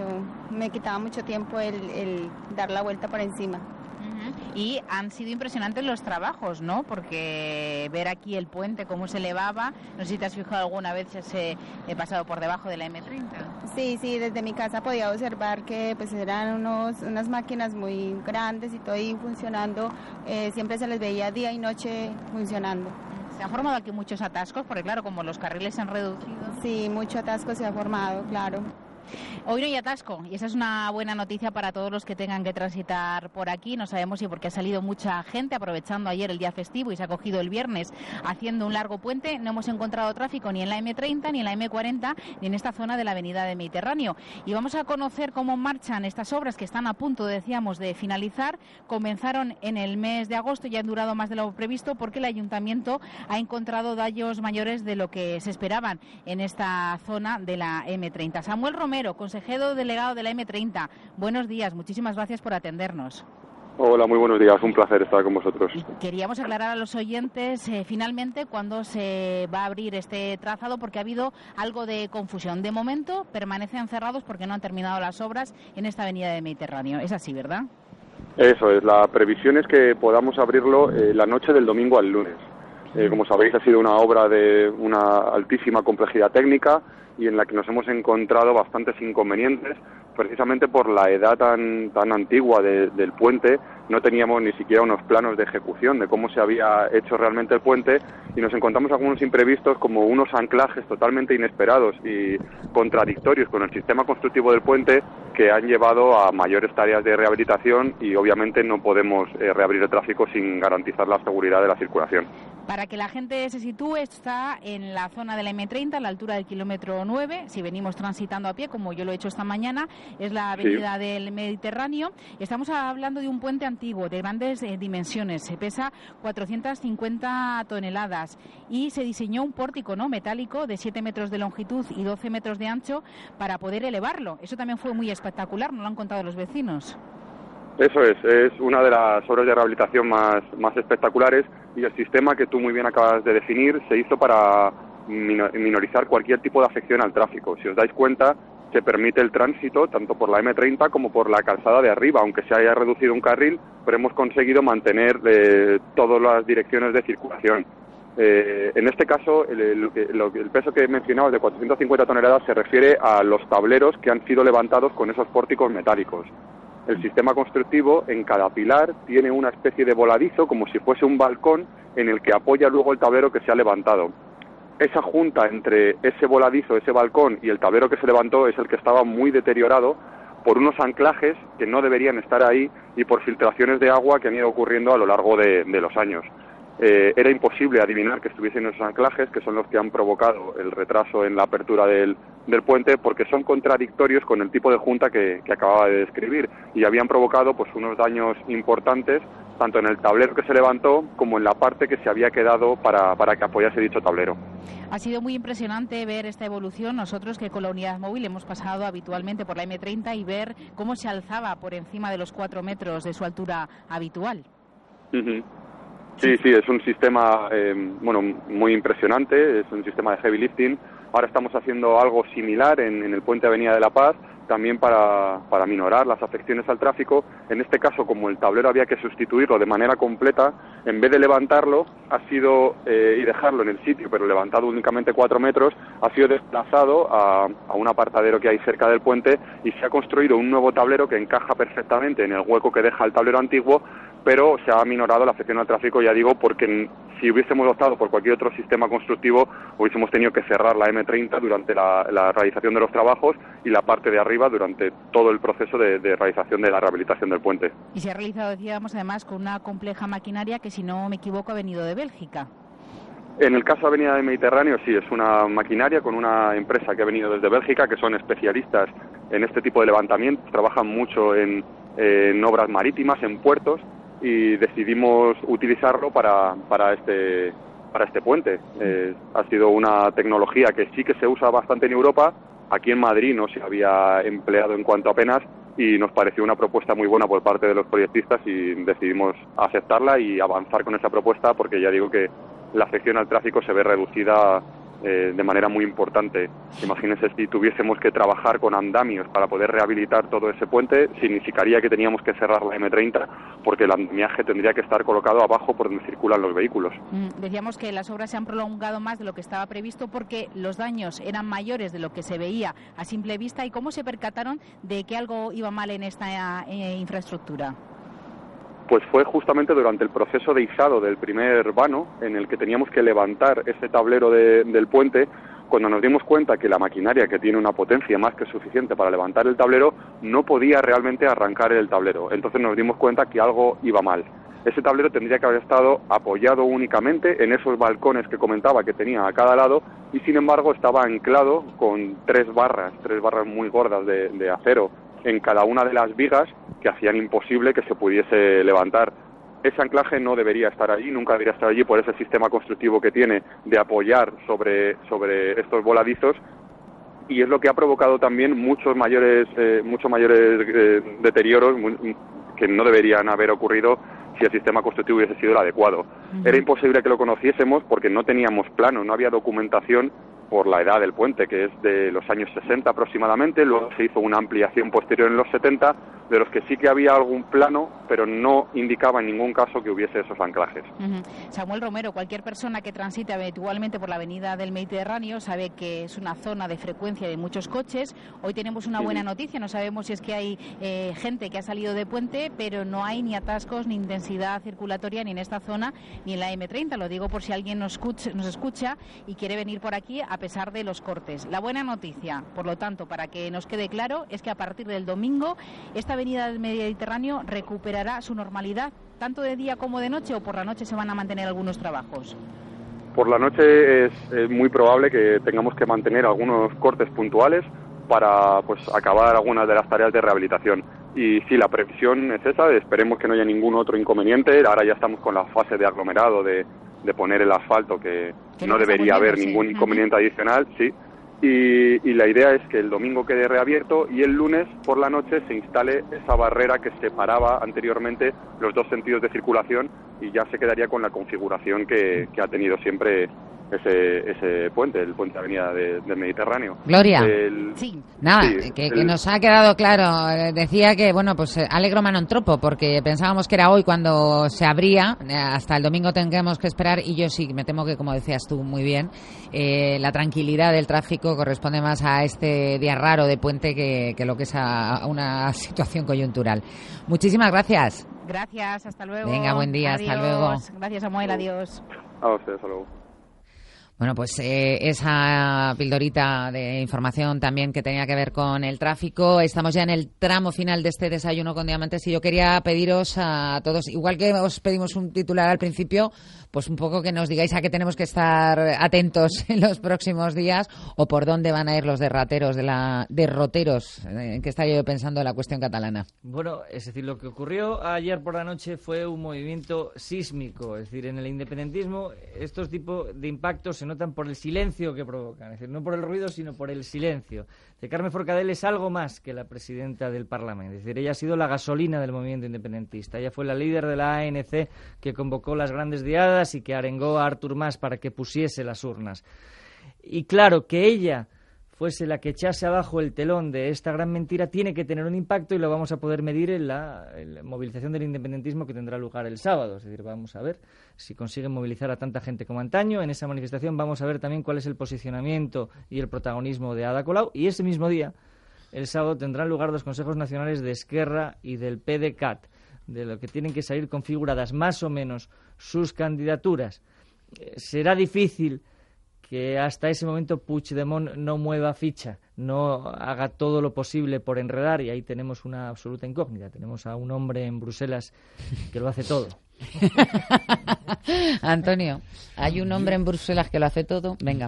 quitaba mucho tiempo el dar la vuelta por encima. Y han sido impresionantes los trabajos, ¿no? Porque ver aquí el puente, cómo se elevaba, no sé si te has fijado alguna vez he pasado por debajo de la M30. Sí, desde mi casa podía observar que pues eran unas máquinas muy grandes y todo ahí funcionando, siempre se les veía día y noche funcionando. ¿Se han formado aquí muchos atascos? Porque claro, como los carriles se han reducido. Sí, mucho atasco se ha formado, claro. Hoy no hay atasco y esa es una buena noticia para todos los que tengan que transitar por aquí. No sabemos si porque ha salido mucha gente aprovechando ayer el día festivo y se ha cogido el viernes haciendo un largo puente. No hemos encontrado tráfico ni en la M30, ni en la M40, ni en esta zona de la Avenida del Mediterráneo. Y vamos a conocer cómo marchan estas obras que están a punto, decíamos, de finalizar. Comenzaron en el mes de agosto y han durado más de lo previsto porque el Ayuntamiento ha encontrado daños mayores de lo que se esperaban en esta zona de la M30. Samuel Romero, consejero delegado de la M30. Buenos días, muchísimas gracias por atendernos. Hola, muy buenos días, un placer estar con vosotros. Queríamos aclarar a los oyentes finalmente cuándo se va a abrir este trazado porque ha habido algo de confusión. De momento permanecen cerrados porque no han terminado las obras en esta avenida del Mediterráneo. Es así, ¿verdad? Eso es, la previsión es que podamos abrirlo la noche del domingo al lunes. Como sabéis, ha sido una obra de una altísima complejidad técnica y en la que nos hemos encontrado bastantes inconvenientes, precisamente por la edad tan antigua del puente. No teníamos ni siquiera unos planos de ejecución de cómo se había hecho realmente el puente y nos encontramos algunos imprevistos como unos anclajes totalmente inesperados y contradictorios con el sistema constructivo del puente que han llevado a mayores tareas de rehabilitación y obviamente no podemos reabrir el tráfico sin garantizar la seguridad de la circulación. Para que la gente se sitúe, está en la zona de la M30, a la altura del kilómetro 9. Si venimos transitando a pie, como yo lo he hecho esta mañana, es la avenida del Mediterráneo. Estamos hablando de un puente antiguo, de grandes dimensiones. Se pesa 450 toneladas y se diseñó un pórtico, ¿no?, metálico de 7 metros de longitud y 12 metros de ancho para poder elevarlo. Eso también fue muy espectacular, ¿no lo han contado los vecinos? Eso es una de las obras de rehabilitación más espectaculares, y el sistema que tú muy bien acabas de definir se hizo para minorizar cualquier tipo de afección al tráfico. Si os dais cuenta, se permite el tránsito tanto por la M30 como por la calzada de arriba, aunque se haya reducido un carril, pero hemos conseguido mantener todas las direcciones de circulación. En este caso, el peso que mencionabas de 450 toneladas se refiere a los tableros que han sido levantados con esos pórticos metálicos. El sistema constructivo, en cada pilar, tiene una especie de voladizo, como si fuese un balcón, en el que apoya luego el tablero que se ha levantado. Esa junta entre ese voladizo, ese balcón y el tablero que se levantó es el que estaba muy deteriorado por unos anclajes que no deberían estar ahí y por filtraciones de agua que han ido ocurriendo a lo largo de los años. Era imposible adivinar que estuviesen esos anclajes, que son los que han provocado el retraso en la apertura del puente, porque son contradictorios con el tipo de junta que acababa de describir, y habían provocado pues unos daños importantes tanto en el tablero que se levantó como en la parte que se había quedado para que apoyase dicho tablero. Ha sido muy impresionante ver esta evolución. Nosotros, que con la unidad móvil hemos pasado habitualmente por la M30, y ver cómo se alzaba por encima de los 4 metros de su altura habitual. Uh-huh. Sí, es un sistema muy impresionante, es un sistema de heavy lifting. Ahora estamos haciendo algo similar en el puente Avenida de la Paz, también para minorar las afecciones al tráfico. En este caso, como el tablero había que sustituirlo de manera completa, en vez de levantarlo y dejarlo en el sitio, pero levantado únicamente 4 metros, ha sido desplazado a un apartadero que hay cerca del puente, y se ha construido un nuevo tablero que encaja perfectamente en el hueco que deja el tablero antiguo, pero se ha minorado la afección al tráfico, ya digo, porque si hubiésemos optado por cualquier otro sistema constructivo, hubiésemos tenido que cerrar la M30 durante la realización de los trabajos y la parte de arriba durante todo el proceso de realización de la rehabilitación del puente. Y se ha realizado, decíamos, además con una compleja maquinaria que, si no me equivoco, ha venido de Bélgica. En el caso de Avenida del Mediterráneo, sí, es una maquinaria con una empresa que ha venido desde Bélgica, que son especialistas en este tipo de levantamientos, trabajan mucho en obras marítimas, en puertos, y decidimos utilizarlo para este puente. Ha sido una tecnología que sí que se usa bastante en Europa. Aquí en Madrid no se había empleado en cuanto apenas, y nos pareció una propuesta muy buena por parte de los proyectistas, y decidimos aceptarla y avanzar con esa propuesta, porque ya digo que la afección al tráfico se ve reducida de manera muy importante. Imagínense, si tuviésemos que trabajar con andamios para poder rehabilitar todo ese puente, significaría que teníamos que cerrar la M30, porque el andamiaje tendría que estar colocado abajo por donde circulan los vehículos. Decíamos que las obras se han prolongado más de lo que estaba previsto, porque los daños eran mayores de lo que se veía a simple vista. ¿Y cómo se percataron de que algo iba mal en esta infraestructura? Pues fue justamente durante el proceso de izado del primer vano, en el que teníamos que levantar ese tablero del puente, cuando nos dimos cuenta que la maquinaria, que tiene una potencia más que suficiente para levantar el tablero, no podía realmente arrancar el tablero. Entonces nos dimos cuenta que algo iba mal. Ese tablero tendría que haber estado apoyado únicamente en esos balcones que comentaba que tenía a cada lado, y sin embargo estaba anclado con tres barras muy gordas de acero en cada una de las vigas, que hacían imposible que se pudiese levantar. Ese anclaje no debería estar allí, nunca debería estar allí, por ese sistema constructivo que tiene de apoyar sobre estos voladizos, y es lo que ha provocado también muchos mayores deterioros que no deberían haber ocurrido si el sistema constructivo hubiese sido el adecuado. Era imposible que lo conociésemos porque no teníamos plano, no había documentación por la edad del puente, que es de los años 60 aproximadamente. Luego se hizo una ampliación posterior en los 70, de los que sí que había algún plano, pero no indicaba en ningún caso que hubiese esos anclajes. Samuel Romero, cualquier persona que transite habitualmente por la avenida del Mediterráneo sabe que es una zona de frecuencia de muchos coches. Hoy tenemos una buena noticia, no sabemos si es que hay gente que ha salido de puente, pero no hay ni atascos ni intensidad circulatoria ni en esta zona ni en la M30. Lo digo por si alguien nos escucha y quiere venir por aquí a pesar de los cortes. La buena noticia, por lo tanto, para que nos quede claro, es que a partir del domingo esta avenida del Mediterráneo recuperará su normalidad, tanto de día como de noche, o por la noche se van a mantener algunos trabajos. Por la noche es muy probable que tengamos que mantener algunos cortes puntuales para acabar algunas de las tareas de rehabilitación. Y sí, la previsión es esa, esperemos que no haya ningún otro inconveniente. Ahora ya estamos con la fase de aglomerado, de poner el asfalto, que no debería haber ningún inconveniente adicional, sí. Y la idea es que el domingo quede reabierto y el lunes por la noche se instale esa barrera que separaba anteriormente los dos sentidos de circulación, y ya se quedaría con la configuración que ha tenido siempre ese puente, el puente de Avenida del Mediterráneo. Gloria, que nos ha quedado claro. Decía que, alegro non tropo, porque pensábamos que era hoy cuando se abría, hasta el domingo tendremos que esperar, y yo sí, me temo que, como decías tú muy bien, la tranquilidad del tráfico corresponde más a este día raro de puente que lo que es a una situación coyuntural. Muchísimas gracias. Gracias, hasta luego. Venga, buen día, adiós. Hasta luego. Gracias, Samuel, adiós. A usted, hasta luego. Bueno, esa pildorita de información también que tenía que ver con el tráfico. Estamos ya en el tramo final de este Desayuno con Diamantes y yo quería pediros a todos, igual que os pedimos un titular al principio, pues un poco que nos digáis a qué tenemos que estar atentos en los próximos días, o por dónde van a ir los derroteros, en que estaba yo pensando en la cuestión catalana. Bueno, es decir, lo que ocurrió ayer por la noche fue un movimiento sísmico. Es decir, en el independentismo estos tipos de impactos se notan por el silencio que provocan. Es decir, no por el ruido, sino por el silencio. Carme Forcadell es algo más que la presidenta del Parlamento. Es decir, ella ha sido la gasolina del movimiento independentista. Ella fue la líder de la ANC que convocó las grandes diadas y que arengó a Artur Mas para que pusiese las urnas. Y claro, que ella fuese la que echase abajo el telón de esta gran mentira tiene que tener un impacto, y lo vamos a poder medir en la movilización del independentismo que tendrá lugar el sábado. Es decir, vamos a ver si consiguen movilizar a tanta gente como antaño. En esa manifestación vamos a ver también cuál es el posicionamiento y el protagonismo de Ada Colau, y ese mismo día, el sábado, tendrán lugar los consejos nacionales de Esquerra y del PDeCAT, de lo que tienen que salir configuradas más o menos sus candidaturas. Será difícil que hasta ese momento Puigdemont no mueva ficha, no haga todo lo posible por enredar, y ahí tenemos una absoluta incógnita. Tenemos a un hombre en Bruselas que lo hace todo. Antonio, hay un hombre en Bruselas que lo hace todo. Venga.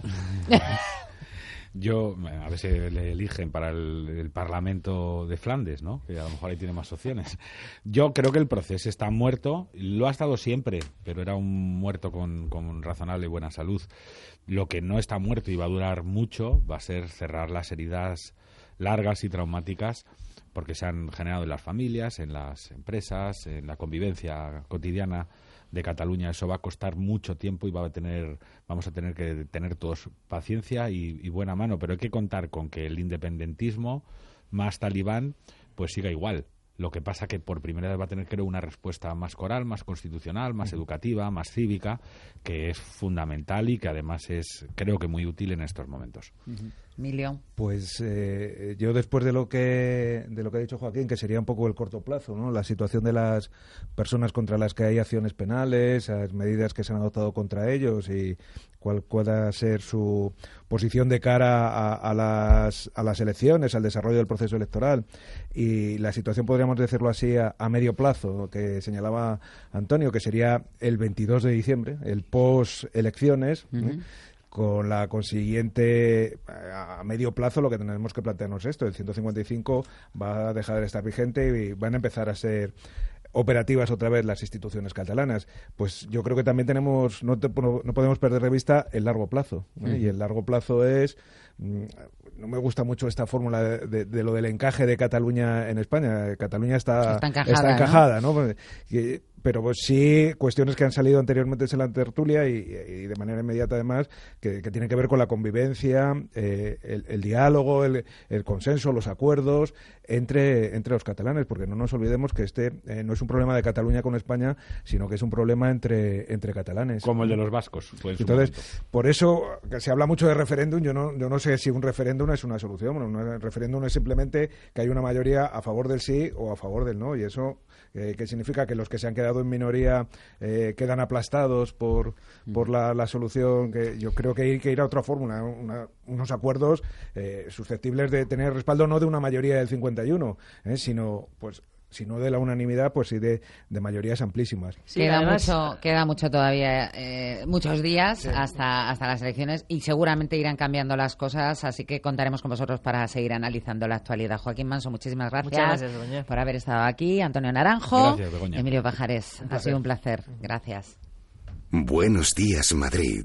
Yo, a ver si le eligen para el Parlamento de Flandes, ¿no? Que a lo mejor ahí tiene más opciones. Yo creo que el proceso está muerto, lo ha estado siempre, pero era un muerto con razonable y buena salud. Lo que no está muerto y va a durar mucho va a ser cerrar las heridas largas y traumáticas, porque se han generado en las familias, en las empresas, en la convivencia cotidiana de Cataluña. Eso va a costar mucho tiempo y vamos a tener que tener todos paciencia y buena mano, pero hay que contar con que el independentismo más talibán pues siga igual. Lo que pasa que por primera vez va a tener, creo, una respuesta más coral, más constitucional, más educativa, más cívica, que es fundamental y que además es, creo que, muy útil en estos momentos. Emilio. Pues yo, después de lo que ha dicho Joaquín, que sería un poco el corto plazo, ¿no? La situación de las personas contra las que hay acciones penales, las medidas que se han adoptado contra ellos y cuál pueda ser su posición de cara a las elecciones, al desarrollo del proceso electoral, y la situación, podríamos decirlo así, a medio plazo, que señalaba Antonio, que sería el 22 de diciembre, el post-elecciones, con la consiguiente, a medio plazo, lo que tenemos que plantearnos esto: el 155 va a dejar de estar vigente y van a empezar a ser operativas otra vez las instituciones catalanas. Pues yo creo que también tenemos, no podemos perder de vista el largo plazo, y el largo plazo es, no me gusta mucho esta fórmula de lo del encaje de Cataluña en España. Cataluña está encajada, ¿no? pero pues sí cuestiones que han salido anteriormente en la tertulia y de manera inmediata además que tienen que ver con la convivencia, el diálogo, el consenso, los acuerdos entre los catalanes, porque no nos olvidemos que no es un problema de Cataluña con España, sino que es un problema entre catalanes. Como el de los vascos. Entonces, por eso que se habla mucho de referéndum. Yo no sé si un referéndum es una solución. Bueno, un referéndum es simplemente que hay una mayoría a favor del sí o a favor del no, y eso que significa que los que se han quedado en minoría quedan aplastados por la solución. Que yo creo que hay que ir a otra fórmula, unos acuerdos susceptibles de tener respaldo no de una mayoría del 51, sino de la unanimidad, pues sí de mayorías amplísimas. Sí, queda mucho todavía, muchos días hasta las elecciones, y seguramente irán cambiando las cosas, así que contaremos con vosotros para seguir analizando la actualidad. Joaquín Manso, muchísimas gracias, Muchas gracias, Begoña, por haber estado aquí. Antonio Naranjo, gracias, Begoña. Emilio Pajares, ha sido un placer. Gracias. Buenos días, Madrid.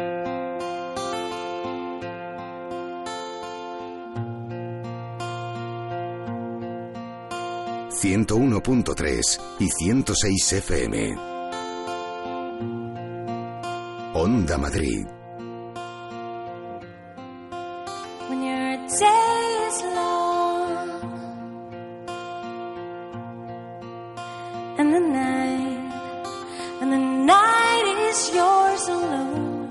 ...101.3 y 106 FM. Onda Madrid. When your day is long and the night is yours alone,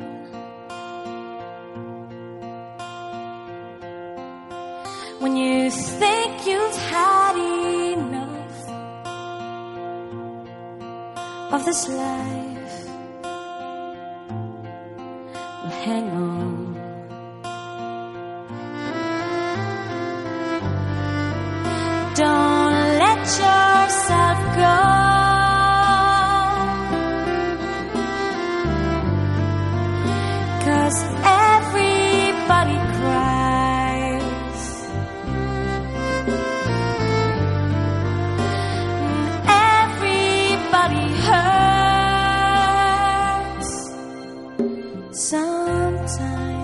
when you think you've had enough of this life, well, hang on. Don't let yourself go, 'cause everybody cries, everybody hurts sometimes.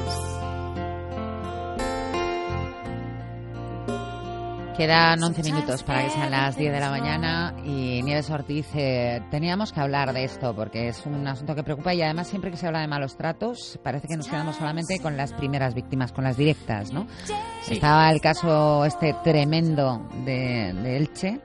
Quedan 11 minutos para que sean las 10 de la mañana y Nieves Ortiz, teníamos que hablar de esto porque es un asunto que preocupa, y además siempre que se habla de malos tratos parece que nos quedamos solamente con las primeras víctimas, con las directas, ¿no? Sí. Estaba el caso tremendo de Elche,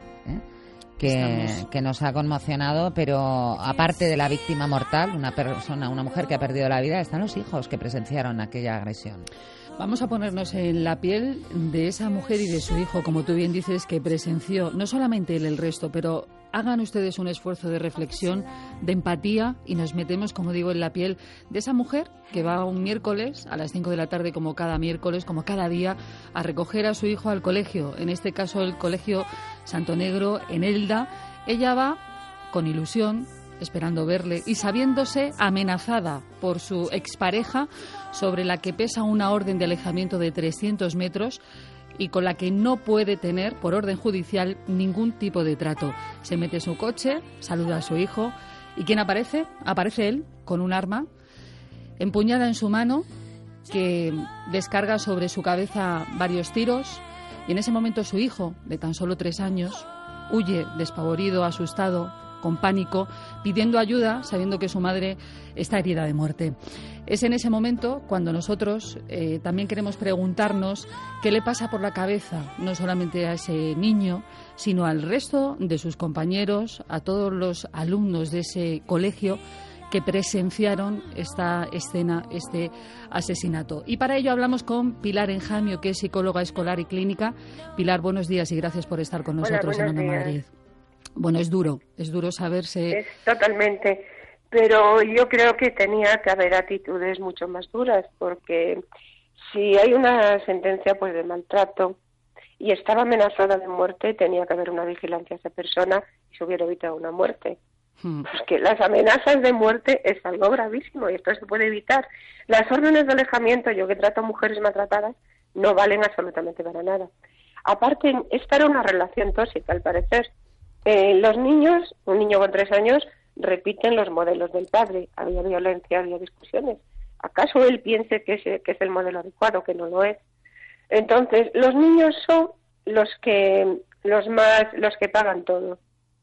que nos ha conmocionado, pero aparte de la víctima mortal, una mujer que ha perdido la vida, están los hijos que presenciaron aquella agresión. Vamos a ponernos en la piel de esa mujer y de su hijo, como tú bien dices, que presenció, no solamente él, el resto, pero hagan ustedes un esfuerzo de reflexión, de empatía, y nos metemos, como digo, en la piel de esa mujer que va un miércoles a las 5 de la tarde, como cada miércoles, como cada día, a recoger a su hijo al colegio, en este caso el colegio Santo Negro en Elda. Ella va con ilusión, esperando verle, y sabiéndose amenazada por su expareja, sobre la que pesa una orden de alejamiento de 300 metros y con la que no puede tener, por orden judicial, ningún tipo de trato. Se mete en su coche, saluda a su hijo, ¿y quién aparece? Aparece él, con un arma empuñada en su mano, que descarga sobre su cabeza varios tiros, y en ese momento su hijo, de tan solo 3 años, huye despavorido, asustado, con pánico, pidiendo ayuda, sabiendo que su madre está herida de muerte. Es en ese momento cuando nosotros también queremos preguntarnos qué le pasa por la cabeza, no solamente a ese niño, sino al resto de sus compañeros, a todos los alumnos de ese colegio que presenciaron esta escena, este asesinato. Y para ello hablamos con Pilar Enjamio, que es psicóloga escolar y clínica. Pilar, buenos días y gracias por estar con nosotros en Onda Madrid. Bueno, es duro saberse... Es totalmente, pero yo creo que tenía que haber actitudes mucho más duras, porque si hay una sentencia pues de maltrato y estaba amenazada de muerte, tenía que haber una vigilancia a esa persona y se hubiera evitado una muerte. Porque las amenazas de muerte es algo gravísimo y esto se puede evitar. Las órdenes de alejamiento, yo que trato a mujeres maltratadas, no valen absolutamente para nada. Aparte, esta era una relación tóxica, al parecer. Los niños, un niño con 3 años, repiten los modelos del padre. Había violencia, había discusiones. ¿Acaso él piense que es el modelo adecuado, que no lo es? Entonces, los niños son los que pagan todo.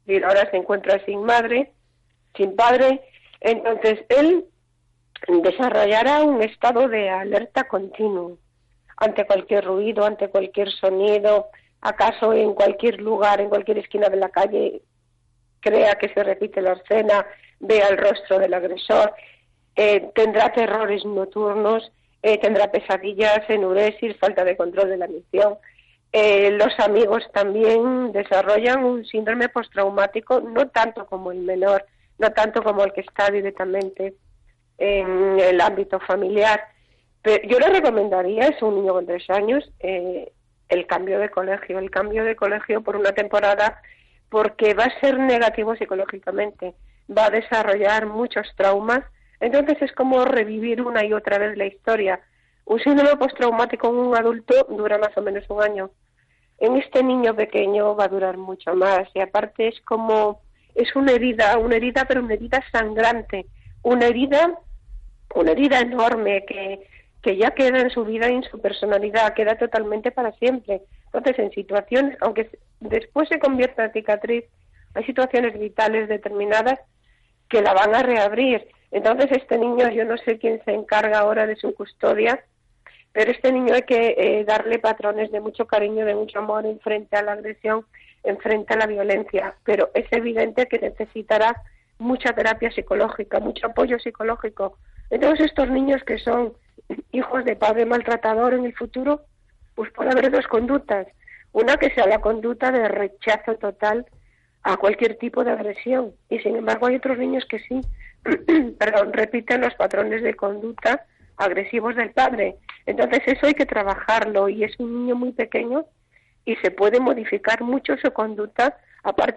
y ahora se encuentra sin madre, sin padre. Entonces él desarrollará un estado de alerta continuo ante cualquier ruido, ante cualquier sonido. Acaso en cualquier lugar, en cualquier esquina de la calle, crea que se repite la escena, vea el rostro del agresor, tendrá terrores nocturnos, tendrá pesadillas, enuresis, falta de control de la misión. Los amigos también desarrollan un síndrome postraumático, no tanto como el menor, no tanto como el que está directamente en el ámbito familiar. Pero yo le recomendaría, es un niño con 3 años, el cambio de colegio por una temporada, porque va a ser negativo psicológicamente, va a desarrollar muchos traumas. Entonces es como revivir una y otra vez la historia. Un síndrome postraumático en un adulto dura más o menos 1 año. En este niño pequeño va a durar mucho más, y aparte es una herida, pero una herida sangrante, una herida enorme que ya queda en su vida y en su personalidad, queda totalmente para siempre. Entonces, en situaciones, aunque después se convierta en cicatriz, hay situaciones vitales determinadas que la van a reabrir. Entonces, este niño, yo no sé quién se encarga ahora de su custodia, pero este niño hay que darle patrones de mucho cariño, de mucho amor en frente a la agresión, en frente a la violencia. Pero es evidente que necesitará mucha terapia psicológica, mucho apoyo psicológico. Entonces, estos niños que son hijos de padre maltratador en el futuro, pues puede haber 2 conductas. Una que sea la conducta de rechazo total a cualquier tipo de agresión. Y sin embargo hay otros niños que sí, repiten los patrones de conducta agresivos del padre. Entonces eso hay que trabajarlo, y es un niño muy pequeño y se puede modificar mucho su conducta, aparte